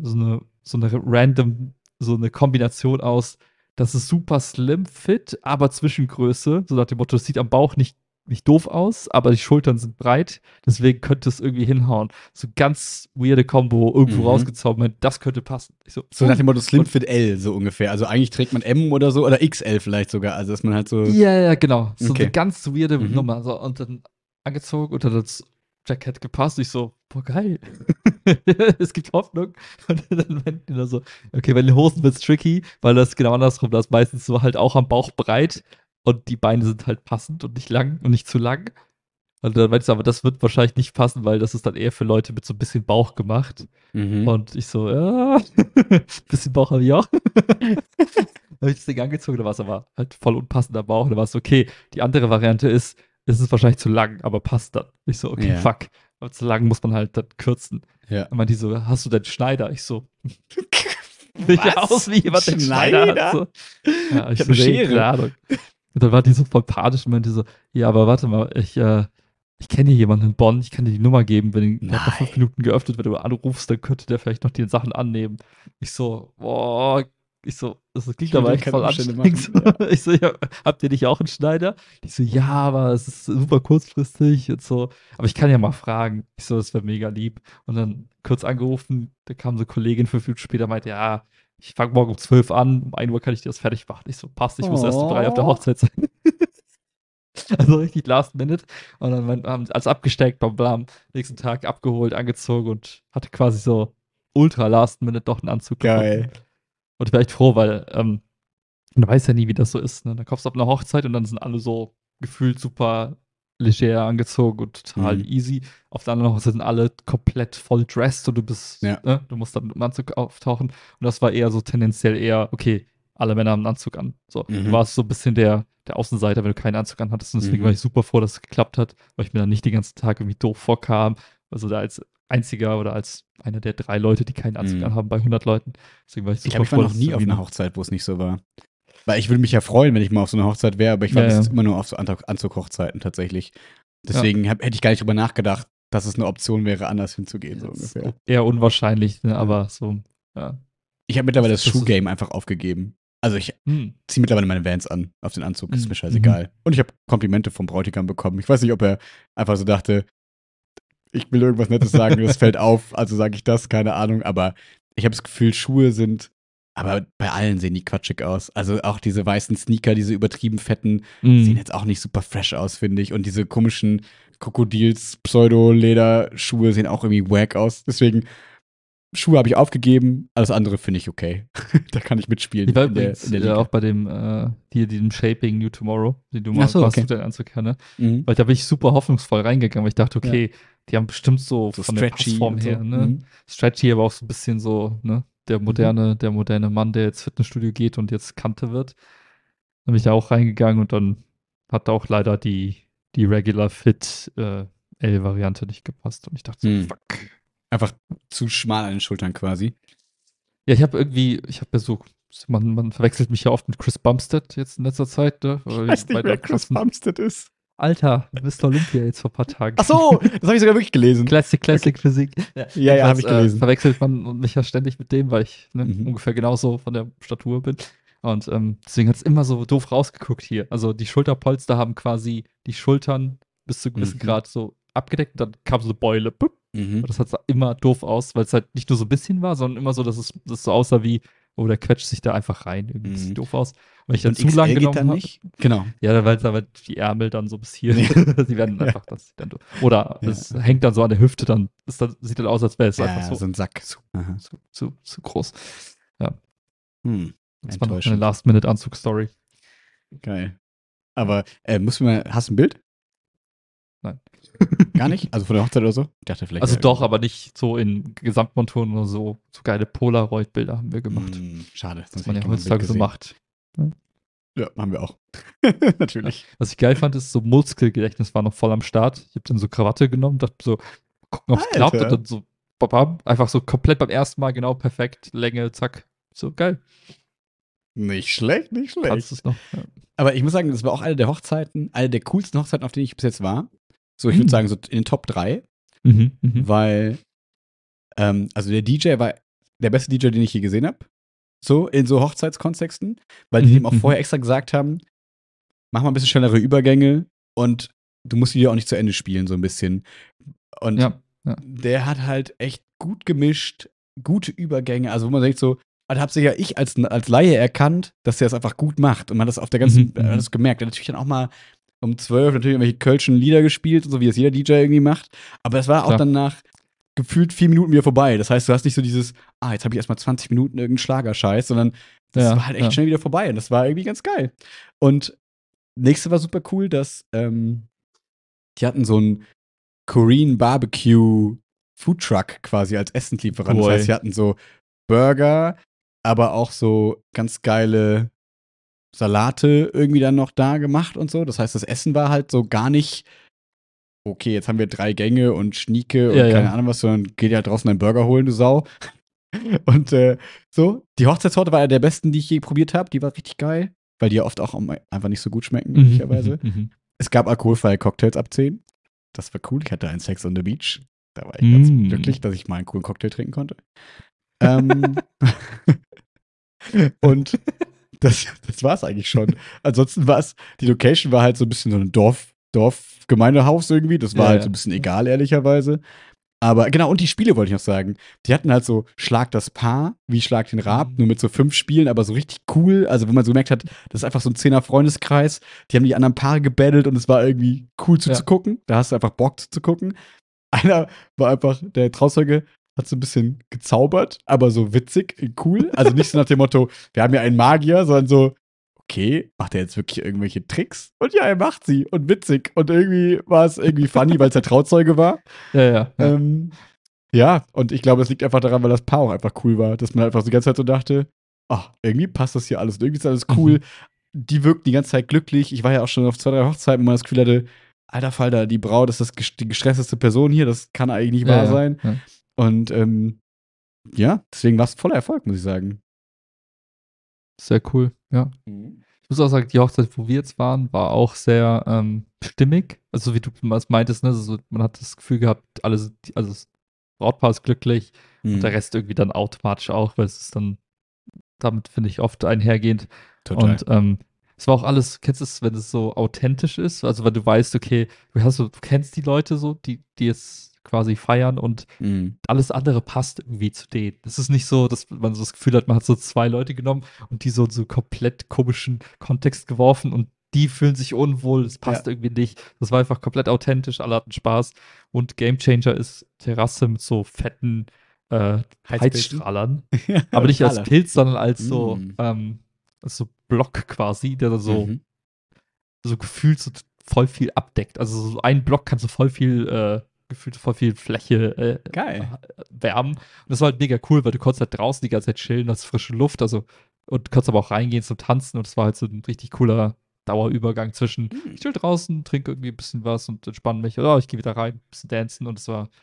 so eine random, so eine Kombination aus, das ist super slim fit, aber Zwischengröße. So nach dem Motto, das sieht am Bauch nicht doof aus, aber die Schultern sind breit. Deswegen könnte es irgendwie hinhauen. So ganz weirde Kombo irgendwo Mhm. rausgezaubert. Das könnte passen. Ich so, So nach dem Motto Slim Und- Fit L, so ungefähr. Also eigentlich trägt man M oder so oder XL vielleicht sogar. Also dass man halt so. Ja, ja, genau. So eine Okay. ganz weirde Mhm. Nummer. So, und dann angezogen und dann das Jackett gepasst. Ich so, boah, geil. Es gibt Hoffnung. Und dann meinten die da so, okay, bei den Hosen wird's tricky, weil das genau andersrum, das ist meistens so halt auch am Bauch breit und die Beine sind halt passend und nicht lang und nicht zu lang. Und dann meinte ich so, aber das wird wahrscheinlich nicht passen, weil das ist dann eher für Leute mit so ein bisschen Bauch gemacht. Mhm. Und ich so, ja, bisschen Bauch habe ich auch. Habe ich das Ding angezogen, da war es aber halt voll unpassender Bauch. Und da war es okay. Die andere Variante ist, es ist wahrscheinlich zu lang, aber passt dann. Ich so, okay, Ja. fuck. Aber zu lang muss man halt dann kürzen. Ja. Und man die so, hast du denn Schneider? Ich so, sehe ich aus wie jemand, der einen Schneider hat? So. Ja, Ich hab so, eine nee, Schere. keine Ahnung. Und dann war die so voll panisch und meinte so, ja, aber warte mal, ich kenne hier jemanden in Bonn, ich kann dir die Nummer geben, der hat noch 5 Nein. Minuten geöffnet, wenn du anrufst, dann könnte der vielleicht noch die Sachen annehmen. Ich so, boah, das klingt Ich will aber dir echt keine voll Umstände anstrengend. machen, Ich so, ja, habt ihr nicht auch einen Schneider? Ich so, ja, aber es ist super kurzfristig und so. Aber ich kann ja mal fragen. Ich so, das wäre mega lieb. Und dann kurz angerufen, da kam so eine Kollegin 5 Minuten später, meinte, ja, ich fange morgen um 12 an, um 1 Uhr kann ich dir das fertig machen. Ich so, passt, ich muss erst um 3 auf der Oh. Hochzeit sein. Also richtig last minute. Und dann haben sie alles abgesteckt, bam, bam, nächsten Tag abgeholt, angezogen und hatte quasi so ultra last minute doch einen Anzug Geil. gefunden. Und wäre echt froh, weil man weiß ja nie, wie das so ist. Ne? Da kommst du auf eine Hochzeit und dann sind alle so gefühlt super leger angezogen und total easy. Auf der anderen Hochzeit sind alle komplett voll dressed und du bist, Ja. ne? Du musst dann mit dem Anzug auftauchen. Und das war eher so tendenziell eher, okay, alle Männer haben einen Anzug an. So, du Mhm. warst so ein bisschen der Außenseiter, wenn du keinen Anzug an hattest. Und deswegen Mhm. war ich super froh, dass es geklappt hat, weil ich mir dann nicht den ganzen Tag irgendwie doof vorkam. Also da als einziger oder als einer der 3 Leute, die keinen Anzug Mhm. anhaben bei 100 Leuten. Deswegen war ich Ich super glaube, ich war froh, noch dass es nie auf irgendwie einer Hochzeit, wo es nicht so war. Weil ich würde mich ja freuen, wenn ich mal auf so einer Hochzeit wäre, aber ich war Ja, bis ja. jetzt immer nur auf so Anzug-Hochzeiten tatsächlich. Deswegen hätte ich gar nicht drüber nachgedacht, dass es eine Option wäre, anders hinzugehen, so Das ist ungefähr. eher unwahrscheinlich, ne? Aber so, ja. Ich habe mittlerweile das Das ist- Schuhgame einfach aufgegeben. Also ich ziehe mittlerweile meine Vans an auf den Anzug, ist mir Mhm. scheißegal. Und ich habe Komplimente vom Bräutigam bekommen. Ich weiß nicht, ob er einfach so dachte, ich will irgendwas Nettes sagen, das fällt auf, also sage ich das, keine Ahnung. Aber ich habe das Gefühl, Schuhe sind, aber bei allen sehen die quatschig aus. Also auch diese weißen Sneaker, diese übertrieben fetten, sehen jetzt auch nicht super fresh aus, finde ich. Und diese komischen Krokodils-Pseudo-Lederschuhe sehen auch irgendwie wack aus. Deswegen, Schuhe habe ich aufgegeben, alles andere finde ich okay. Da kann ich mitspielen Ich war in übrigens der Liga. auch bei diesem Shaping New Tomorrow, den du mal Ach so, warst, okay. du deinen Anzug her, ne? Mhm. Weil da bin ich super hoffnungsvoll reingegangen, weil ich dachte, okay, die haben bestimmt so So von der stretchy Passform und so. her, ne? Mhm. Stretchy, aber auch so ein bisschen so, ne? Der moderne Mann, der jetzt Fitnessstudio geht und jetzt Kante wird. Da bin ich da auch reingegangen und dann hat auch leider die Regular Fit L-Variante nicht gepasst. Und ich dachte so, Mhm. fuck. Einfach zu schmal an den Schultern quasi. Ja, ich habe ja so, man verwechselt mich ja oft mit Chris Bumstead jetzt in letzter Zeit, ne? Weil Ich weiß bei nicht, der wer Chris krassen- Bumstead ist. Alter, Mr. Olympia jetzt vor ein paar Tagen. Ach so, das habe ich sogar wirklich gelesen. Classic Okay. Physik. Ja, Jedenfalls, habe ich gelesen. verwechselt man mich ja ständig mit dem, weil ich Mhm. ungefähr genauso von der Statur bin. Und deswegen hat es immer so doof rausgeguckt hier. Also die Schulterpolster haben quasi die Schultern bis zu einem gewissen Mhm. Grad so abgedeckt und dann kam so eine Beule. Bup. Mhm. Und das sah immer doof aus, weil es halt nicht nur so ein bisschen war, sondern immer so, dass es so aussah wie, oh, der quetscht sich da einfach rein. Irgendwie Mhm. sieht doof aus. Wenn ich dann Und zu lang XL geht genommen dann habe. nicht? Genau. Ja, weil die Ärmel dann so bis hier, Ja. die werden Ja. einfach, das sieht dann oder Ja, es okay. hängt dann so an der Hüfte, dann sieht dann aus, als wäre es einfach Ja, so ein Sack. Aha. zu groß. Ja, Hm. das war noch eine Enttäuschend. Last-Minute-Anzug-Story. Geil. Aber hast du ein Bild? Nein. Gar nicht? Also von der Hochzeit oder so? Ich dachte vielleicht. Also ja, doch, irgendwie. aber nicht so in Gesamtmonturen oder so. So geile Polaroid-Bilder haben wir gemacht. Schade. Was Sonst man hätte ja ich gerne mal ein heutzutage Bild so gesehen. macht. Ja, haben wir auch. Natürlich. Was ich geil fand, ist so Muskelgedächtnis war noch voll am Start. Ich habe dann so Krawatte genommen, dachte so, gucken, ob es klappt und Alter. dann so, babam, einfach so komplett beim ersten Mal genau perfekt, Länge, zack. So geil. Nicht schlecht, nicht Kannst schlecht. es noch. Ja. Aber ich muss sagen, das war auch eine der coolsten Hochzeiten, auf denen ich bis jetzt war. So, ich würde sagen, so in den Top 3. Mhm. Weil, also der DJ war der beste DJ, den ich je gesehen habe. So, in so Hochzeitskontexten. Weil die dem auch vorher extra gesagt haben, mach mal ein bisschen schnellere Übergänge und du musst die ja auch nicht zu Ende spielen, so ein bisschen. Und Ja. der hat halt echt gut gemischt, gute Übergänge. Also, wo man denkt so, da hab sicher ich als Laie erkannt, dass der es einfach gut macht. Und man hat das auf der ganzen, Mhm. hat das gemerkt. Er hat natürlich dann auch mal um 12 natürlich irgendwelche kölschen Lieder gespielt, so wie es jeder DJ irgendwie macht. Aber es war auch Klar. dann nach gefühlt 4 Minuten wieder vorbei. Das heißt, du hast nicht so dieses, jetzt habe ich erstmal 20 Minuten irgendeinen Schlagerscheiß, sondern das war halt echt schnell wieder vorbei. Und das war irgendwie ganz geil. Und nächste war super cool, dass die hatten so einen Korean Barbecue Food Truck quasi als Essenslieferant. Das heißt, sie hatten so Burger, aber auch so ganz geile Salate irgendwie dann noch da gemacht und so. Das heißt, das Essen war halt so gar nicht, okay, jetzt haben wir 3 Gänge und Schnieke und keine Ahnung was, sondern geh dir halt draußen einen Burger holen, du Sau. Und so, die Hochzeitstorte war eine der besten, die ich je probiert habe. Die war richtig geil, weil die ja oft auch einfach nicht so gut schmecken, möglicherweise. Es gab alkoholfreie Cocktails ab 10. Das war cool. Ich hatte einen Sex on the Beach. Da war ich ganz glücklich, dass ich mal einen coolen Cocktail trinken konnte. Und das war's eigentlich schon. Ansonsten die Location war halt so ein bisschen so ein Dorfgemeindehaus irgendwie. Das war halt so ein bisschen egal, ehrlicherweise. Aber genau, und die Spiele wollte ich noch sagen. Die hatten halt so Schlag das Paar, wie Schlag den Rab, nur mit so 5 Spielen, aber so richtig cool. Also, wo man so gemerkt hat, das ist einfach so ein 10er-Freundeskreis. Die haben die anderen Paare gebettelt und es war irgendwie cool zuzugucken. Da hast du einfach Bock zu gucken. Einer war einfach, der Trauzeuge hat so ein bisschen gezaubert, aber so witzig, cool. Also nicht so nach dem Motto, wir haben ja einen Magier, sondern so, okay, macht er jetzt wirklich irgendwelche Tricks? Und ja, er macht sie und witzig. Und irgendwie war es irgendwie funny, weil es der Trauzeuge war. Ja, und ich glaube, es liegt einfach daran, weil das Paar auch einfach cool war, dass man einfach die ganze Zeit so dachte, ach, irgendwie passt das hier alles und irgendwie ist alles cool. Die wirkten die ganze Zeit glücklich. Ich war ja auch schon auf 2, 3 Hochzeiten, wo man das Gefühl hatte, alter Falter, die Braut ist die gestressteste Person hier, das kann eigentlich nicht wahr sein. Ja. Und ja, deswegen war es voller Erfolg, muss ich sagen. Sehr cool, ja. Ich muss auch sagen, die Hochzeit, wo wir jetzt waren, war auch sehr stimmig. Also wie du es meintest, ne? Also, man hat das Gefühl gehabt, also das Brautpaar ist glücklich und der Rest irgendwie dann automatisch auch, weil es ist dann damit, finde ich, oft einhergehend. Total. Und es war auch alles, kennst du es, wenn es so authentisch ist? Also, wenn du weißt, okay, du kennst die Leute so, die es quasi feiern und Mhm. alles andere passt irgendwie zu denen. Es ist nicht so, dass man so das Gefühl hat, man hat so 2 Leute genommen und die so in so komplett komischen Kontext geworfen und die fühlen sich unwohl, es passt Ja. irgendwie nicht. Das war einfach komplett authentisch, alle hatten Spaß. Und Game Changer ist Terrasse mit so fetten Heizpilzen. Heizstrahlern. Aber nicht als Strahler. Pilz, sondern Mhm. als so Block quasi, der dann Mhm. so gefühlt so voll viel abdeckt. Also so ein Block kannst du voll viel, gefühlt voll viel Fläche Geil. wärmen. Und das war halt mega cool, weil du konntest halt draußen die ganze Zeit chillen, hast frische Luft, also und du konntest aber auch reingehen zum Tanzen und es war halt so ein richtig cooler Dauerübergang zwischen Mhm. ich chill draußen, trinke irgendwie ein bisschen was und entspanne mich oder ich gehe wieder rein, ein bisschen dancen und es war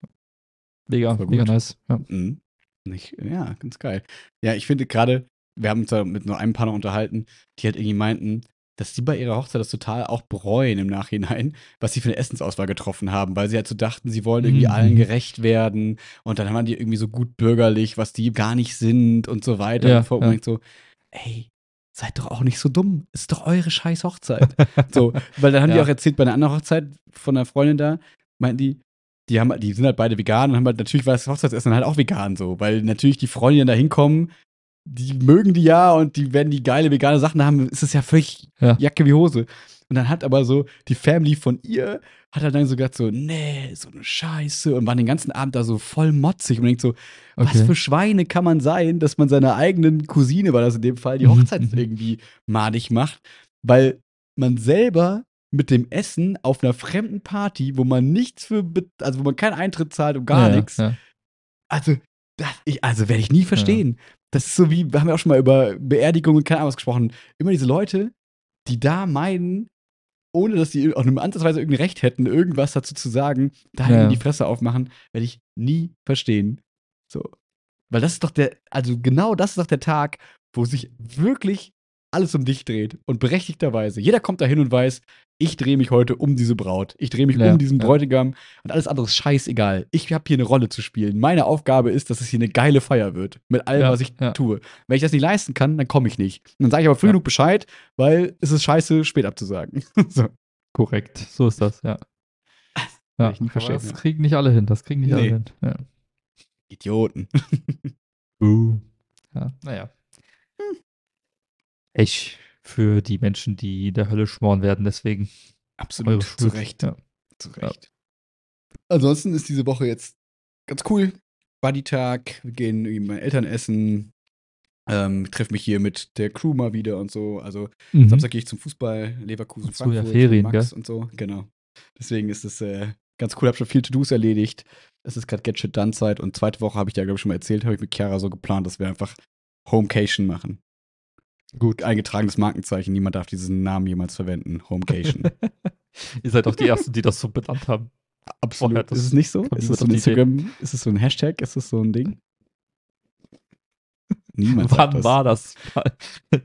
mega, Voll mega gut. nice. Ja. Mhm. Ja, ganz geil. Ja, ich finde gerade, wir haben uns da mit nur ein Paar noch unterhalten, die halt irgendwie meinten, dass sie bei ihrer Hochzeit das total auch bereuen im Nachhinein, was sie für eine Essensauswahl getroffen haben, weil sie halt so dachten, sie wollen irgendwie allen Mhm. gerecht werden und dann waren die irgendwie so gut bürgerlich, was die gar nicht sind und so weiter und so Ja, fort. Und man ja. denkt so, ey, seid doch auch nicht so dumm. Es ist doch eure scheiß Hochzeit. So, weil dann haben die auch Ja. erzählt, bei einer anderen Hochzeit von einer Freundin da, meinten die sind halt beide vegan und haben halt natürlich war das Hochzeitsessen halt auch vegan so, weil natürlich die Freundinnen da hinkommen, die mögen die ja und die werden die geile vegane Sachen haben, ist es ja völlig Ja. Jacke wie Hose. Und dann hat aber so die Family von ihr hat halt dann so gesagt so, nee, so eine Scheiße und waren den ganzen Abend da so voll motzig und denkt so, was Okay. für Schweine kann man sein, dass man seiner eigenen Cousine, war das in dem Fall, die Mhm, Hochzeit mhm. irgendwie madig macht, weil man selber mit dem Essen auf einer fremden Party, wo man nichts also wo man keinen Eintritt zahlt und gar Ja, ja, nichts, ja. also, also werde ich nie Ja. verstehen. Das ist so wie, wir haben ja auch schon mal über Beerdigungen und keine Ahnung was gesprochen. Immer diese Leute, die da meinen, ohne dass sie auch nur ansatzweise irgendein Recht hätten, irgendwas dazu zu sagen, da Ja, irgendwie die ja. Fresse aufmachen, werde ich nie verstehen. So. Weil das ist doch also genau das ist doch der Tag, wo sich wirklich alles um dich dreht. Und berechtigterweise. Jeder kommt da hin und weiß, ich drehe mich heute um diese Braut. Ich drehe mich um Ja, diesen ja. Bräutigam und alles andere ist scheißegal. Ich habe hier eine Rolle zu spielen. Meine Aufgabe ist, dass es hier eine geile Feier wird. Mit allem, Ja, was ich ja, tue. Wenn ich das nicht leisten kann, dann komme ich nicht. Und dann sage ich aber früh ja. genug Bescheid, weil es ist scheiße, spät abzusagen. So. Korrekt. So ist das, ja. Werde Ja, ich nie aber verstehen, das ja. kriegen nicht alle hin. Das kriegen nicht alle Nee. hin. Ja. Idioten. Ja, naja. Ich für die Menschen, die in der Hölle schmoren werden, deswegen Absolut. eure Zu Schuld. Recht. Ja, Zu ja. Recht. Ansonsten ist diese Woche jetzt ganz cool. Buddy-Tag, wir gehen irgendwie mit meinen Eltern essen. Treffe mich hier mit der Crew mal wieder und so. Also Mhm. Samstag gehe ich zum Fußball, Leverkusen, Hast du ja Frankfurt mit Ferien, gell? Max und so. Genau. Deswegen ist es ganz cool. Habe schon viel To-Dos erledigt. Es ist gerade Get Shit Done Zeit und zweite Woche habe ich glaube ich, schon mal erzählt, habe ich mit Chiara so geplant, dass wir einfach Homecation machen. Gut, eingetragenes Markenzeichen. Niemand darf diesen Namen jemals verwenden. Homecation. Ihr seid auch die Ersten, die das so benannt haben. Vorher, Absolut. Ist es das nicht so? kam Ist es niemand so auf ein die Idee. Instagram? Ist es so ein Hashtag? Ist es so ein Ding? Niemand sagt Wann das. war das mal?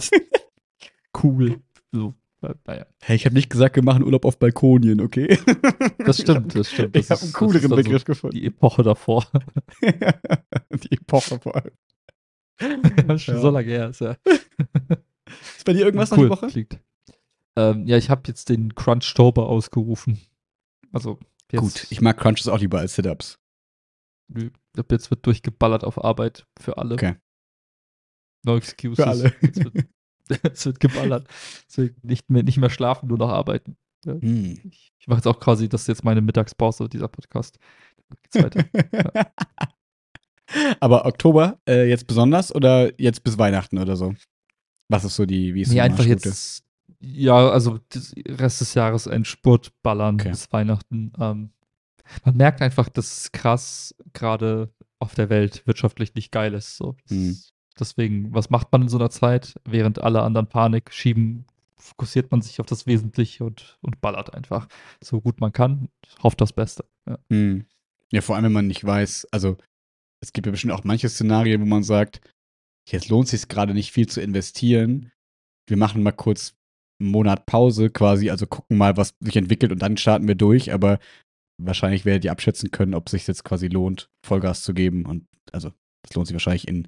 Cool. So, naja. Hey, ich habe nicht gesagt, wir machen Urlaub auf Balkonien, okay? Das stimmt, das stimmt. Ich habe einen Das ist cooleren dann so Begriff die gefunden. Epoche davor. Die Epoche vor allem. Schon so Ja. lange her ist, ja. Ist bei dir irgendwas noch die Cool, Woche? klingt. Ja, ich habe jetzt den Crunchtober ausgerufen. Also Gut, jetzt, ich mag Crunches auch lieber als Sit-Ups. jetzt wird durchgeballert auf Arbeit für alle. Okay. No excuses. Für alle. Jetzt wird geballert. Deswegen nicht mehr schlafen, nur noch arbeiten. Ja. Hm. Ich mache jetzt auch quasi, das ist jetzt meine Mittagspause, dieser Podcast. Geht's weiter. Ja. Aber Oktober jetzt besonders oder jetzt bis Weihnachten oder so? Was ist so wie ist so Nee, die einfach Marschroute? jetzt, ja, also Rest des Jahres Endspurt ballern Okay. bis Weihnachten. Man merkt einfach, dass es krass gerade auf der Welt wirtschaftlich nicht geil ist. So. Deswegen, was macht man in so einer Zeit? Während alle anderen Panik schieben, fokussiert man sich auf das Wesentliche und ballert einfach so gut man kann. Hofft das Beste. Ja. Ja, vor allem, wenn man nicht weiß, also es gibt ja bestimmt auch manche Szenarien, wo man sagt, jetzt lohnt es sich gerade nicht viel zu investieren. Wir machen mal kurz einen Monat Pause quasi, also gucken mal, was sich entwickelt und dann starten wir durch. Aber wahrscheinlich werdet ihr abschätzen können, ob es sich jetzt quasi lohnt, Vollgas zu geben. Und also, das lohnt sich wahrscheinlich in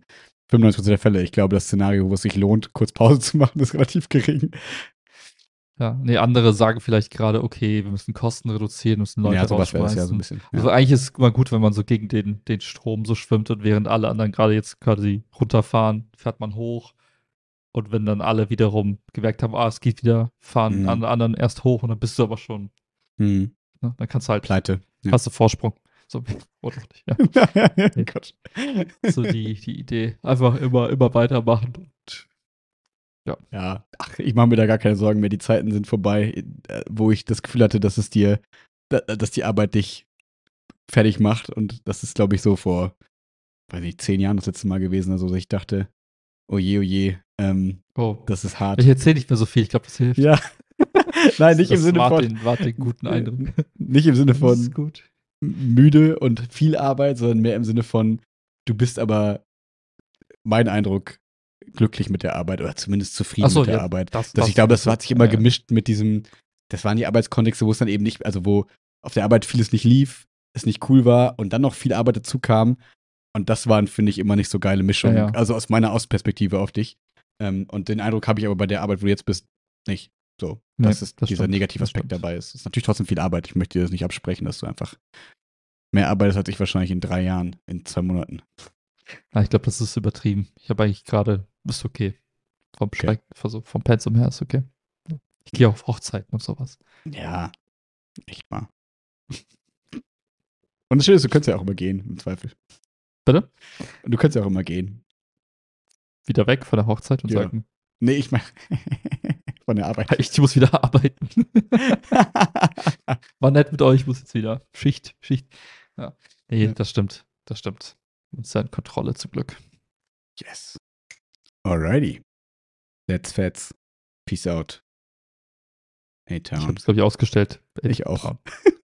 95% der Fälle. Ich glaube, das Szenario, wo es sich lohnt, kurz Pause zu machen, ist relativ gering. Ja, nee, andere sagen vielleicht gerade, okay, wir müssen Kosten reduzieren, müssen Leute Ja, sowas wäre das ja so ein rausschmeißen. bisschen. Also Ja. eigentlich ist es immer gut, wenn man so gegen den Strom so schwimmt und während alle anderen gerade jetzt quasi runterfahren, fährt man hoch. Und wenn dann alle wiederum gemerkt haben, es geht wieder, fahren Mhm. anderen erst hoch und dann bist du aber schon, Mhm. ne, dann kannst du halt, Pleite. Ja. hast du Vorsprung. So, oder auch nicht, ja. Gott. So die Idee. Einfach immer weitermachen. Und, Ja, ach, ich mache mir da gar keine Sorgen mehr. Die Zeiten sind vorbei, wo ich das Gefühl hatte, dass die Arbeit dich fertig macht. Und das ist, glaube ich, so vor, weiß nicht, 10 Jahren das letzte Mal gewesen. Also, dass ich dachte, oh je, oh, das ist hart. ich erzähle nicht mehr so viel, ich glaube, das hilft. Ja. Nein, nicht im Das Sinne wahrt von. den guten Eindruck. Nicht im Sinne Das ist von gut. müde und viel Arbeit, sondern mehr im Sinne von, du bist aber, mein Eindruck, glücklich mit der Arbeit oder zumindest zufrieden Ach so, mit der ja, Arbeit. das Ich glaube, das sowieso. hat sich immer Ja. gemischt mit diesem, das waren die Arbeitskontexte, wo es dann eben nicht, also wo auf der Arbeit vieles nicht lief, es nicht cool war und dann noch viel Arbeit dazu kam. Und das waren, finde ich, immer nicht so geile Mischungen. Ja. Also aus meiner Außenperspektive auf dich. Und den Eindruck habe ich aber bei der Arbeit, wo du jetzt bist, nicht. So, Nee, dass es das dieser stimmt, Negativaspekt das stimmt. dabei ist. Es ist natürlich trotzdem viel Arbeit. Ich möchte dir das nicht absprechen, dass du einfach mehr arbeitest als ich wahrscheinlich in 3 Jahren, in 2 Monaten. Ich glaube, das ist übertrieben. Ich habe eigentlich gerade, ist okay. Okay. Vom Pensum her ist okay. Ich gehe auf Hochzeiten und sowas. Ja, echt mal. Und das Schöne ist, du könntest ja auch immer gehen, im Zweifel. Bitte? Und du könntest ja auch immer gehen. Wieder weg von der Hochzeit und Ja. sagen, Nee, ich meine, von der Arbeit. ich muss wieder arbeiten. War nett mit euch, muss jetzt wieder. Schicht. Ja. Nee, Ja. das stimmt. Uns ist ja in Kontrolle zum Glück. Yes. Alrighty. Let's fets. Peace out. Hey, Ich habe Town. es, glaube ich, ausgestellt. Ich auch. Town.